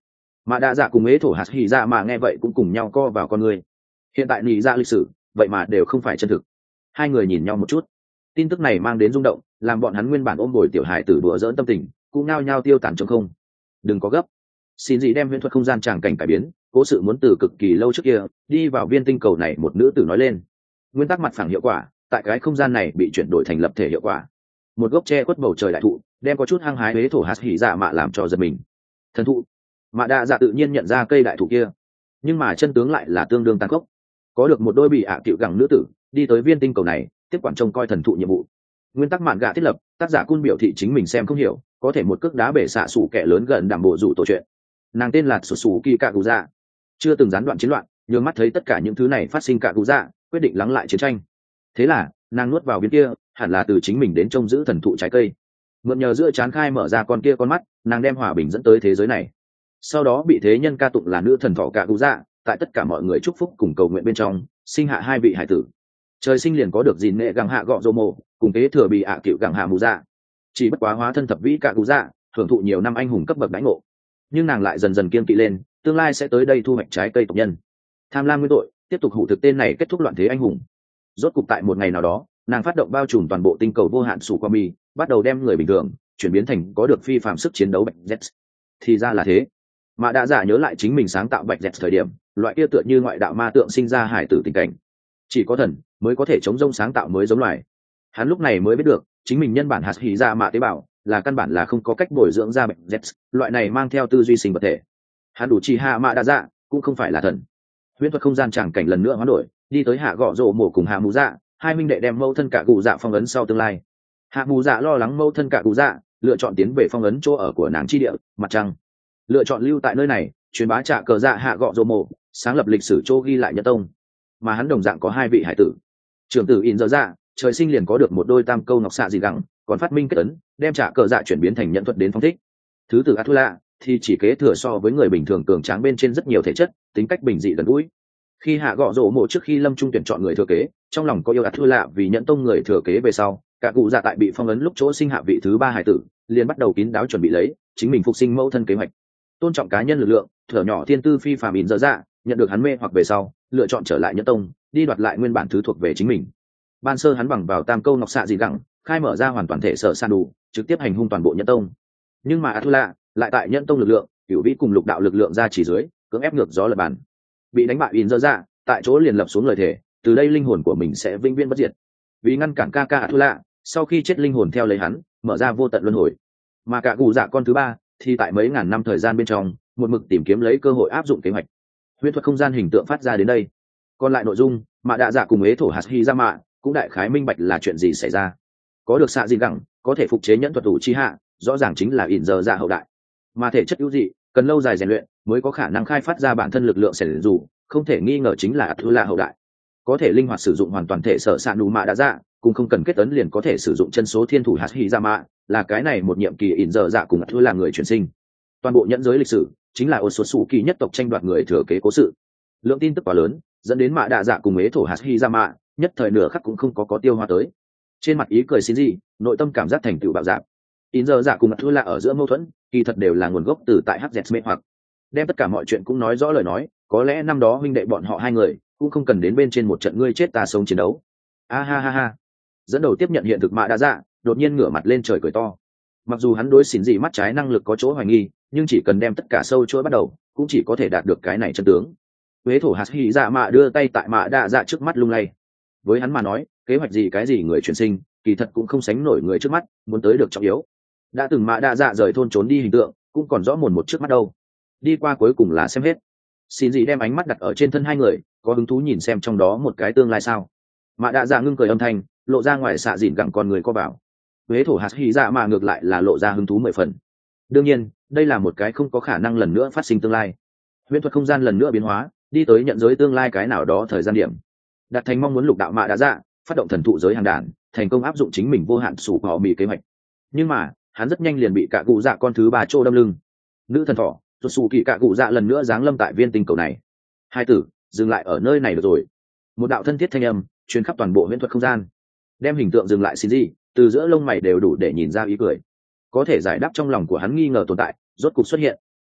Mà đã dạ cùng ế thổ hạt hỉ dạ mà nghe vậy cũng cùng nhau co vào con người. Hiện tại nhị dạ lịch sử vậy mà đều không phải chân thực. Hai người nhìn nhau một chút, tin tức này mang đến rung động, làm bọn hắn nguyên bản ôm bồi tiểu hài tử đùa dỡn tâm tình cũng nao nhao tiêu tán trong không. Đừng có gấp, xin gì đem huyễn thuật không gian tràng cảnh cải biến, cố sự muốn từ cực kỳ lâu trước kia đi vào viên tinh cầu này. Một nữ tử nói lên nguyên tắc mặt phẳng hiệu quả, tại cái không gian này bị chuyển đổi thành lập thể hiệu quả. Một gốc tre khuất bầu trời đại thụ đem có chút hăng hái huế thổ hạt hỉ dạ mạ làm cho giật mình. Thần thụ. Mạ đạ dạ tự nhiên nhận ra cây đại thụ kia, nhưng mà chân tướng lại là tương đương tàn khốc. Có được một đôi bị ạ cựu gẳng nữ tử đi tới viên tinh cầu này tiếp quản trông coi thần thụ nhiệm vụ. Nguyên tắc mạn gạ thiết lập, tác giả Cun biểu thị chính mình xem không hiểu, có thể một cước đá bể xạ sủ kẻ lớn gần đảm bộ rủ tổ chuyện. Nàng tên là sủ sủ kỳ cạ cụ dạ, chưa từng gián đoạn chiến loạn, nhường mắt thấy tất cả những thứ này phát sinh. Cạ cụ dạ quyết định lắng lại chiến tranh. Thế là nàng nuốt vào viên kia hẳn là từ chính mình đến trông giữ thần thụ trái cây, mượn nhờ giữa chán khai mở ra con kia con mắt, nàng đem hòa bình dẫn tới thế giới này. Sau đó bị thế nhân ca tụng là nữ thần thọ Cạ cụ dạ, tại tất cả mọi người chúc phúc cùng cầu nguyện bên trong sinh hạ hai vị hải tử. Trời sinh liền có được gìn nệ găng hạ gọ dô mồ cùng kế thừa bị ạ cựu găng hạ mù dạ, chỉ bất quá hóa thân thập vĩ Cạ cụ dạ, hưởng thụ nhiều năm anh hùng cấp bậc đánh ngộ. Nhưng nàng lại dần dần kiên kỵ lên tương lai sẽ tới đây thu hoạch trái cây tộc nhân. Tham lam nguyên tội tiếp tục hủ thực tên này, kết thúc loạn thế anh hùng. Rốt cục tại một ngày nào đó, nàng phát động bao trùm toàn bộ tinh cầu vô hạn sủ qua mi, bắt đầu đem người bình thường chuyển biến thành có được phi phạm sức chiến đấu bạch z. Thì ra là thế. Mà đã giả nhớ lại chính mình sáng tạo bạch z thời điểm, loại kia tựa như ngoại đạo ma tượng sinh ra hải tử tình cảnh. Chỉ có thần mới có thể chống rông sáng tạo mới giống loài. Hắn lúc này mới biết được chính mình nhân bản hạt hỉ ra mạ tế bào là căn bản là không có cách bồi dưỡng ra bạch z, loại này mang theo tư duy sinh vật thể. Hắn đủ chi hạ mạ đã dạ cũng không phải là thần. Huyễn thuật không gian tràng cảnh lần nữa hoán đổi, đi tới hạ gõ rộ mổ cùng hạ mù dạ, hai minh đệ đem mâu thân cả cụ dạ phong ấn sau tương lai. Hạ mù dạ lo lắng mâu thân cả cụ dạ, lựa chọn tiến về phong ấn chỗ ở của nàng chi địa mặt trăng, lựa chọn lưu tại nơi này truyền bá trạ cờ dạ hạ gọ rộ mổ, sáng lập lịch sử chỗ ghi lại nhân tông. Mà hắn đồng dạng có hai vị hải tử. Trưởng tử in dở dạ trời sinh liền có được một đôi tam câu ngọc xạ dị gắng, còn phát minh kết ấn đem trạ cờ dạ chuyển biến thành nhận thuật đến phong thích. Thứ tử Athula thì chỉ kế thừa so với người bình thường cường tráng bên trên rất nhiều thể chất, tính cách bình dị gần gũi. Khi hạ gọ rổ mộ trước khi lâm trung tuyển chọn người thừa kế, trong lòng có yêu Athula vì nhận tông người thừa kế về sau, cả cụ dạ tại bị phong ấn lúc chỗ sinh hạ vị thứ ba hải tử, liền bắt đầu kín đáo chuẩn bị lấy chính mình phục sinh mẫu thân kế hoạch. Tôn trọng cá nhân lực lượng, thở nhỏ thiên tư phi phàm in dở dạ, nhận được hắn mê hoặc về sau, lựa chọn trở lại nhẫn tông, đi đoạt lại nguyên bản thứ thuộc về chính mình. Ban sơ hắn bằng vào tam câu ngọc xạ dị gẳng, khai mở ra hoàn toàn thể sở san đủ, trực tiếp hành hung toàn bộ nhẫn tông. Nhưng mà Athula lại tại nhẫn tông lực lượng, cửu vĩ cùng lục đạo lực lượng ra chỉ dưới, cưỡng ép ngược gió lật bàn. Bị đánh bại in dở dạ, tại chỗ liền lập xuống lời thề, từ đây linh hồn của mình sẽ vĩnh viễn bất diệt. Vì ngăn cản ca Athula, sau khi chết linh hồn theo lấy hắn, mở ra vô tận luân hồi. Mà cả cụ dạ con thứ ba thì tại mấy ngàn năm thời gian bên trong, một mực tìm kiếm lấy cơ hội áp dụng kế hoạch. Huyễn thuật không gian hình tượng phát ra đến đây. Còn lại nội dung, mà đạ dạ cùng ế thổ hạt hy ra mạ cũng đại khái minh bạch là chuyện gì xảy ra. Có được xạ dị gẳng, có thể phục chế nhẫn thuật đủ chi hạ, rõ ràng chính là ỉn giờ dạ hậu đại. Mà thể chất ưu dị, cần lâu dài rèn luyện mới có khả năng khai phát ra bản thân lực lượng sẽ dù, không thể nghi ngờ chính là Athula hậu đại. Có thể linh hoạt sử dụng hoàn toàn thể sở sạn đủ mạ đạ dạ, cũng không cần kết ấn liền có thể sử dụng chân số thiên thủ hạt hy ra mạ, là cái này một nhiệm kỳ ỉn giờ dạ cùng Athula người chuyển sinh. Toàn bộ nhẫn giới lịch sử chính là Otsutsuki nhất tộc tranh đoạt người thừa kế cố sự. Lượng tin tức quá lớn, dẫn đến mạ đạ dạ cùng ế thổ hạt hy ra mạ nhất thời nửa khắc cũng không có tiêu hoa tới. Trên mặt ý cười xin gì, nội tâm cảm giác thành tựu bạo dạn. In giờ dạ cùng Athula ở giữa mâu thuẫn, kỳ thật đều là nguồn gốc từ tại HZ mê hoặc. Đem tất cả mọi chuyện cũng nói rõ lời nói, có lẽ năm đó huynh đệ bọn họ hai người cũng không cần đến bên trên một trận ngươi chết ta sống chiến đấu. A ha ha ha. Dẫn đầu tiếp nhận hiện thực mạ đạ dạ, đột nhiên ngửa mặt lên trời cười to. Mặc dù hắn đối xỉn gì mắt trái năng lực có chỗ hoài nghi, nhưng chỉ cần đem tất cả sâu chuỗi bắt đầu, cũng chỉ có thể đạt được cái này chân tướng. Huế thổ hạt hỉ dạ mạ đưa tay tại mạ đạ dạ trước mắt lung lay. Với hắn mà nói, kế hoạch gì cái gì người chuyển sinh, kỳ thật cũng không sánh nổi người trước mắt, muốn tới được trọng yếu. Đã từng mạ đạ dạ rời thôn trốn đi hình tượng, cũng còn rõ mồn một trước mắt đâu. Đi qua cuối cùng là xem hết. Xin gì đem ánh mắt đặt ở trên thân hai người, có hứng thú nhìn xem trong đó một cái tương lai sao. Mạ đạ dạ ngưng cười âm thanh, lộ ra ngoài xạ dịn gặng con người co vào. Huế thổ hạt hỉ dạ mà ngược lại là lộ ra hứng thú 10 phần. Đương nhiên, đây là một cái không có khả năng lần nữa phát sinh tương lai. Huyễn thuật không gian lần nữa biến hóa, đi tới nhận giới tương lai cái nào đó thời gian điểm. Đạt thành mong muốn lục đạo mạ đã dạ, phát động thần thụ giới hàng đàn, thành công áp dụng chính mình vô hạn sủ họ mì kế hoạch. Nhưng mà, hắn rất nhanh liền bị cả cụ dạ con thứ ba trô đâm lưng. Nữ thần thỏ, rụt xù kỳ cả cụ dạ lần nữa giáng lâm tại viên tinh cầu này. Hai tử, dừng lại ở nơi này được rồi. Một đạo thân thiết thanh âm truyền khắp toàn bộ huyễn thuật không gian. Đem hình tượng dừng lại xin gì, từ giữa lông mày đều đủ để nhìn ra ý cười. Có thể giải đáp trong lòng của hắn nghi ngờ tồn tại, rốt cục xuất hiện.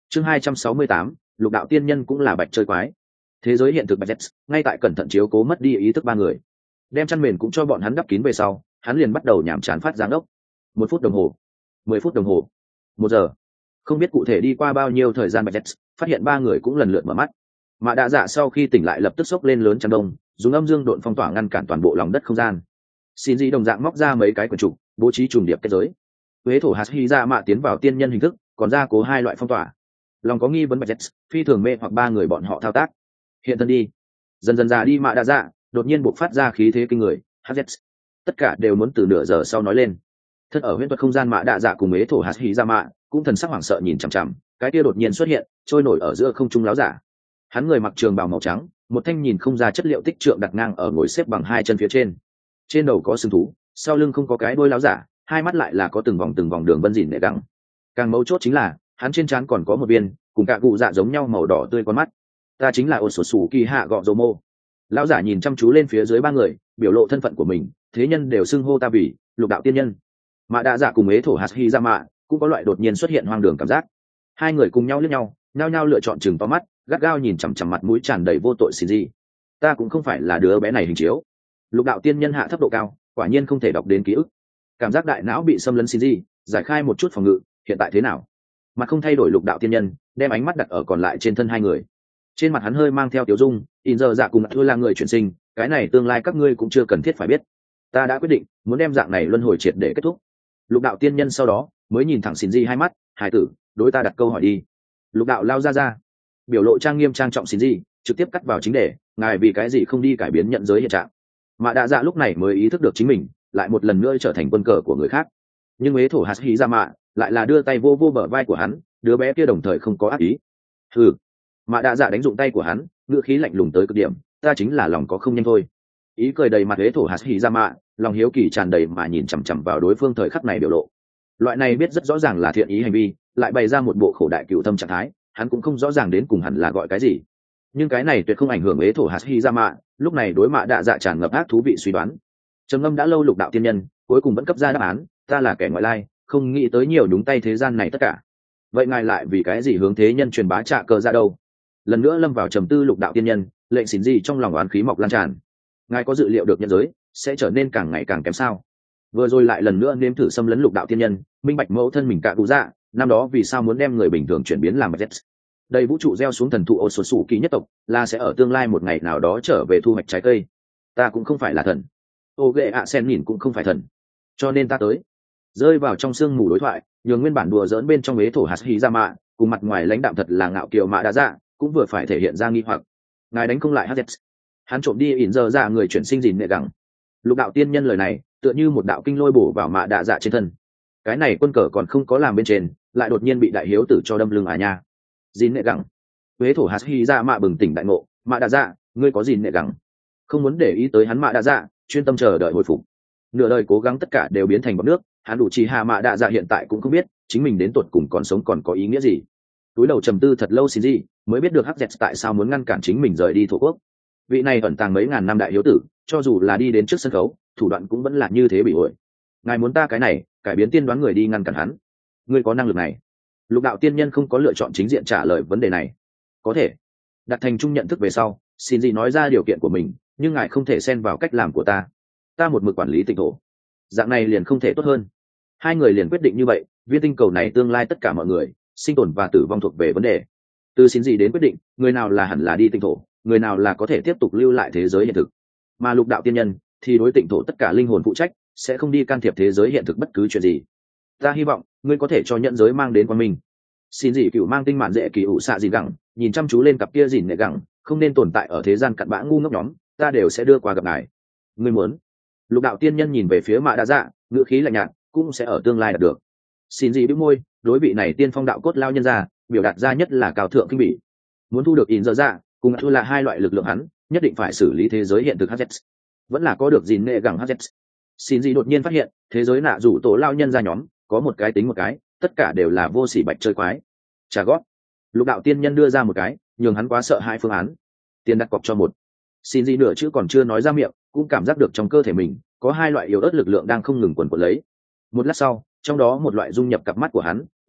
Chương 268, lục đạo tiên nhân cũng là bạch chơi quái. Thế giới hiện thực bạch Jets, ngay tại cẩn thận chiếu cố mất đi ý thức ba người. Đem chăn mền cũng cho bọn hắn đắp kín về sau, hắn liền bắt đầu nhảm chán phát giáng ốc. 1 phút đồng hồ, 10 phút đồng hồ, 1 giờ. Không biết cụ thể đi qua bao nhiêu thời gian bạch Jets, phát hiện ba người cũng lần lượt mở mắt. Mạ Đạ Dạ sau khi tỉnh lại lập tức xốc lên lớn chăn đông, dùng âm dương độn phong tỏa ngăn cản toàn bộ lòng đất không gian. Xin gì đồng dạng móc ra mấy cái quyển trục, bố trí trùng điệp kết giới. Huế thổ hạt hy ra mạ tiến vào tiên nhân hình thức, còn ra cố 2 loại phong tỏa. Lòng có nghi vấn bạch Jets, phi thường mê hoặc ba người bọn họ thao tác. Hiện thân đi. Dần dần già đi Mạ Đạ Dạ, đột nhiên buộc phát ra khí thế kinh người. Jets. Tất cả đều muốn từ nửa giờ sau nói lên. Thân ở huyễn thuật không gian Mạ Đạ Dạ cùng Huế thổ hạt hy ra mạ, cũng thần sắc hoảng sợ nhìn chằm chằm, cái kia đột nhiên xuất hiện, trôi nổi ở giữa không trung láo giả. Hắn người mặc trường bào màu trắng, một thanh nhìn không ra chất liệu tích trượng đặt ngang ở ngồi xếp bằng 2 chân phía trên đầu có sừng thú, sau lưng không có cái đuôi láo giả, 2 mắt lại là có từng vòng đường vân dỉn nệ gẳng. Càng mấu chốt chính là hắn trên trán còn có một viên cùng cả cụ dạ giống nhau màu đỏ tươi con mắt. Ta chính là ôn sổ sủ kỳ hạ gọ dô mô. Lão giả nhìn chăm chú lên phía dưới ba người, biểu lộ thân phận của mình, thế nhân đều xưng hô ta vì lục đạo tiên nhân. Mạ Đạ Dạ cùng ế thổ hạt hy ra mạ cũng có loại đột nhiên xuất hiện hoang đường cảm giác. 2 người cùng nhau liếc nhau, nhao nhao lựa chọn chừng to mắt, gắt gao nhìn chằm chằm mặt mũi tràn đầy vô tội xin gì. Ta cũng không phải là đứa bé này hình chiếu. Lục đạo tiên nhân hạ thấp độ cao, quả nhiên không thể đọc đến ký ức. Cảm giác đại não bị xâm lấn xin gì, giải khai một chút phòng ngự, hiện tại thế nào? Mặt không thay đổi lục đạo tiên nhân, đem ánh mắt đặt ở còn lại trên thân 2 người. Trên mặt hắn hơi mang theo tiểu dung, in giờ dạ cùng thua là người chuyển sinh, cái này tương lai các ngươi cũng chưa cần thiết phải biết. Ta đã quyết định, muốn đem dạng này luân hồi triệt để kết thúc. Lục đạo tiên nhân sau đó mới nhìn thẳng xin gì 2 mắt, hải tử, đối ta đặt câu hỏi đi. Lục đạo lao ra, biểu lộ trang nghiêm trang trọng xin gì, trực tiếp cắt vào chính đề, ngài vì cái gì không đi cải biến nhận giới hiện trạng? Mạ Đạ Dạ lúc này mới ý thức được chính mình lại một lần nữa trở thành quân cờ của người khác. Nhưng ế thổ hạt hí ra mạ lại là đưa tay vô vô bờ vai của hắn, đứa bé kia đồng thời không có ác ý. Hừ. Mạ Đạ Dạ đánh dụng tay của hắn, ngữ khí lạnh lùng tới cực điểm, ta chính là lòng có không nhanh thôi. Ý cười đầy mặt ế thổ hạt hí ra mạ, lòng hiếu kỳ tràn đầy mà nhìn chằm chằm vào đối phương thời khắc này biểu lộ. Loại này biết rất rõ ràng là thiện ý hành vi, lại bày ra một bộ khổ đại cựu thâm trạng thái, hắn cũng không rõ ràng đến cùng hẳn là gọi cái gì. Nhưng cái này tuyệt không ảnh hưởng ế thổ hạt hy ra mạ, lúc này đối Mạ Đạ Dạ tràn ngập ác thú vị suy đoán. Trầm ngâm đã lâu lục đạo tiên nhân cuối cùng vẫn cấp ra đáp án, ta là kẻ ngoại lai, không nghĩ tới nhiều đúng tay thế gian này tất cả. Vậy ngài lại vì cái gì hướng thế nhân truyền bá trạ cờ ra đâu? Lần nữa lâm vào trầm tư lục đạo tiên nhân, lệnh xỉn gì trong lòng oán khí mọc lan tràn. Ngài có dự liệu được nhân giới sẽ trở nên càng ngày càng kém sao? Vừa rồi lại lần nữa nếm thử xâm lấn lục đạo tiên nhân, minh bạch mẫu thân mình cạ cụ dạ, năm đó vì sao muốn đem người bình thường chuyển biến làm bạch Jets. Đầy vũ trụ gieo xuống thần thụ ô số sủ kỳ nhất tộc là sẽ ở tương lai một ngày nào đó trở về thu hoạch trái cây. Ta cũng không phải là thần, ô ghệ ạ sen nhìn cũng không phải thần, cho nên ta tới. Rơi vào trong sương mù đối thoại, nhường nguyên bản đùa dỡn bên trong ế thổ hạt hí ra mạ cùng mặt ngoài lãnh đạm thật là ngạo kiều Mạ Đạ Dạ cũng vừa phải thể hiện ra nghi hoặc. Ngài đánh không lại hz, hắn trộm đi ỉn giờ ra người chuyển sinh gìn nệ gẳng. Lục đạo tiên nhân lời này tựa như một đạo kinh lôi bổ vào Mạ Đạ Dạ trên thân. Cái này quân cờ còn không có làm bên trên, lại đột nhiên bị đại hiếu tử cho đâm lưng à nha. Gìn nệ gẳng. Huế thổ hạt hy ra mạ bừng tỉnh đại ngộ, Mạ Đạ Dạ, ngươi có gìn nệ gẳng? Không muốn để ý tới hắn Mạ Đạ Dạ, chuyên tâm chờ đợi hồi phục. Nửa đời cố gắng tất cả đều biến thành bọt nước, hắn đủ chỉ hạ Mạ Đạ Dạ hiện tại cũng không biết chính mình đến tột cùng còn sống còn có ý nghĩa gì. Túi đầu trầm tư thật lâu xin gì mới biết được hắc dẹt tại sao muốn ngăn cản chính mình rời đi thổ quốc. Vị này ẩn tàng mấy ngàn năm đại hiếu tử, cho dù là đi đến trước sân khấu, thủ đoạn cũng vẫn là như thế bị ổi. Ngài muốn ta cái này cải biến tiên đoán người đi ngăn cản hắn, ngươi có năng lực này? Lục đạo tiên nhân không có lựa chọn chính diện trả lời vấn đề này. Có thể. Đặt thành chung nhận thức về sau, xin gì nói ra điều kiện của mình, nhưng ngài không thể xen vào cách làm của ta. Ta một mực quản lý tịnh thổ, dạng này liền không thể tốt hơn. 2 người liền quyết định như vậy, viên tinh cầu này tương lai tất cả mọi người sinh tồn và tử vong thuộc về vấn đề. Từ xin gì đến quyết định người nào là hẳn là đi tịnh thổ, người nào là có thể tiếp tục lưu lại thế giới hiện thực. Mà lục đạo tiên nhân thì đối tịnh thổ tất cả linh hồn phụ trách, sẽ không đi can thiệp thế giới hiện thực bất cứ chuyện gì. Ta hy vọng ngươi có thể cho nhận giới mang đến quang minh. Xin gì cựu mang tinh mạn dễ kỳ ủ xạ gì gẳng, nhìn chăm chú lên cặp kia dìn nệ gẳng, không nên tồn tại ở thế gian cặn bã ngu ngốc nhóm, ta đều sẽ đưa qua gặp ngài. Ngươi muốn? Lục đạo tiên nhân nhìn về phía Mạ Đạ Dạ, ngữ khí lạnh nhạt, cũng sẽ ở tương lai đạt được. Xin gì bĩu môi, đối vị này tiên phong đạo cốt lao nhân ra, biểu đạt ra nhất là cao thượng kinh bỉ. Muốn thu được in giờ dạ, cùng thu là 2 loại lực lượng hắn, nhất định phải xử lý thế giới hiện thực hz, vẫn là có được dìn nệ gẳng hz. Xin gì đột nhiên phát hiện thế giới nạ rủ tổ lao nhân ra nhóm có một cái tính một cái, tất cả đều là vô sỉ bạch chơi quái. Trả góp. Lục đạo tiên nhân đưa ra một cái nhường hắn quá sợ 2 phương án. Tiền đặt cọc cho 1. Xin gì nửa chữ còn chưa nói ra miệng, cũng cảm giác được trong cơ thể mình có 2 loại yếu ớt lực lượng đang không ngừng quần quật lấy. Một lát sau, trong đó một loại dung nhập cặp mắt của hắn,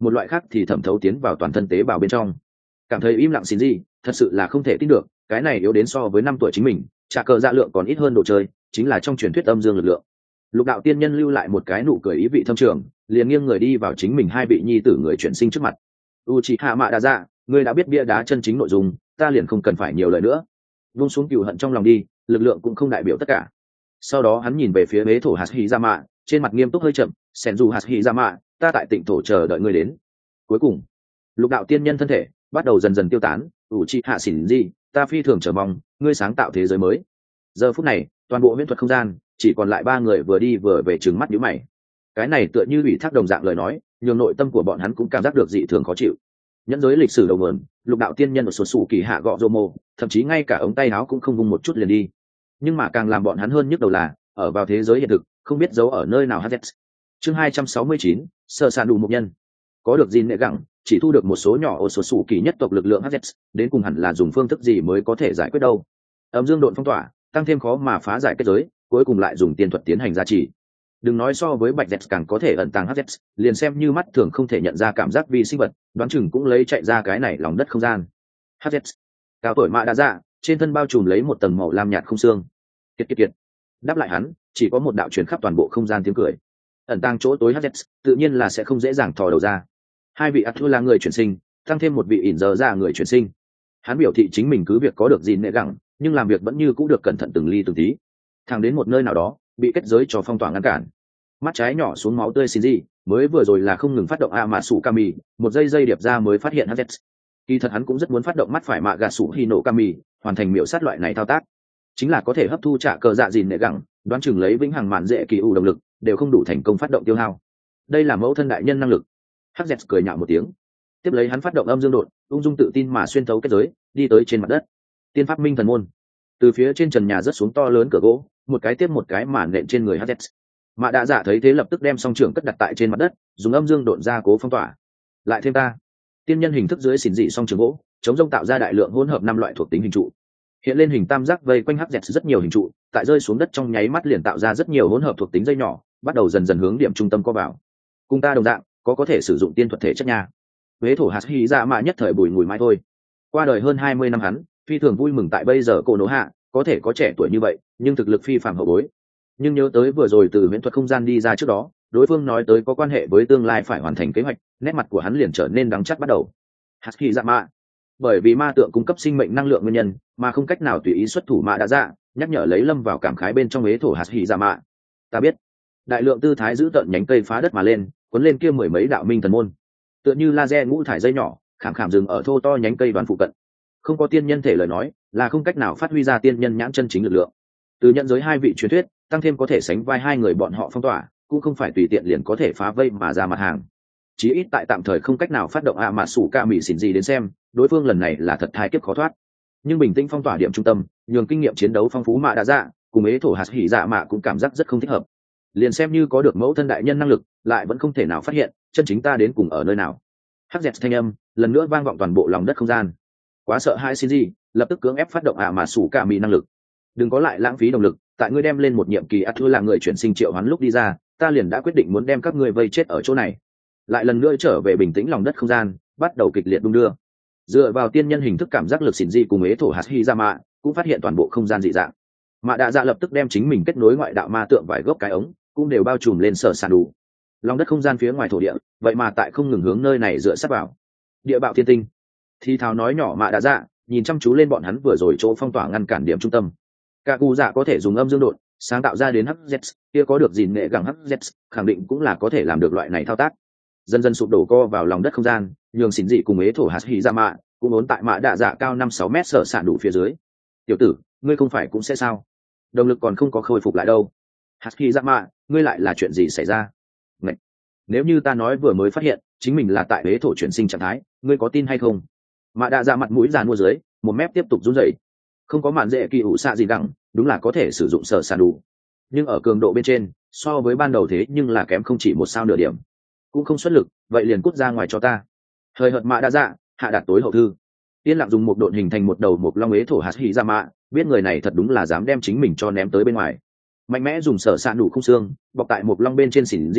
một loại khác thì thẩm thấu tiến vào toàn thân tế bào bên trong. Cảm thấy im lặng xin gì, thật sự là không thể tin được, cái này yếu đến so với 5 tuổi chính mình, trả cờ dạ lượng còn ít hơn đồ chơi, chính là trong truyền thuyết âm dương lực lượng. Lục đạo tiên nhân lưu lại một cái nụ cười ý vị thâm trường, liền nghiêng người đi vào chính mình hai vị nhi tử người chuyển sinh trước mặt. Uchiha Madara, ngươi đã biết bia đá chân chính nội dung, ta liền không cần phải nhiều lời nữa. Vung xuống cừu hận trong lòng đi, lực lượng cũng không đại biểu tất cả. Sau đó hắn nhìn về phía bế thổ Hashirama, trên mặt nghiêm túc hơi chậm, Senju Hashirama, ta tại Tịnh thổ chờ đợi ngươi đến. Cuối cùng, lục đạo tiên nhân thân thể bắt đầu dần dần tiêu tán. Uchiha Shinji, ta phi thường chờ mong ngươi sáng tạo thế giới mới. Giờ phút này, toàn bộ huyễn thuật không gian chỉ còn lại 3 người vừa đi vừa về trừng mắt nhíu mày. Cái này tựa như ủy thác đồng dạng lời nói, nhường nội tâm của bọn hắn cũng cảm giác được dị thường khó chịu. Nhẫn giới lịch sử đầu nguồn, lục đạo tiên nhân ở số sủ kỳ hạ gọ Romo, thậm chí ngay cả ống tay áo cũng không vung một chút liền đi. Nhưng mà càng làm bọn hắn hơn nhức đầu là, ở vào thế giới hiện thực, không biết giấu ở nơi nào Hades. Chương 269, sơ sàn đủ một nhân. Có được gìn nệ gặng, chỉ thu được một số nhỏ ở số sủ kỳ nhất tộc lực lượng Hades, đến cùng hẳn là dùng phương thức gì mới có thể giải quyết đâu. Âm dương độn phong tỏa, tăng thêm khó mà phá giải kết giới, cuối cùng lại dùng tiên thuật tiến hành gia trì. Đừng nói so với bạch dẹt càng có thể ẩn tàng Hades, liền xem như mắt thường không thể nhận ra cảm giác vi sinh vật, đoán chừng cũng lấy chạy ra cái này lòng đất không gian. Hades, cao tuổi mạ đã ra, trên thân bao trùm lấy một tầng màu lam nhạt không xương. Kiệt. Đáp lại hắn, chỉ có một đạo truyền khắp toàn bộ không gian tiếng cười. Ẩn tàng chỗ tối Hades, tự nhiên là sẽ không dễ dàng thò đầu ra. Hai vị Atula người chuyển sinh, tăng thêm một vị ỉn giờ ra người chuyển sinh. Hắn biểu thị chính mình cứ việc có được gìn nệ gặng, nhưng làm việc vẫn như cũng được cẩn thận từng ly từng tí. Thẳng đến một nơi nào đó, bị kết giới cho phong tỏa ngăn cản. Mắt trái nhỏ xuống máu tươi Shinji, mới vừa rồi là không ngừng phát động Amatsu-kami, một giây điệp ra mới phát hiện Hades. Kỳ thật hắn cũng rất muốn phát động mắt phải Magatsu Hino-kami, hoàn thành miểu sát loại này thao tác. Chính là có thể hấp thu trả cờ dạ gìn nệ gặng, đoán chừng lấy vĩnh hằng mạn dễ kỳ ủ động lực, đều không đủ thành công phát động tiêu hao. Đây là mẫu thân đại nhân năng lực. Hades cười nhạo một tiếng. Tiếp lấy hắn phát động âm dương độn, ung dung tự tin mà xuyên thấu kết giới, đi tới trên mặt đất. Tiên pháp minh thần môn. Từ phía trên trần nhà rớt xuống to lớn cửa gỗ, một cái tiếp một cái màn nện trên người Hades. Mạ Đạ Dạ thấy thế lập tức đem song trưởng cất đặt tại trên mặt đất, dùng âm dương độn ra cố phong tỏa. Lại thêm ta, tiên nhân hình thức dưới xỉn dị song trường gỗ, chống rông tạo ra đại lượng hỗn hợp 5 loại thuộc tính hình trụ. Hiện lên hình tam giác vây quanh Hades rất nhiều hình trụ, tại rơi xuống đất trong nháy mắt liền tạo ra rất nhiều hỗn hợp thuộc tính dây nhỏ, bắt đầu dần dần hướng điểm trung tâm co vào. Cùng ta đồng dạng, có thể sử dụng tiên thuật thể chất nha. Huế thổ hạt hy dạ mạ nhất thời bùi ngùi mãi thôi. Qua đời hơn 20 năm hắn, phi thường vui mừng tại bây giờ cổ nổ hạ có thể có trẻ tuổi như vậy, nhưng thực lực phi phàm hậu bối. Nhưng nhớ tới vừa rồi từ huyễn thuật không gian đi ra trước đó, đối phương nói tới có quan hệ với tương lai phải hoàn thành kế hoạch, nét mặt của hắn liền trở nên đắng chát bắt đầu. Hạt hy dạ mạ, bởi vì ma tượng cung cấp sinh mệnh năng lượng nguyên nhân, mà không cách nào tùy ý xuất thủ mạ đã ra, nhắc nhở lấy lâm vào cảm khái bên trong huế thổ hạt hy dạ mạ. Ta biết. Đại lượng tư thái giữ tận nhánh cây phá đất mà lên, cuốn lên kia mười mấy đạo minh thần môn, tựa như laser ngũ thải dây nhỏ, khảm khảm dừng ở thô to nhánh cây đoàn phụ cận. Không có tiên nhân thể lời nói, là không cách nào phát huy ra tiên nhân nhãn chân chính lực lượng. Từ nhận giới hai vị truyền thuyết, tăng thêm có thể sánh vai hai người bọn họ phong tỏa, cũng không phải tùy tiện liền có thể phá vây mà ra mặt hàng. Chí ít tại tạm thời không cách nào phát động Amatsu-kami xỉn gì đến xem, đối phương lần này là thật thai kiếp khó thoát. Nhưng bình tĩnh phong tỏa điểm trung tâm, nhường kinh nghiệm chiến đấu phong phú mạ đã dạ, cùng ế thổ hạt hỉ dạ mạ cũng cảm giác rất không thích hợp. Liền xem như có được mẫu thân đại nhân năng lực, lại vẫn không thể nào phát hiện chân chính ta đến cùng ở nơi nào. Hắc dẹt thanh âm lần nữa vang vọng toàn bộ lòng đất không gian. Quá sợ hai Shinji, lập tức cưỡng ép phát động Amatsu-kami năng lực. Đừng có lại lãng phí động lực, tại ngươi đem lên một nhiệm kỳ Athu là người chuyển sinh triệu hoán lúc đi ra, ta liền đã quyết định muốn đem các ngươi vây chết ở chỗ này. Lại lần nữa trở về bình tĩnh lòng đất không gian, bắt đầu kịch liệt đung đưa. Dựa vào tiên nhân hình thức cảm giác lực xỉn dị cùng ế thổ hạt hy ra mạ, cũng phát hiện toàn bộ không gian dị dạng. Mạ Đạ Dạ lập tức đem chính mình kết nối ngoại đạo ma tượng vài gốc cái ống, cũng đều bao trùm lên sở sàn đủ. Lòng đất không gian phía ngoài thổ địa, vậy mà tại không ngừng hướng nơi này dựa sát vào. Địa bạo thiên tinh. Thi thào nói nhỏ Mạ Đạ Dạ, nhìn chăm chú lên bọn hắn vừa rồi chỗ phong tỏa ngăn cản điểm trung tâm. Cả cụ dạ có thể dùng âm dương độn sáng tạo ra đến HZ, kia có được gìn nghệ gẳng HZ, khẳng định cũng là có thể làm được loại này thao tác. Dần dần sụp đổ co vào lòng đất không gian, nhường xỉn dị cùng ế thổ hạt hỉ ra mạ cũng ốn tại Mạ Đạ Dạ cao 5-6 mét sở sạn đủ phía dưới. Tiểu tử, ngươi không phải cũng sẽ sao? Động lực còn không có khôi phục lại đâu. Hạt hỉ ra mạ, ngươi lại là chuyện gì xảy ra? Ngậy! Nếu như ta nói vừa mới phát hiện chính mình là tại ế thổ chuyển sinh trạng thái, ngươi có tin hay không? Mạ Đạ Dạ mặt mũi giàn mua dưới, một mép tiếp tục run rẩy. Không có mạn dễ kỳ ủ xạ gì đẳng, đúng là có thể sử dụng sở sàn đủ, nhưng ở cường độ bên trên so với ban đầu thế nhưng là kém không chỉ 1 sao nửa điểm. Cũng không xuất lực, vậy liền cút ra ngoài cho ta. Hơi hợt Mạ Đạ Dạ hạ đạt tối hậu thư, yên lặng dùng một độn hình thành một đầu một long ế thổ hạt hỉ ra mạ, biết người này thật đúng là dám đem chính mình cho ném tới bên ngoài. Mạnh mẽ dùng sở sạn đủ không xương bọc tại một long bên trên xỉn gì,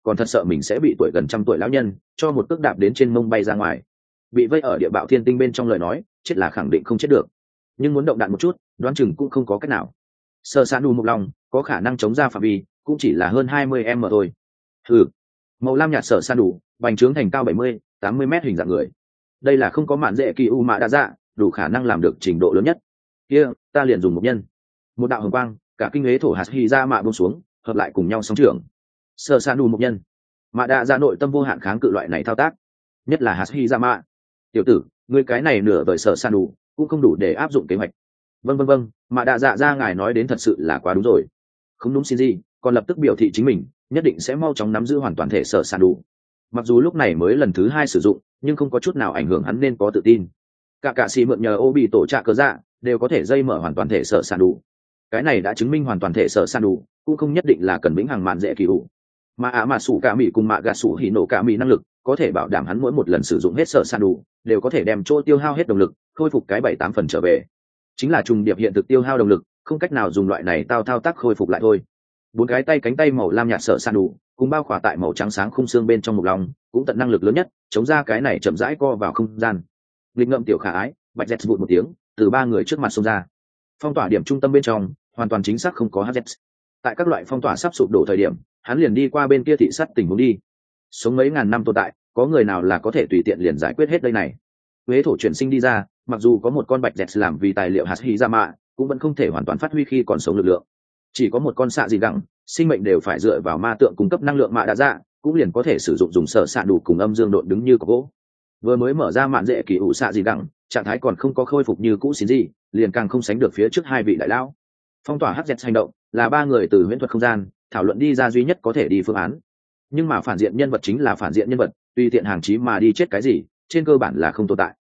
còn thật sợ mình sẽ bị tuổi gần trăm tuổi lão nhân cho một cước đạp đến trên mông bay ra ngoài. Bị vây ở địa bạo thiên tinh bên trong lời nói chết là khẳng định không chết được, nhưng muốn động đạn một chút đoán chừng cũng không có cách nào. Sở San đủ một lòng có khả năng chống ra phạm vi cũng chỉ là hơn 20 m thôi. Màu lam nhạt Sở San đủ bành trướng thành cao 70-80 mét hình dạng người, đây là không có mạn dễ kỳ u mạ đa dạ đủ khả năng làm được trình độ lớn nhất. Kia ta liền dùng một nhân, một đạo hồng quang cả kinh huế thổ hạt hy ra mạ buông xuống hợp lại cùng nhau sóng trưởng. Sở San đủ một nhân, mạ đa dạ nội tâm vô hạn kháng cự loại này thao tác, nhất là hạt hy ra mạ. Tiểu tử, ngươi cái này nửa vời Sở San đủ cũng không đủ để áp dụng kế hoạch. Vâng, mạ đa dạ ra ngài nói đến thật sự là quá đúng rồi. Không đúng xin gì, còn lập tức biểu thị chính mình nhất định sẽ mau chóng nắm giữ hoàn toàn thể Sở San đủ. Mặc dù lúc này mới lần thứ 2 sử dụng nhưng không có chút nào ảnh hưởng hắn nên có tự tin. Cả xì mượn nhờ ô bị tổ trạ cớ dạ đều có thể dây mở hoàn toàn thể Sở San đủ. Cái này đã chứng minh hoàn toàn thể Sở San đủ cũng không nhất định là cần vĩnh hằng mạn dễ kỳ hữu, mà mà sủ cả mỹ cùng mạ gà sủ hỉ nổ cả mỹ năng lực có thể bảo đảm hắn mỗi một lần sử dụng hết Sở San đủ đều có thể đem chỗ tiêu hao hết động lực khôi phục cái 7-8 phần trở về. Chính là trùng điệp hiện thực tiêu hao động lực, không cách nào dùng loại này thao tác khôi phục lại thôi. 4 cái tay cánh tay màu lam nhạt Sở San đủ cùng bao khỏa tại màu trắng sáng khung xương bên trong một lòng cũng tận năng lực lớn nhất chống ra cái này chậm rãi co vào không gian. Lịch ngậm tiểu khả ái bạch dẹt vụt một tiếng từ 3 người trước mặt xông ra, phong tỏa điểm trung tâm bên trong hoàn toàn chính xác không có hz. Tại các loại phong tỏa sắp sụp đổ thời điểm hắn liền đi qua bên kia thị sát tình huống đi. Sống mấy ngàn năm tồn tại có người nào là có thể tùy tiện liền giải quyết hết đây này. Huế thổ chuyển sinh đi ra, mặc dù có một con bạch dẹt làm vì tài liệu hạt hy ra mạ cũng vẫn không thể hoàn toàn phát huy khi còn sống lực lượng. Chỉ có một con xạ gì gẳng sinh mệnh đều phải dựa vào ma tượng cung cấp năng lượng mạ đã ra cũng liền có thể sử dụng dùng Sở San đủ cùng âm dương độn đứng như có gỗ. Vừa mới mở ra mạn dễ kỳ ủ xạ gì gẳng trạng thái còn không có khôi phục như cũ xin gì liền càng không sánh được phía trước 2 vị đại lão. Phong tỏa hz hành động là 3 người từ huyễn thuật không gian thảo luận đi ra duy nhất có thể đi phương án, nhưng mà phản diện nhân vật chính là phản diện nhân vật, tùy tiện hàng chí mà đi chết cái gì trên cơ bản là không tồn tại.